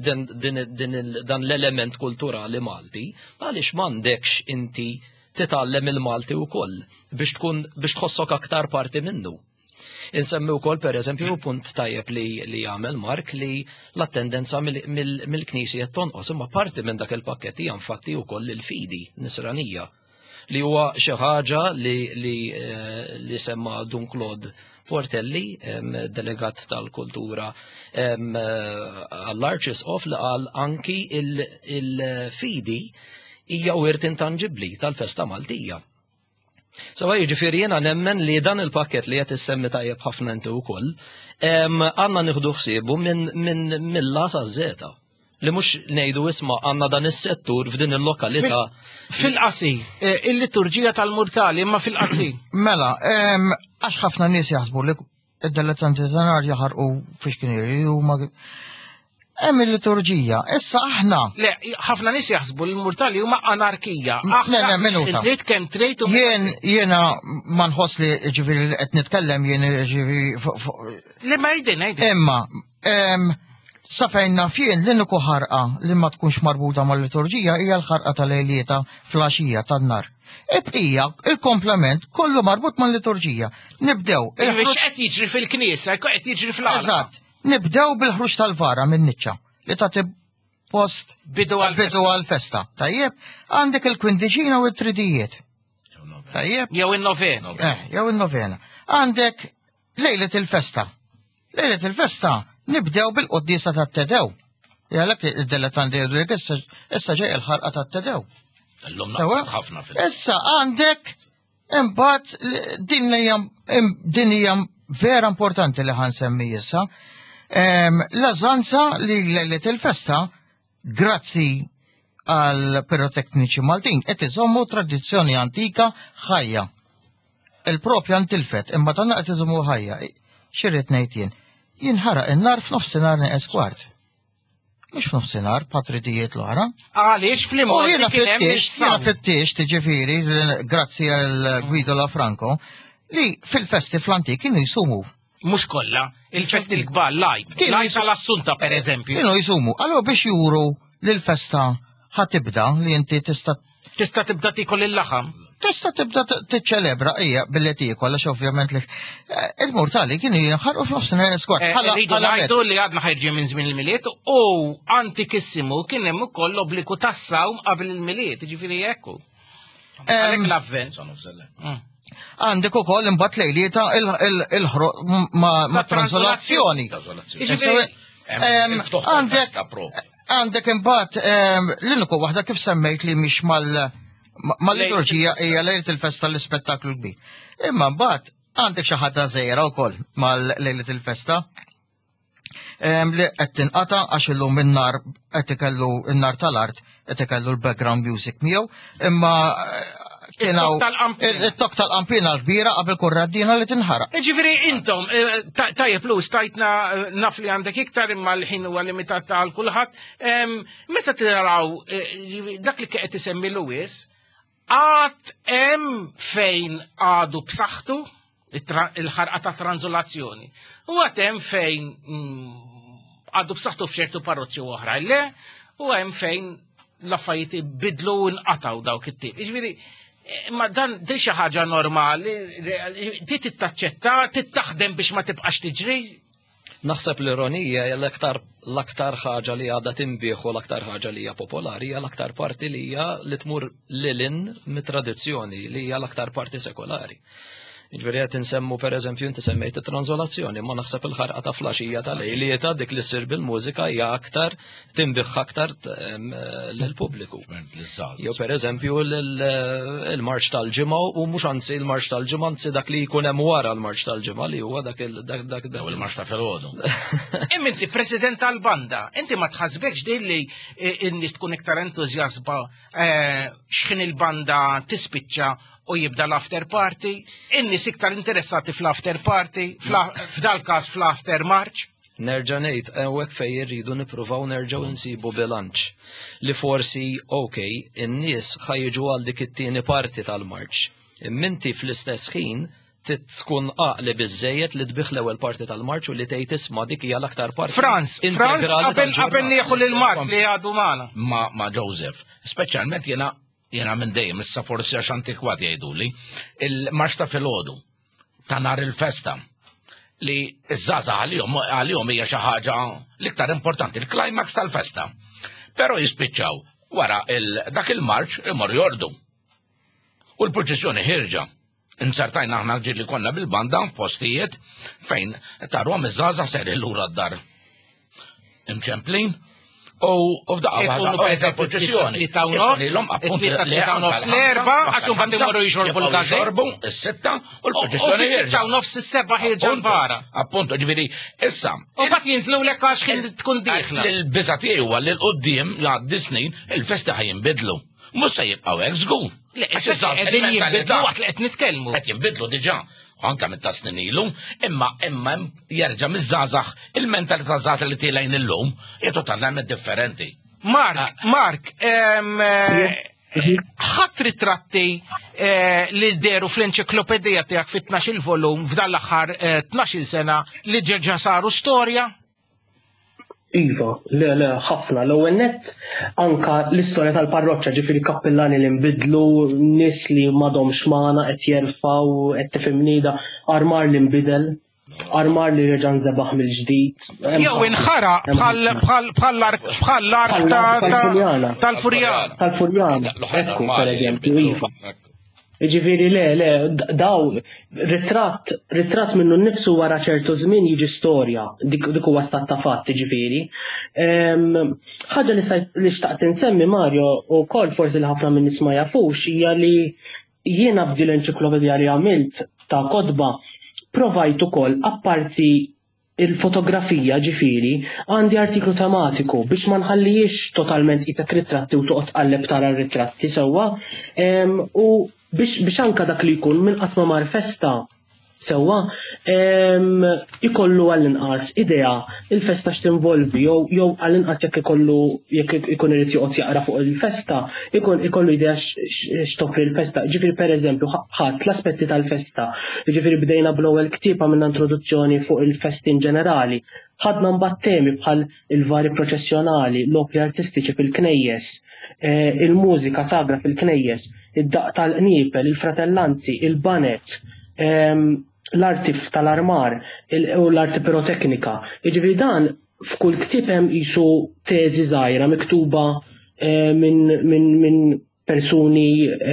dan l-element kulturali Malti, għaliex m'għandekx inti titgħallem il-Malti wkoll biex tħossok aktar parti minnu. Insemmi wkoll pereżempju punt tajjeb li jagħmel Mark li l-attendenza mill-knisjiet tonqos, imma parti minn dak il-pakket hija infatti wkoll il-fidi nisranija li huwa xi ħaġa li semma Dun Claude Portelli, delegat tal-kultura għall-Arċisqof li qal anki il-fidi hija wirt intangibbli tal-festa Maltija. Sawa jiġifieri jiena nemmen li dan il-pakket li qed issemmi tajjeb ħafna inti wkoll għandna nieħdu ħsiebu minn mill-la saż-żeta. Li mhux ngħidu isma' għandna dan is-settur f'din il-lokalità. Fil-qasi, il-liturġija tal-murtali imma fil-qasi. Mela, għax ħafna nies jaħsbu li id-dilettanti tanar jaħarqu fix-kinieri huma hemm il-liturġija. Issa aħna. Le, ħafna nies jaħsbu l-murtali huma anarkija. Aħna minuta. Trid kemm trid jiena ma nħoss li ġifieri li qed nitkellem jien ġifieri. Le ma jgħidin. Imma sa fejn naf jien l-iniku ħarqa li ma tkunx marbuta mal-liturġija hija l-ħarqa tal-lejlieta flaxija tan-nar. Ibqija il-komplement kollu marbut mal-liturġija. Nibdew. Qed jiġri fil-kniesa, qed jiġri fl-għala. Eżatt. Nibdew bil-ħruġ tal-vara minn niċċa li tagħti post bidu għal-festa. Tajjeb, għandek il-kwindiċina u t-tridijiet. Tajjeb. Jew in-novena. Jew in-novena. Għandek lejlet il-festa. Lejlet il-festa nibdew bil-qoddisa tat-tedew. Jgħalek id-dilettanti jgħidu issa ġej il-ħarqa tat-tedew. Issa għandek imbagħad din hija vera importanti li ħansemmi issa. L-azanza li lejlet il-festa grazzi għal pirotekniċi Maltin qed iżommu tradizzjoni antika ħajja. Il-propja ntilfet imma tanna qed iżommu ħajja. Xirrid ngħid jien. Jinħaraq in-nar f'nofsinhar neqes kwart. Mhux f'nofsinhar, patridijiet l-oħra. Għaliex fl-imur jiena fittix tiġifieri grazzi għal Guido Lafranco li fil-festi fl-antik kienu jsumu. Mhux kollha, il-festi l-kbar lajt tal-Assunta pereżempju. Kienu jsumu. Allura biex juru li l-festa ħatibda li inti tista' tibda tikol il-laħam. Tista' tibda tiċċelebra hija billi tikol għax ovvjament li il-murtali kienu jinħarqu f'nofsinhar skwart. Rridu ngħidu li għadna ħajġi minn żmien il-miliet u antikissimu kien hemm ukoll obbligu tas-sawm qabel il-miliet, jiġifieri hekk. Għalhekk l-avvent. Għandek ukoll imbagħad lejlieta il-ħruq ma' transolazzjoni. Għandek imbagħad l-iniku waħda kif semmejt li mhix mal-liturġija hija lejlet il-festa l-ispettaklu kbir. Imma mbagħad għandek xi ħaġa żgħira wkoll mal-lejlet il-festa li qed tinqata' għax illum in-nar qed ikellu n-nar tal-art qed ikellu l-background music miegħu, imma il-tok tal-qampina l-kbira qabel kurraddina li tinħaraq. Ġifieri intom, tajjeb Lus, tajtna naf li għandek iktar imma l-ħin huwa limitat għal kulħadd. Meta taraw dak li qed isemmi Lewis, għad hemm fejn għadu b'saħħtu il-ħarqa ta' tranzolazzjoni. U għad hemm fejn għadu b'saħħtu f'ċertu parroċċi oħra le, u hemm fejn l-affarijiet ibidlu u nqataw dawk it-tip. Jiġifieri, ma dan di xi ħaġa normali, di tittaċċetta, tittaħdem biex ma tibqax tiġri. Naħseb l-ironija l-aktar ħaġa li għadha tinbieħ u l-aktar ħaġa li hija popolari hija l-aktar parti li hija li tmur lilin mit-tradizzjoni li hija l-aktar parti sekolari. Ġveri għet nsemmu per eżempju inti semmejt tranzolazzjoni, ma naħseb il-ħarqa ta' flaxija ta' lejlieta dik li ssir bil-mużika hija aktar tinbiħ aktar lill-pubbliku. Jew per eżempju il-marċ tal-ġimgħa u mhux anzi il-marċ tal-ġimgħa anzi dak li jkun hemm wara l-marċ tal-ġimgħa li huwa dak il-marċ ta' filgħodu. Imma inti president tal-banda, inti ma tħassbekx din li n-nies tkun iktar entużjasba x'ħin il-banda tispiċċa u jibda l-after party, in-nies iktar interessati fl-after party, f'dal każ fl-after march. Nerġa' ngħid hawnhekk fejn irridu nippruvaw nerġgħu nsibu bilanċ li forsi in-nies ħajġu għal dik it-tieni parti tal-marċ. Imminti fl-istess ħin tkun aqli biżejjed li tbiħ l-ewwel parti tal-marċ u li tgħid isma' dik hija l-aktar parti. Franz, qabel nieħu lil Mark li għadu magħna. Ma' Joseph, speċjalment jena minn dejjem, issa forsi għax antikwat jgħiduli, il-marx ta' filgħodu ta' nar il-festa li iż-żaza għalihom hija xi ħaġa l-iktar importanti, il-climax tal-festa. Però jispiċċaw wara dak il-marċ imor jordu. U l-proċessjoni ħirġa. Insertajna aħna ġilli konna bil-banda postijiet fejn tarhom iż-żaza ser lura d-dar. Imċemplin. U f'daqqa għadha proċessjoni. L-erba, għaxum bat imorru jxorbu l-gazorbu, s-sitta, u l-proċessjoni ħirġa. U nofs s-seba ħirġa l-vara. Appunto, ġviri, issa. U bat jinżlu l-ek għax kien tkun diħla. L-bizat jgħu l-qoddim għaddi snin, il-festi ħajinbidlu. Musa jibqaw għek zgu. Għedin jimbidlu għat li għet nitkelmu. Għet jimbidlu diġa. Anka mit tasnin ilu, imma jerġa' miż-żgħażagħ il-mentalità żgħata li tilajn illum hija totalment differenti. Mark, ħadd ritratti li deru fl-enċiklopedija tiegħek fit-12 volum f'dan l-aħħar 12 sena li ġerġa' saru storja? Iva, le, ħafna. L-ewwel nett anka l-istorja tal-parroċċa ġifieri kappellani li nbidlu, nies li m'għadhomx magħna qed jerfgħu qed tifhimnida, armar li nbidel, armar li reġa' nżebaħ mill-ġdid. Jew inħara bħall-ark tal-Furjan. Tal-Furjan, ekku pereżempju, iva. Ġifiri le, daw, ritratt minnu nnifsu wara ċertu żmien jiġi storja, dik huwa stat ta' fatt, ġifiri. Ħaġa li xtaqt insemmi Mario u kol forsi li ħafna minn nisma' jafux hija li jiena b'dil l-enċiklopedija li għamilt ta' kodba provajt ukoll apparti il-fotografija ġifiri għandi artiklu tematiku biex ma nħallijiex totalment isek ritratti u toqgħod qalleb tara r-ritratti sewwa u biex anka dak li jkun minn qatt ma mar festa sewwa ikollu għall-inqas idea il-festa x'tinvolvi jew għall-inqas jekk ikun irid joqgħod jaqra fuq il-festa ikollu idea x'toffri l-festa. Ġifieri pereżempju ħadd l-aspetti tal-festa. Ġifieri bdejna bl-ewwel ktieb għamilna introduzzjoni fuq il-festi in ġenerali. Ħadna mbagħad temi bħal il-vari proċessjonali, l-opri artistiċi fil-knejjes, il-mużika sagra fil-knejjes, id-daq tal-qniepel, il-fratellanzi, il-banet, l-arti tal-armar u l-arti piroteknika. Jiġifieri dan f'kull ktieb hemm qisu teżi żgħira miktuba minn persuni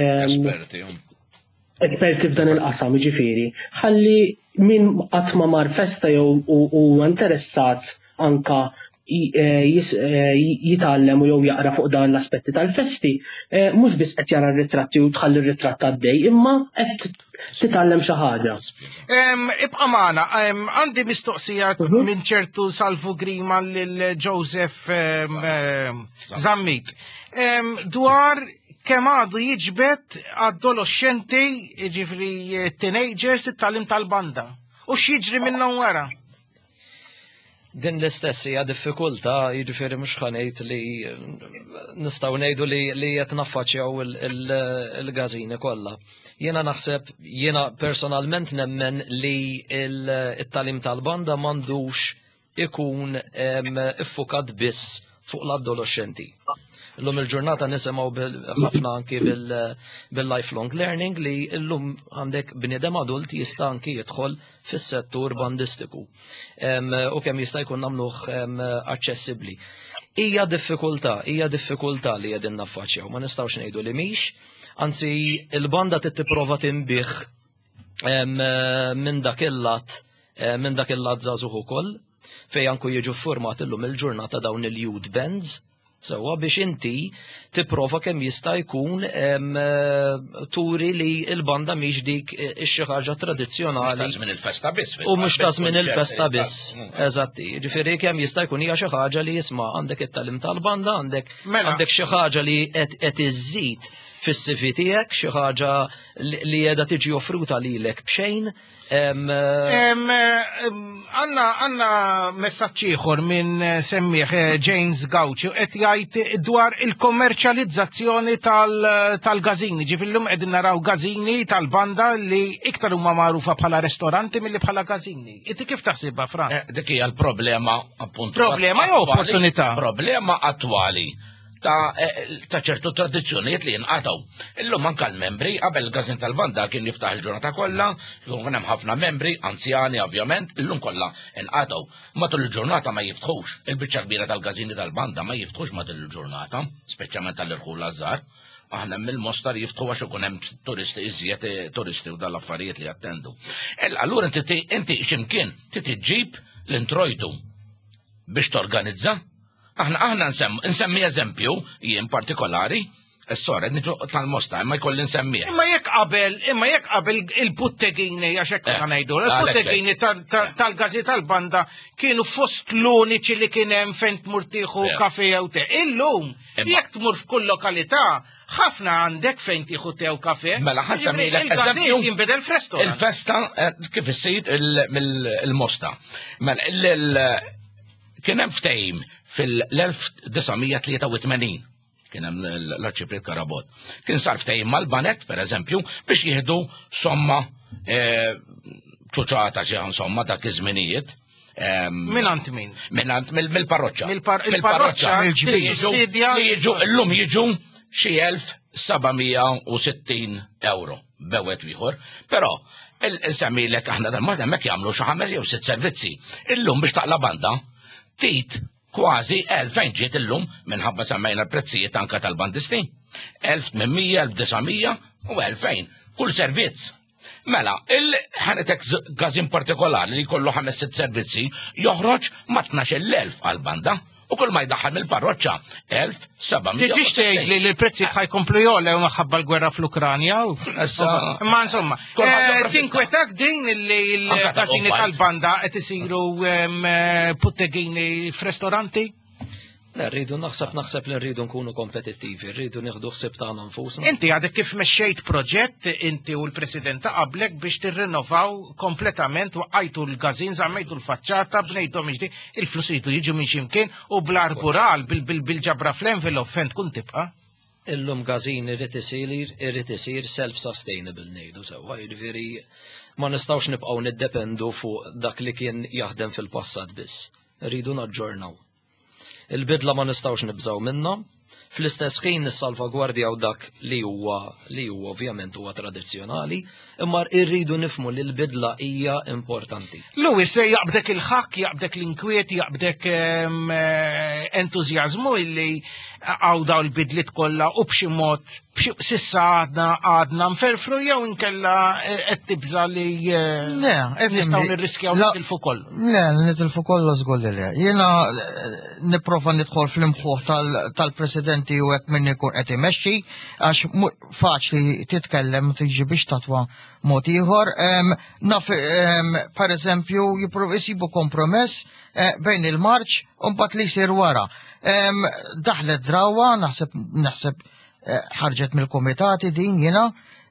esperti f'dan il-qasam, jiġifieri. Ħalli min qatt ma mar festa jew huwa interessat anka jitgħallem u jew jaqra fuq dan l-aspetti tal-festi, mhux biss qed jara r-ritratti u tħalli r-ritratt għaddej, imma qed titgħallem xi ħaġa. Ibqa' magħna, għandi mistoqsija minn ċertu Salvo Grima lil Joseph Zammit. Dwar kemm għadu jiġbed adolescenti, jiġifieri teenagers it-tagħlim tal-banda. U x'jiġri minnhom wara? Din l-istess hija diffikultà, jiġifieri mhux ħanejt li nistgħu ngħidu li qed naffaċċjaw il-gażini kollha. Jiena personalment nemmen li it-talim tal-banda m'għandux ikun iffukat biss fuq l-adolescenti. Llum il-ġurnata nisimgħu ħafna anki bil-lifelong learning li llum għandek bniedem adult jista' anki jidħol fis-settur bandistiku. U kemm jista' jkun nagħmluh aċċessibbli. Hija diffikultà li qegħdin naffaċċjaw, ma nistgħux ngħidu li mhix, anzi il-banda tipprova tinbih minn dak il-lat żagħżugħ ukoll fejn anku jiġu ffurmat illum il-ġurnata dawn il-youth bands. Sewwa biex inti tipprova kemm jista' jkun turi li l-banda mhix dik xi ħaġa tradizzjonali. Mhux minn il-festa biss. U mhux minn il-festa biss. Eżatti. Ġifieri kemm jista' jkun hija xi ħaġa li jisma' għandek it-talim tal-banda, għandek xi ħaġa li qed iżżid fis-CV tiegħek, xi ħaġa li qiegħda tiġi offruta lilek b'xejn. Għanna messaġġ ieħor minn semmieħ James Gauci qed jgħid dwar il-kommerċjalizzazzjoni tal-gażini. Ġifillhom qegħdin naraw gażini tal-banda li iktar huma magħrufa bħala ristoranti milli bħala gażini. Inti kif taħsibha, Fran? Dik hija l-problema appunt. Problema jew opportunità? Problema attwali ta' ċertu tradizzjonijiet li jinqataw. Illum anke l-membri qabel il-gażin tal-banda kien jiftaħ il-ġurnata kollha, jkun hemm ħafna membri, anzjani ovvjament, illum kollha inqataw. Matul il-ġurnata ma jiftħux. Il-biċċa kbira tal-gażini tal-banda ma jiftħux matul il-ġurnata, speċjalment tal-irħula żgħar. Aħna mill-Mostar jiftħu għax ikun hemm turisti iżjed turisti u dal-affarijiet li jattendu. Allura inti x'imkien tiġġib l-introjtu biex torganizza. Aħna nsemmi eżempju, jien partikolari, s-sored niġu tal-Mosta, imma jkolli nsemmiħ. Imma jekk qabel il-buttegini, għax hekk ngħidu, il-buttegini tal-gażi tal-banda kienu fost l-uniċi li kien hemm fejn tmur tieħu kafe jew te. Illum, jekk tmur f'kull lokalità, ħafna għandek fejn tieħu te u kafe. Mela ħassemilek eżempju jinbidel f'restorant. Il-festa kif issir il-Mosta. Mela kien hemm ftehim fil-1983, kien hemm l-Arċipriet Karabot. Kien sar ftehim mal-banet, pereżempju, biex jieħdu somma ċuċata xi somma dak iż-żminijiet. Minant min? Mill-parroċċa. Mill-parroċċa li llum jiġu xi 1,760 euro bewet ieħor, però il-semmilek aħna dal-mod hemmhekk jagħmlu xi 5 jew 6 servizzi. Illum biex taqla banda tit kważi 1,000 ġiet illum minħabba semmejna l-prezzijiet anka tal-bandisti. 1,800, 1,900 u 2,000 kull servizz. Mela, ħanetek gazin partikolari li kollu 5-6 servizzi joħroġ ma 12,000 għal-banda u kull ma jdaħħal mill-parroċċa 1,700. Tiġix tgħid li l-prezzijiet ħajkomplu jolew minħabba l-gwerra fl-Ukranja? Ma insomma, tinkwetak din li l-gażini tal-banda qed isiru puttegini f'restoranti? Rridu naħseb li rridu nkunu kompetittivi, rridu nieħdu ħsieb tagħna nfusna. Inti għadek kif mexxejt proġett inti u l-President qablek biex tirrinnovaw kompletament waqajtu l-gażin, żammejtu l-faċċata, bnejthom ġdid, il-flus jridu jiġu minn x'imkien u bl-arbural bil-ġabra fl-envelop fejn tkun tibqa'. Illum gażin irid isir self-sustainable ngħidu sewwa, jiġifieri ma nistgħux nibqgħu niddependu fuq dak li kien jaħdem fil-passat biss. Rridu naġġornaw. Il-bidla ma nistawx nibżaw minna, fl-istess ħin nissalvagwardjaw dak li huwa ovvjament huwa tradizzjonali, imma irridu nifmu li l-bidla hija importanti. Lewis, jaqbdek il-ħak, jaqbdek l-inkwiet, jaqbdek entużjażmu illi għawdaw l-bidlit kollha u b'xi mod sissa għadna nferfru jew inkella qed tibża li nistgħu nirriskjaw nitilfu kollu. Le, nitilfu kollu żgolli le. Jiena nipprova nidħol fl-imħuħ tal-presidenti u hekk min ikun qed imexxi għax faċli titkellem tiġi biex tatwa mod ieħor. Naf pereżempju jippruv isibu kompromess bejn il-marċ u mbagħad li jsir wara. Daħlet drawa naħseb ħarġet mill-komitati din jiena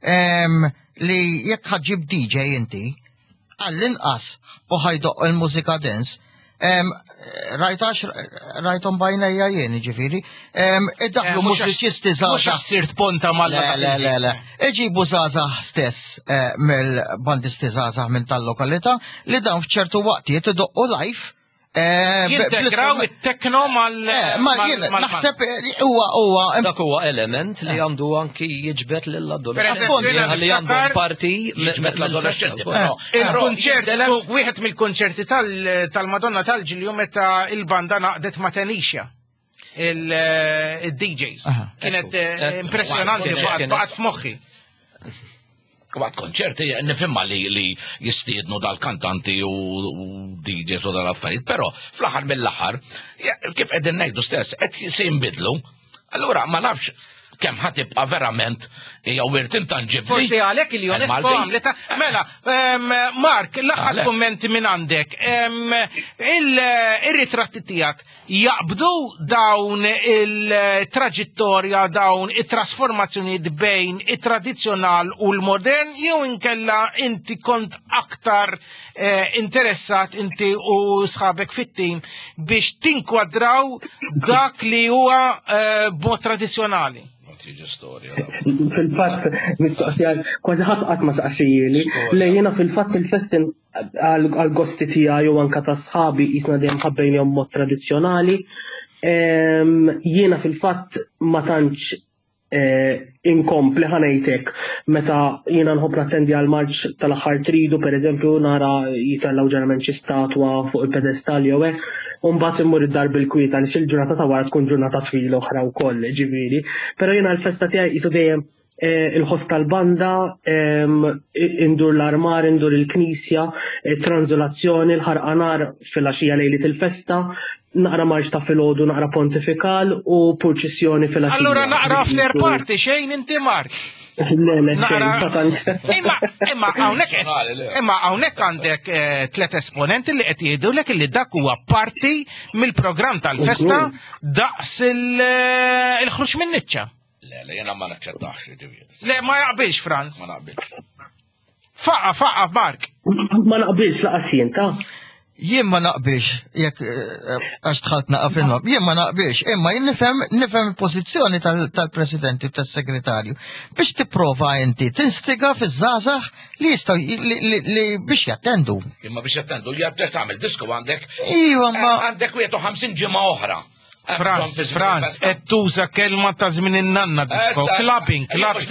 li jekk ħaġġib DJ inti għall-inqas u ħajdoq il-mużika dance Rajtom bajnejja jien, ġifiri. Id-daħlu mużiċisti zazax. Mux sirt ponta malla. Le. Iġibu zazax stess mill-bandisti zazax minn tal-lokalita li dawn fċertu waqtiet idoqqu live. Jintegraw it-tekno naħseb huwa dak huwa element li għandu anki jiġbed lill-adolescenti. Li għandu parti jiġbed l-adolescenti. Il-konċert, wieħed mill-konċerti tal-Madonna tal-Ġilju meta il-banda naqdet ma' Tanisha. Il-DJs. Kienet impressjonanti baqgħet f'moħħi. Għad konċerti, nifimma li jistiednu dal-kantanti u DJs u dal-affarijiet, pero fl-aħħar mill-aħħar, kif qegħdin ngħidu stess, qed se jinbidlu. Allura ma nafx kemm ħatibqa' verament jew wirt intanġibli. Forsi għalhekk il-UNESCO għamleta. Mela, Mark, l-aħħar kummenti minn għandek. Ir-ritratti tiegħek jaqbdu dawn il-traġittorja, dawn it-trasformazzjonijiet bejn it-tradizzjonal u l-modern, jew inkella inti kont aktar interessat inti u sħabek fit-tim biex tinkwadraw dak li huwa b'mod tradizzjonali. Fil-fatt, mistoqsija, kważi ħadd qatt ma saqsijili, li jiena fil-fatt il-festin għal-gosti tiegħi u anke ta' sħabi jisna dejjem ħabbejnhom mod tradizzjonali. Jiena fil-fatt ma tantx inkompli ħanejtek meta jiena nħobb nattendi għal marċ tal-aħħar tridu, pereżempju nara jitellgħu ġeneralment xi statwa fuq il-pedestal jew hekk. Umbat immur id-dar bil-kwieta li il-ġurnata ta' wara tkun ġurnata twila oħra wkoll, ġifieri. Però jiena l-festa tiegħi qisu dejjem il-ħoss tal-banda, indur l-armar, indur il-knisja, tranzolazzjoni, l-ħarqanar fil-għaxija lejlit il-festa, naqra marġ ta' filgħodu, naqra pontifikal u purċissjoni fil-għaxija. Allura naqra after party xejn inti Mark. Imma hawnhekk għandek tliet esponenti li qed jgħidulek li dak huwa parti mill-programm tal-festa daqs il-ħruġ min-niċċa. Le, jena ma naċċettax. Le, ma jaqbilx, Franz. Ma naqbilx. Faqa, Mark. Ma naqbilx laqas jien, ta' jien ma naqbilx, jekk għax tħalt naqaf il-nob, jien ma naqbilx, imma jien nifhem il-pożizzjoni tal-Presidenti u tas-Segretarju biex tipprova inti tinstiga fiż-żgħażagħ li jistgħu li biex jattendu. Imma biex jattendu, jgħid tagħmel disku għandek. Iva ma għandek 50 ġimgħa oħra. Franz, qed tuża kelma ta' żmien in-nanna disco, clubbing.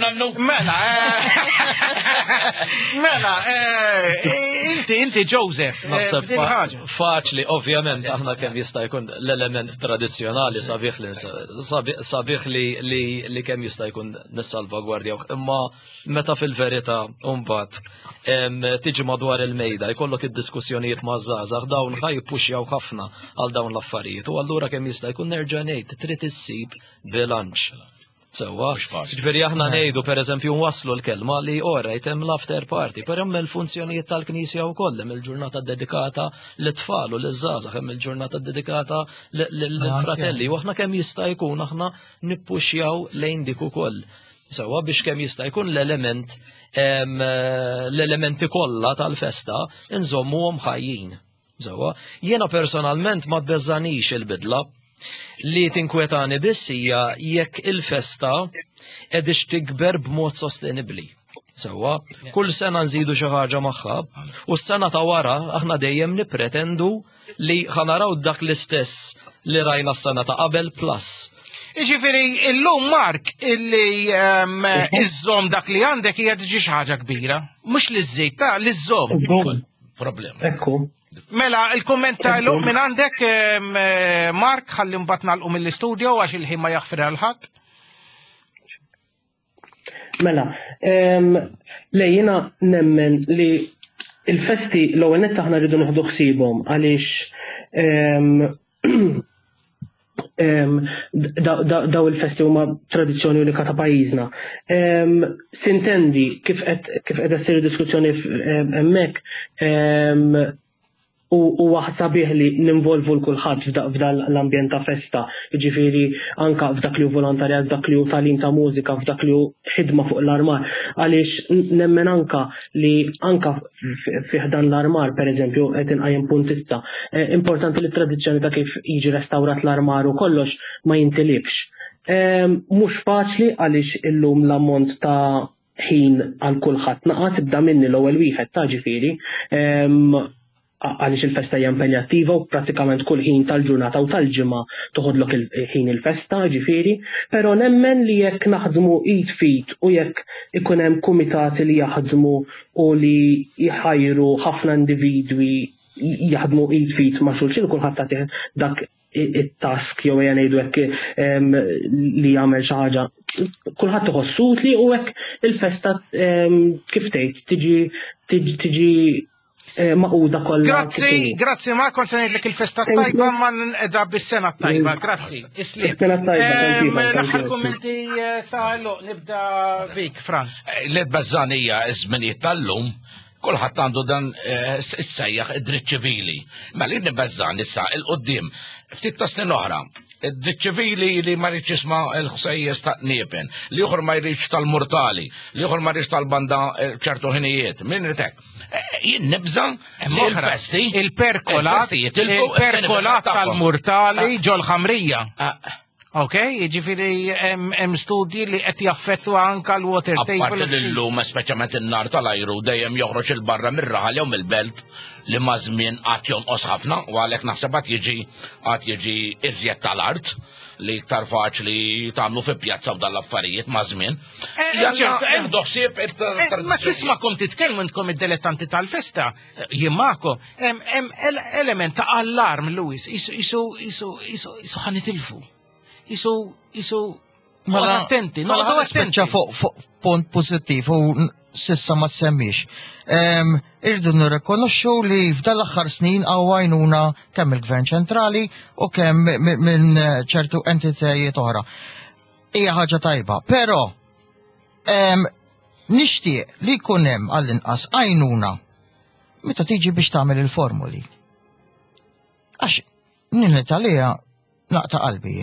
Mela, inti Joseph. Faċli, ovvjament, aħna kemm jista' jkun l-element tradizzjonali sabiħ li kemm jista' jkun nissalvagwardjaw. Imma meta fil-verità mbagħad tiġi madwar il-mejda, jkollok id-diskussjonijiet ma' żgħażagħ dawn ħajpuxjaw ħafna għal dawn l-affarijiet u allura kemm jista' jkun nerġa' ngħid trid issib bilanċ. Sewwa, ġifieri aħna ngħidu pereżempju waslu l-kelma li orajt hemm l-after party, però hemm il-funzjonijiet tal-Knisja wkoll, hemm il-ġurnata dedikata lit-tfal u liż-żgħażagħ, hemm il-ġurnata dedikata lill-fratelli u aħna kemm jista' jkun aħna nippuxjaw lejn dik ukoll. Sewwa biex kemm jista' jkun l-elementi kollha tal-festa inżommuhom ħajjin. Sewwa, jiena personalment ma tbeżżanix il-bidla li tinkwetani biss hija jekk il-festa qegħdix tikber b'mod sostenibbli. Sewwa, kull sena nżidu xi ħaġa magħha u s-sena ta' wara aħna dejjem nippretendu li ħanaraw dak l-istess li rajna s-sena ta' qabel plus. Ġifieri illum Mark illi iż-żomm dak li għandek hija tiġi xi ħaġa kbira, mhux li żżid ta' li żomm. Problem. Ekku. Mela, il-komment tajlu minn għandek, Mark, ħalli mbagħad nagħlqu mill-istudio għax il-ħin ma jaħfir għal ħadd. Mela, lejjina nemmen li il-festi l-ewwel nett aħna rridu nieħdu ħsiebhom għaliex daw il-festi huma tradizzjoni unika ta' pajjiżna. Sintendi kif qed issir diskussjoni hemmhekk u waħd sabiħ li ninvolvu l-kulħadd f'dan l-ambjent ta' festa, jiġifieri anka f'dak li hu volontarjat, f'dak li hu tagħlim ta' mużika, f'dak li hu ħidma fuq l-armar, għaliex nemmen anka li anka fih dan l-armar pereżempju qed inqajjem punt issa, importanti li t-tradizzjoni ta' kif jiġi restawrat l-armar u kollox ma jintilibx. Mhux faċli għaliex illum l-ammont ta' ħin għal kulħadd naqas ibda minni l-ewwel wieħed ta' ġifieri għaliex il-festa hija impenjattiva u prattikament kull ħin tal-ġurnata u tal-ġimgħa toħodlok il-ħin il-festa ġifieri, però nemmen li jekk naħdmu id fit u jekk ikun hemm kumitati li jaħdmu u li jħajru ħafna individwi jaħdmu id fit ma' xulxin kulħadd tagħtih dak it-task jew ngħidu hekk li jagħmel xi ħaġa. Kulħadd iħossu li u hekk il-festa kif tgħid tiġi maquda kollha. Grazzi Marko, se ngħidlek il-festa tajba ma nqeda bis-sena tajba. Grazzi. Isliem. L-aħħar kummenti tal-luq nibda bik, Franz. L-edbażanija iż-żminijiet tal-lum kulħadd għandu dan is-sejjaħ id-dritt ċivili. Mela li nibbażan issa il-qudiem ftit ta' snin oħra. Id-dritt ċivili li ma rridx jisma' l-ħsejjes ta' Kniepen, li ieħor ma jridx tal-Murtali, li ieħor ma rridx tal-banda ċertu ħinijiet. Min ritek? Jien nibża il-festi il-perkolat tal-Murtali ġol ħamrija. Ok, jiġifieri hemm studji li qed jaffettwa anke l-water table. Apparti l-lum speċjalment in-nar tal-ajru dejjem joħroġ il-barra mir-raħal jew mill-belt li ma' żmien qatt jonqos ħafna u għalhekk naħseb qatt jiġi iżjed tal-art li iktar faċli tagħmlu fi pjazza u dan l-affarijiet ma' żmien. Hemm doħsieb ma tisma'kom titkellmu intkom id-dilettanti tal-festa jimmakom hemm element ta' allarm Lewis isu ħanitilfu. Isu attenti, speċa fuq punt pozittiv u sissa ma semmix. Irridu nirrekonoxxu li f'dan l-aħħar snin għajnuna kemm il-Gvern ċentrali u kemm minn ċertu entitajiet oħra. Hija ħaġa tajba, però nixtieq li jkun hemm għall-inqas għajnuna meta tiġi biex tagħmel il-formuli. Għax l-Italija naqta qalbi.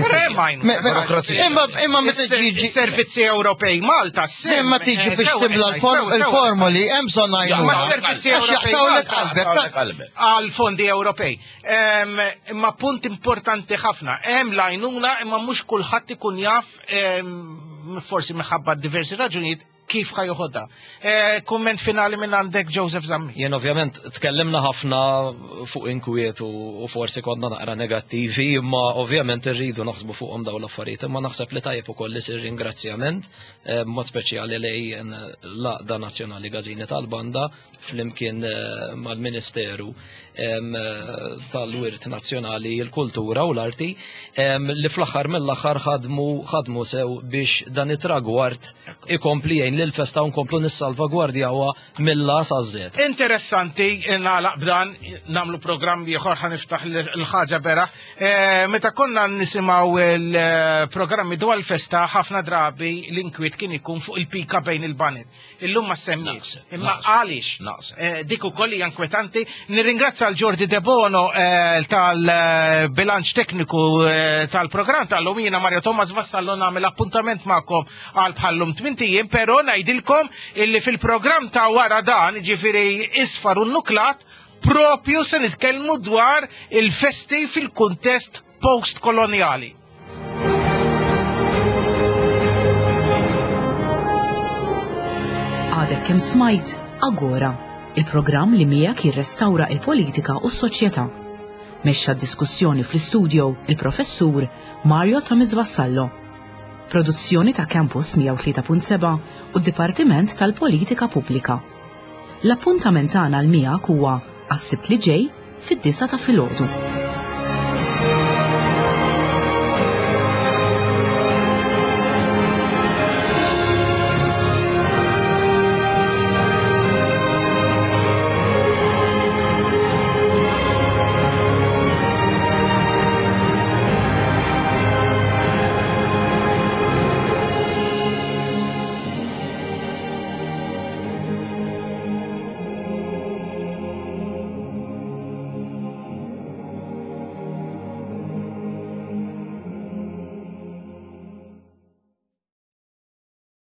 Imma is-servizzi Ewropej Malta imma tiġi biex tibla l-formuli hemm bżonn għajnuna. Ma s-servizzi Ewropej għall-fondi Ewropej. Imma punt importanti ħafna. Hemm l-għajnuna imma mhux kulħadd ikun jaf forsi minħabba diversi raġunijiet kif ħajoħodha. Kumment finali minn għandek Joseph Zammi. Jien ovvjament tkellimna ħafna fuq inkwiet u forsi konna naqra negattivi, imma ovvjament irridu naħsbu fuqhom daw l-affarijiet, imma naħseb li tajjeb ukoll isir ringrazzjament mod speċjali lejn l-Għaqda Nazzjonali Gażini tal-Banda flimkien mal-Ministeru tal-Wirt Nazzjonali l-Kultura u l-Arti li fl-aħħar mill-aħħar ħadmu sew biex dan it-tragward ikompli l-festa nkomplu nissalvagwardjawha mill-las għaż-żed. Interessanti nagħlaq b'dan nagħmlu programm ieħor ħaniftaħ l-ħaġa beraħ. Meta konna nisimgħu l-programmi dwar il-festa ħafna drabi l-inkwiet kien ikun fuq il-pika bejn il-banet. Illum ma semmix. Imma għaliex dik ukoll hija inkwetanti. Nirringrazzja l Jordi De Bono tal-bilanċ tekniku tal-programm tal-lum jiena Mario Thomas Vassallo nagħmel appuntament magħkom għal bħallum 8 ijiem, però ngħidilkom illi fil-programm ta' wara dan, ġifieri isfar u nuklat, propju se nitkellmu dwar il-festi fil-kuntest post-koloniali. Għadek kemm smajt Agora, il-programm li miegħek jirrestawra il-politika u s-soċjetà. Mexxa d-diskussjoni fl-istudio il-professur Mario Thomas Vassallo. Produzzjoni ta' Campus 103.7 u d-Dipartiment tal-Politika Pubblika. L-appuntament tagħna l-miegħek huwa għas-sibt li ġej fid-9 ta' filgħodu.